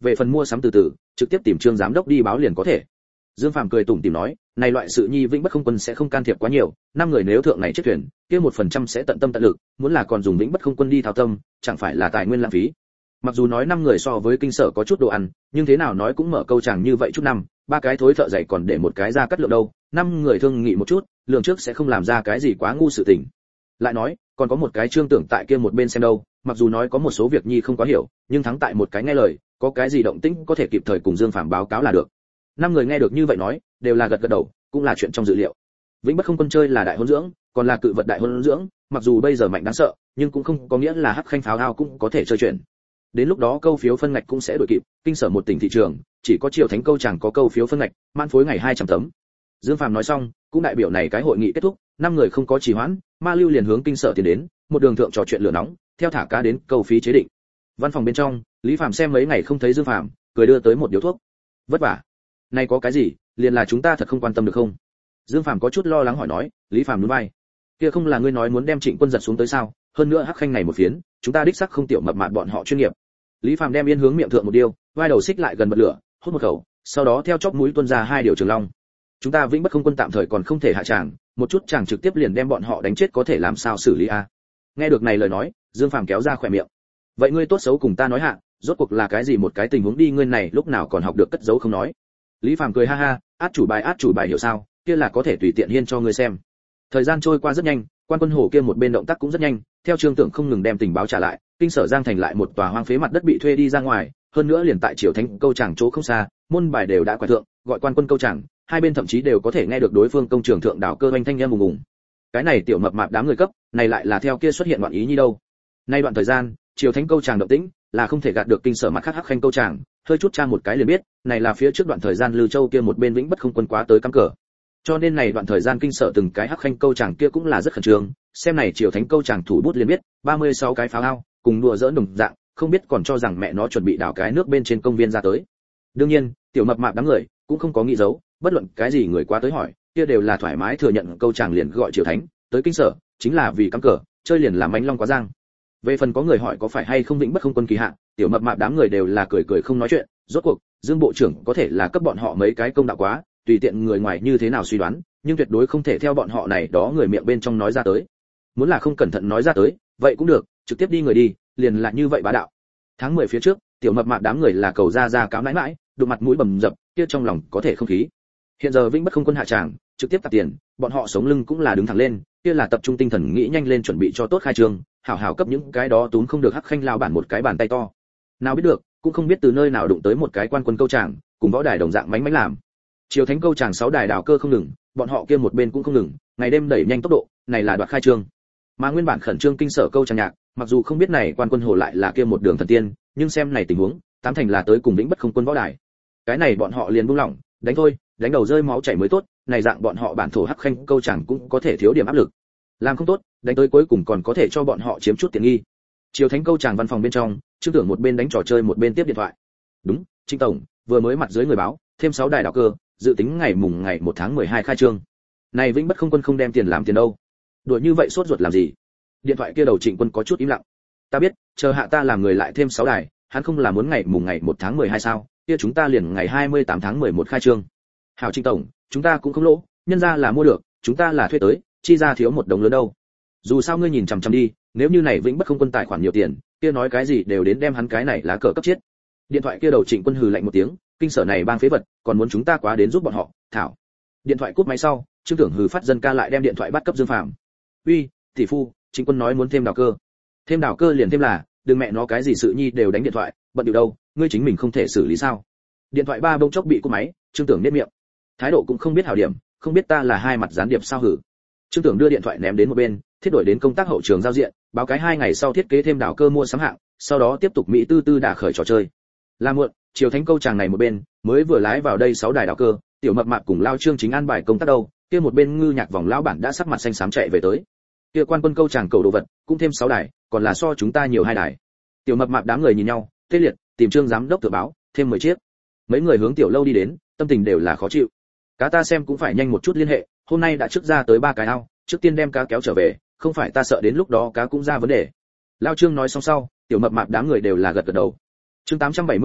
về phần mua sắm từ từ trực tiếp tìm Trương giám đốc đi báo liền có thể. Dương Phàm cười tủm tỉm nói, này loại sự nhi Vĩnh Bất Không Quân sẽ không can thiệp quá nhiều, năm người nếu thượng này chiếc thuyền, kia một phần trăm sẽ tận tâm tận lực, muốn là còn dùng Vĩnh Bất Không Quân đi thao tâm, chẳng phải là tài nguyên lãng phí. Mặc dù nói năm người so với kinh sở có chút đồ ăn, nhưng thế nào nói cũng mở câu chàng như vậy chút năm, ba cái thối thợ dạy còn để một cái ra cắt lượng đâu, năm người thương nghị một chút, lượng trước sẽ không làm ra cái gì quá ngu sự tình. Lại nói, còn có một cái Trương Tưởng tại kia một bên xem đâu, mặc dù nói có một số việc nhi không có hiểu, nhưng thắng tại một cái nghe lời, có cái gì động tĩnh có thể kịp thời cùng Dương Phàm báo cáo là được. Năm người nghe được như vậy nói, đều là gật gật đầu, cũng là chuyện trong dự liệu. Vĩnh Bất Không Quân chơi là đại hôn dưỡng, còn là cự vật đại hôn dưỡng, mặc dù bây giờ mạnh đáng sợ, nhưng cũng không có nghĩa là hắc khanh pháo ao cũng có thể chơi chuyện. Đến lúc đó câu phiếu phân ngạch cũng sẽ đổi kịp, kinh sở một tỉnh thị trường, chỉ có Triều Thánh câu chẳng có câu phiếu phân ngạch, mãn phối ngày hai trăm tấm. Dương Phàm nói xong, cũng đại biểu này cái hội nghị kết thúc, năm người không có trì hoãn, Ma Lưu liền hướng kinh sở tiến đến, một đường thượng trò chuyện lửa nóng, theo thả cá đến câu phí chế định. Văn phòng bên trong, Lý Phàm xem mấy ngày không thấy Dương Phàm, cười đưa tới một điếu thuốc. Vất vả. Này có cái gì, liền là chúng ta thật không quan tâm được không? Dương Phàm có chút lo lắng hỏi nói, Lý Phàm nhún vai. Kia không là ngươi nói muốn đem Trịnh Quân giật xuống tới sao? Hơn nữa hắc khanh này một phiến, chúng ta đích xác không tiểu mập mạp bọn họ chuyên nghiệp. Lý Phàm đem yên hướng miệng thượng một điêu, vai đầu xích lại gần bật lửa, hút một khẩu, sau đó theo chóp mũi tuôn ra hai điều trường long. Chúng ta Vĩnh Bất Không Quân tạm thời còn không thể hạ tràng, một chút chàng trực tiếp liền đem bọn họ đánh chết có thể làm sao xử lý a? Nghe được này lời nói, Dương Phàm kéo ra khỏe miệng. Vậy ngươi tốt xấu cùng ta nói hạ, rốt cuộc là cái gì một cái tình huống đi ngươi này lúc nào còn học được cất giấu không nói. Lý Phàm cười ha ha, át chủ bài át chủ bài hiểu sao, kia là có thể tùy tiện hiên cho ngươi xem. Thời gian trôi qua rất nhanh, quan quân hồ kia một bên động tác cũng rất nhanh, theo Trương Tưởng không ngừng đem tình báo trả lại, kinh sở Giang thành lại một tòa hoang phế mặt đất bị thuê đi ra ngoài, hơn nữa liền tại Triều Thánh câu tràng chỗ không xa, môn bài đều đã quải thượng, gọi quan quân câu tràng, hai bên thậm chí đều có thể nghe được đối phương công trường thượng đảo cơ oanh thanh âm ùng ùng. Cái này tiểu mập mạp đám người cấp, này lại là theo kia xuất hiện đoạn ý như đâu. Nay đoạn thời gian, Triều Thánh câu tràng động tĩnh, là không thể gạt được kinh sở mặt khác hắc khanh câu tràng, hơi chút tra một cái liền biết, này là phía trước đoạn thời gian Lư Châu kia một bên Vĩnh Bất Không Quân quá tới cắm cờ. Cho nên này đoạn thời gian kinh sở từng cái hắc khanh câu tràng kia cũng là rất khẩn trương, xem này Triều Thánh câu tràng thủ bút liền biết, ba mươi sáu cái pháo ao, cùng đùa giỡn đồng dạng, không biết còn cho rằng mẹ nó chuẩn bị đảo cái nước bên trên công viên ra tới. Đương nhiên, tiểu mập mạp đám người cũng không có nghĩ giấu, bất luận cái gì người qua tới hỏi, kia đều là thoải mái thừa nhận câu tràng liền gọi Triều Thánh, tới kinh sở, chính là vì cắm cờ, chơi liền làm mánh long quá giang. Về phần có người hỏi có phải hay không Vĩnh Bất Không Quân kỳ hạn, tiểu mập mạp đám người đều là cười cười không nói chuyện, rốt cuộc, Dương bộ trưởng có thể là cấp bọn họ mấy cái công đạo quá, tùy tiện người ngoài như thế nào suy đoán, nhưng tuyệt đối không thể theo bọn họ này đó người miệng bên trong nói ra tới. Muốn là không cẩn thận nói ra tới, vậy cũng được, trực tiếp đi người đi, liền là như vậy bá đạo. Tháng mười phía trước, tiểu mập mạp đám người là cầu ra ra cáo nãi nãi, đụng mặt mũi bầm dập, kia trong lòng có thể không khí. Hiện giờ Vĩnh Bất Không Quân hạ tràng, trực tiếp tạp tiền, bọn họ sống lưng cũng là đứng thẳng lên, kia là tập trung tinh thần nghĩ nhanh lên chuẩn bị cho tốt khai trương, hảo hảo cấp những cái đó túm không được hắc khanh lao bản một cái bàn tay to. Nào biết được, cũng không biết từ nơi nào đụng tới một cái quan quân câu tràng, cùng võ đài đồng dạng mánh mánh làm. Triều Thánh câu tràng sáu đài đảo cơ không ngừng, bọn họ kia một bên cũng không ngừng, ngày đêm đẩy nhanh tốc độ, này là đoạt khai trương. Mà nguyên bản khẩn trương kinh sở câu tràng nhạc, mặc dù không biết này quan quân hồ lại là kia một đường thần tiên, nhưng xem này tình huống, tám thành là tới cùng Vĩnh Bất Không Quân võ đài. Cái này bọn họ liền buông lỏng, đánh thôi, đánh đầu rơi máu chảy mới tốt, này dạng bọn họ bản thổ hắc khanh câu tràng cũng có thể thiếu điểm áp lực. Làm không tốt, đánh tới cuối cùng còn có thể cho bọn họ chiếm chút tiện nghi. Triều Thánh câu tràng văn phòng bên trong, Trương Tưởng một bên đánh trò chơi một bên tiếp điện thoại. Đúng, Trịnh tổng, vừa mới mặt dưới người báo, thêm sáu đài đảo cơ, dự tính ngày mùng ngày một tháng mười hai khai trương. Này Vĩnh Bất Không Quân không đem tiền làm tiền đâu? Đuổi như vậy sốt ruột làm gì? Điện thoại kia đầu Trịnh Quân có chút im lặng. Ta biết, chờ hạ ta làm người lại thêm sáu đài, hắn không là muốn ngày mùng ngày một tháng mười hai sao? Kia chúng ta liền ngày hai mươi tám tháng mười một khai trương. Hảo Trịnh tổng, chúng ta cũng không lỗ, nhân ra là mua được, chúng ta là thuê tới, chi ra thiếu một đồng lớn đâu. Dù sao ngươi nhìn chằm chằm đi, nếu như này Vĩnh Bất Không Quân tài khoản nhiều tiền, kia nói cái gì đều đến đem hắn cái này lá cờ cấp chết. Điện thoại kia đầu Trịnh Quân hừ lạnh một tiếng, kinh sở này bang phế vật, còn muốn chúng ta quá đến giúp bọn họ, thảo. Điện thoại cúp máy sau, Trương Tưởng hừ phát dân ca lại đem điện thoại bắt cấp Dương Phàm. Uy, tỷ phu, Trịnh Quân nói muốn thêm đào cơ. Thêm đào cơ liền thêm là, đừng mẹ nó cái gì sự nhi đều đánh điện thoại, bận điều đâu, ngươi chính mình không thể xử lý sao? Điện thoại ba bông chốc bị cúp máy, Trương Tưởng nhếch miệng. Thái độ cũng không biết hảo điểm, không biết ta là hai mặt gián điệp sao hử. Trương Tưởng đưa điện thoại ném đến một bên, thiết đổi đến công tác hậu trường giao diện, báo cái hai ngày sau thiết kế thêm đảo cơ mua sắm hạng, sau đó tiếp tục mỹ tư tư đả khởi trò chơi. Là muộn, Triều Thánh câu tràng này một bên, mới vừa lái vào đây sáu đài đảo cơ, tiểu mập mạp cùng lao Trương chính an bài công tác đâu, kia một bên ngư nhạc vòng lão bản đã sắc mặt xanh xám chạy về tới. Kia quan quân câu tràng cầu đồ vật, cũng thêm sáu đài, còn là so chúng ta nhiều hai đài. Tiểu mập mạp đám người nhìn nhau, tê liệt, tìm Trương giám đốc tự báo, thêm mười chiếc. Mấy người hướng tiểu lâu đi đến, tâm tình đều là khó chịu. Cá ta xem cũng phải nhanh một chút liên hệ, hôm nay đã trước ra tới ba cái ao, trước tiên đem cá kéo trở về, không phải ta sợ đến lúc đó cá cũng ra vấn đề. Lao Trương nói xong sau, tiểu mập mạp đám người đều là gật gật đầu. Chương tám trăm bảy mươi bảy,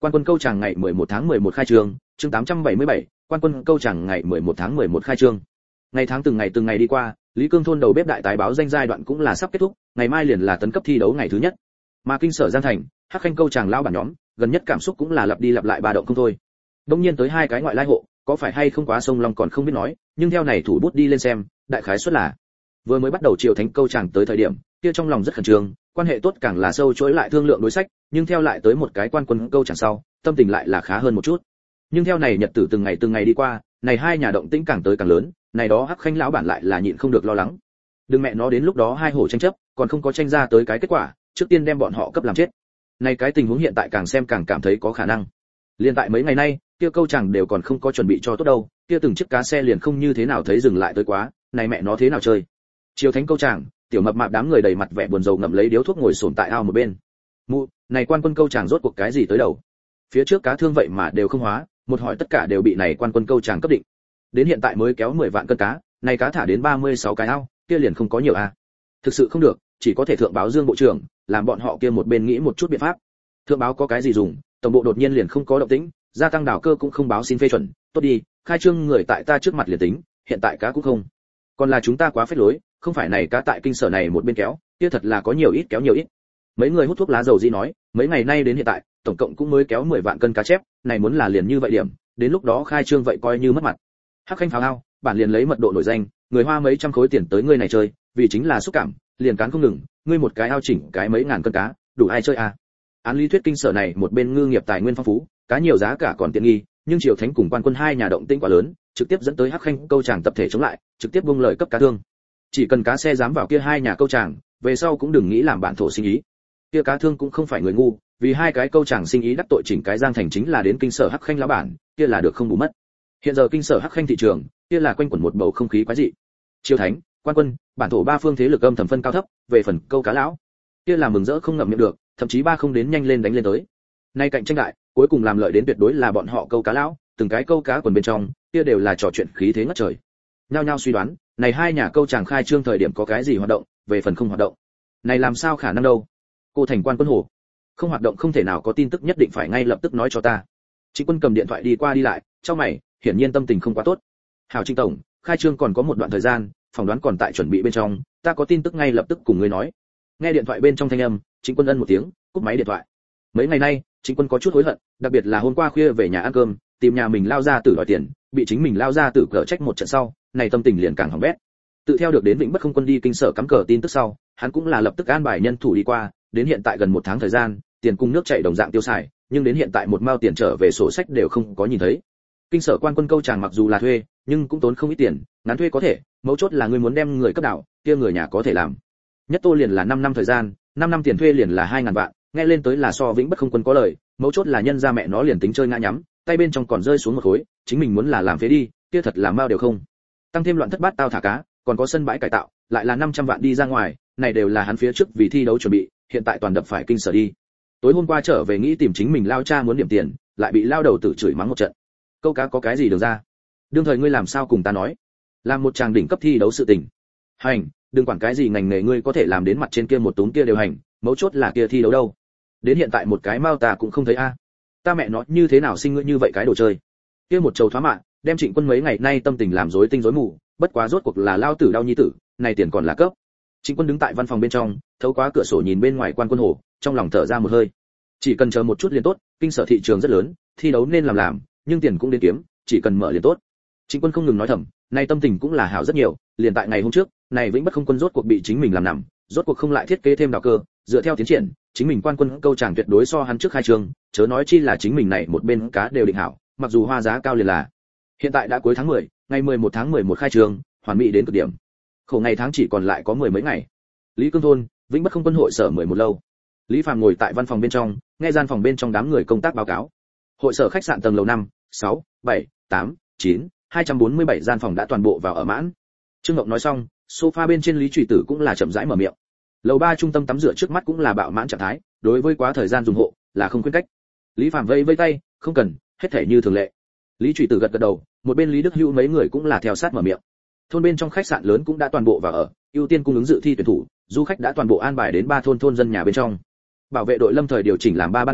Quan quân câu tràng ngày mười một tháng mười một khai trương, chương tám trăm bảy mươi bảy, quan quân câu tràng ngày mười một tháng mười một khai trương. Ngày tháng từng ngày từng ngày đi qua, Lý Cương thôn đầu bếp đại tái báo danh giai đoạn cũng là sắp kết thúc, ngày mai liền là tấn cấp thi đấu ngày thứ nhất. Mà kinh sở Giang Thành, Hắc Khanh câu tràng lão bản nhóm, gần nhất cảm xúc cũng là lặp đi lặp lại ba động không thôi. Đương nhiên tới hai cái ngoại lai hộ, có phải hay không quá sông long còn không biết nói, nhưng theo này thủ bút đi lên xem, đại khái suất là vừa mới bắt đầu Triều Thánh câu tràng tới thời điểm, kia trong lòng rất khẩn trương, quan hệ tốt càng là sâu chuỗi lại thương lượng đối sách, nhưng theo lại tới một cái quan quân câu tràng sau, tâm tình lại là khá hơn một chút. Nhưng theo này nhật tử từng ngày từng ngày đi qua, này hai nhà động tĩnh càng tới càng lớn, này đó Hắc Khanh lão bản lại là nhịn không được lo lắng. Đừng mẹ nó đến lúc đó hai hổ tranh chấp, còn không có tranh ra tới cái kết quả, trước tiên đem bọn họ cấp làm chết. Này cái tình huống hiện tại càng xem càng cảm thấy có khả năng. Liên tại mấy ngày nay, kia câu chẳng đều còn không có chuẩn bị cho tốt đâu, kia từng chiếc cá xe liền không như thế nào thấy dừng lại tới quá, này mẹ nó thế nào chơi. Triều Thánh câu chẳng, tiểu mập mạp đám người đầy mặt vẻ buồn rầu ngậm lấy điếu thuốc ngồi xổm tại ao một bên. Mụ, này quan quân câu chẳng rốt cuộc cái gì tới đầu? Phía trước cá thương vậy mà đều không hóa, một hỏi tất cả đều bị này quan quân câu chẳng cấp định. Đến hiện tại mới kéo mười vạn cân cá, này cá thả đến ba mươi sáu cái ao, kia liền không có nhiều a. À. Thực sự không được, chỉ có thể thượng báo Dương bộ trưởng, làm bọn họ kia một bên nghĩ một chút biện pháp. Thượng báo có cái gì dùng, tổng bộ đột nhiên liền không có động tĩnh, gia tăng đảo cơ cũng không báo xin phê chuẩn, tốt đi, khai trương người tại ta trước mặt liền tính, hiện tại cá cũng không. Còn là chúng ta quá phết lối, không phải này cá tại kinh sở này một bên kéo, kia thật là có nhiều ít kéo nhiều ít. Mấy người hút thuốc lá dầu di nói, mấy ngày nay đến hiện tại, tổng cộng cũng mới kéo mười vạn cân cá chép, này muốn là liền như vậy điểm, đến lúc đó khai trương vậy coi như mất mặt. Hắc Khanh pháo ao, bản liền lấy mật độ nổi danh, người hoa mấy trăm khối tiền tới ngươi này chơi, vì chính là xúc cảm, liền cán không ngừng, ngươi một cái ao chỉnh cái mấy ngàn cân cá, đủ ai chơi à? Án lý thuyết kinh sở này một bên ngư nghiệp tài nguyên phong phú, cá nhiều giá cả còn tiện nghi, nhưng Triều Thánh cùng quan quân hai nhà động tĩnh quá lớn, trực tiếp dẫn tới Hắc Khanh câu tràng tập thể chống lại, trực tiếp buông lời cấp cá thương. Chỉ cần cá xe dám vào kia hai nhà câu tràng, về sau cũng đừng nghĩ làm bản thổ sinh ý. Kia cá thương cũng không phải người ngu, vì hai cái câu tràng sinh ý đắc tội chỉnh cái Giang Thành chính là đến kinh sở Hắc Khanh lão bản, kia là được không bù mất. Hiện giờ kinh sở Hắc Khanh thị trường, kia là quanh quẩn một bầu không khí quái dị. Triều Thánh, quan quân, bản thổ ba phương thế lực âm thầm phân cao thấp, về phần câu cá lão, kia là mừng rỡ không ngậm miệng được, thậm chí ba không đến nhanh lên đánh lên tới. Nay cạnh tranh đại, cuối cùng làm lợi đến tuyệt đối là bọn họ câu cá lão, từng cái câu cá quần bên trong, kia đều là trò chuyện khí thế ngất trời. Nhao nhao suy đoán, này hai nhà câu chàng khai trương thời điểm có cái gì hoạt động, về phần không hoạt động. Này làm sao khả năng đâu? Cô thành quan quân hồ, không hoạt động không thể nào có tin tức nhất định phải ngay lập tức nói cho ta. Trịnh Quân cầm điện thoại đi qua đi lại, trong mày, hiển nhiên tâm tình không quá tốt. Hảo Trịnh tổng, khai trương còn có một đoạn thời gian, phỏng đoán còn tại chuẩn bị bên trong, ta có tin tức ngay lập tức cùng ngươi nói. Nghe điện thoại bên trong thanh âm, Trịnh Quân ân một tiếng, cúp máy điện thoại. Mấy ngày nay, Trịnh Quân có chút hối hận, đặc biệt là hôm qua khuya về nhà ăn cơm, tìm nhà mình lao ra tử đòi tiền, bị chính mình lao ra tử cờ trách một trận sau, này tâm tình liền càng hỏng bét. Tự theo được đến Vĩnh Bất Không Quân đi kinh sở cắm cờ tin tức sau, hắn cũng là lập tức an bài nhân thủ đi qua, đến hiện tại gần một tháng thời gian, tiền cung nước chảy đồng dạng tiêu xài, nhưng đến hiện tại một mao tiền trở về sổ sách đều không có nhìn thấy. Kinh sở quan quân câu chàng mặc dù là thuê, nhưng cũng tốn không ít tiền, ngắn thuê có thể, mấu chốt là người muốn đem người cấp đảo, kia người nhà có thể làm. Nhất tô liền là năm năm thời gian, năm năm tiền thuê liền là hai ngàn vạn, nghe lên tới là so Vĩnh Bất Không Quân có lời, mấu chốt là nhân gia mẹ nó liền tính chơi ngã nhắm, tay bên trong còn rơi xuống một khối, chính mình muốn là làm phế đi, kia thật là mao đều không. Tăng thêm loạn thất bát tao thả cá, còn có sân bãi cải tạo, lại là năm trăm vạn đi ra ngoài, này đều là hắn phía trước vì thi đấu chuẩn bị, hiện tại toàn đập phải kinh sở đi. Tối hôm qua trở về nghĩ tìm chính mình lao cha muốn điểm tiền, lại bị lao đầu tử chửi mắng một trận. Câu cá có cái gì được ra? Đương thời ngươi làm sao cùng ta nói? Làm một chàng đỉnh cấp thi đấu sự tình. Hành, đừng quản cái gì ngành nghề ngươi có thể làm đến mặt trên kia một túm kia đều hành, mấu chốt là kia thi đấu đâu. Đến hiện tại một cái mao ta cũng không thấy a. Ta mẹ nó như thế nào sinh ngươi như vậy cái đồ chơi. Kia một trầu thoá mạ, đem Trịnh Quân mấy ngày nay tâm tình làm rối tinh rối mù, bất quá rốt cuộc là lao tử đau nhi tử, này tiền còn là cấp. Trịnh Quân đứng tại văn phòng bên trong, thấu qua cửa sổ nhìn bên ngoài quan quân hồ, trong lòng thở ra một hơi. Chỉ cần chờ một chút liền tốt, kinh sở thị trường rất lớn, thi đấu nên làm làm, nhưng tiền cũng đến kiếm, chỉ cần mở liền tốt. Trịnh Quân không ngừng nói thầm, nay tâm tình cũng là hảo rất nhiều, liền tại ngày hôm trước, này Vĩnh Bất Không Quân rốt cuộc bị chính mình làm nằm, rốt cuộc không lại thiết kế thêm đào cơ, dựa theo tiến triển, chính mình quan quân câu chàng tuyệt đối so hắn trước khai trường, chớ nói chi là chính mình này một bên cá đều định hảo, mặc dù hoa giá cao liền là. Hiện tại đã cuối tháng mười, ngày mười một tháng mười một khai trường, hoàn mỹ đến cực điểm. Khổ ngày tháng chỉ còn lại có mười mấy ngày. Lý Cương thôn, Vĩnh Bất Không Quân hội sở mười một lâu. Lý Phàm ngồi tại văn phòng bên trong, nghe gian phòng bên trong đám người công tác báo cáo. Hội sở khách sạn tầng lầu năm, sáu, bảy, tám, chín, hai trăm bốn mươi bảy gian phòng đã toàn bộ vào ở mãn. Trương Ngọc nói xong, sofa bên trên Lý Trụy Tử cũng là chậm rãi mở miệng. Lầu ba trung tâm tắm rửa trước mắt cũng là bạo mãn trạng thái, đối với quá thời gian dùng hộ là không khuyến cách. Lý Phàm vây vây tay, không cần, hết thể như thường lệ. Lý Trụy Tử gật gật đầu, một bên Lý Đức Hữu mấy người cũng là theo sát mở miệng. Thôn bên trong khách sạn lớn cũng đã toàn bộ vào ở, ưu tiên cung ứng dự thi tuyển thủ, du khách đã toàn bộ an bài đến ba thôn thôn dân nhà bên trong. Bảo vệ đội lâm thời điều chỉnh làm ba ban đảo,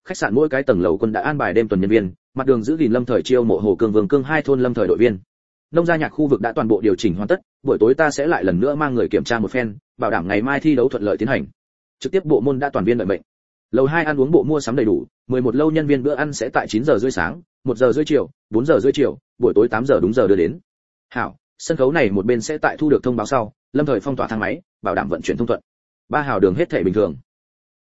khách sạn mỗi cái tầng lầu quân đã an bài đêm tuần nhân viên, mặt đường giữ gìn Lâm Thời chiêu mộ Hồ Cương Vương Cương hai thôn Lâm Thời đội viên. Nông gia nhạc khu vực đã toàn bộ điều chỉnh hoàn tất, buổi tối ta sẽ lại lần nữa mang người kiểm tra một phen, bảo đảm ngày mai thi đấu thuận lợi tiến hành. Trực tiếp bộ môn đã toàn viên đợi mệnh. Lầu hai ăn uống bộ mua sắm đầy đủ, mười một lâu nhân viên bữa ăn sẽ tại chín giờ rưỡi sáng, một giờ rưỡi chiều, bốn giờ rưỡi chiều, buổi tối tám giờ đúng giờ đưa đến. Hảo, sân khấu này một bên sẽ tại thu được thông báo sau, Lâm Thời phong tỏa thang máy, bảo đảm vận chuyển thông thuận. Ba hào đường hết thảy bình thường.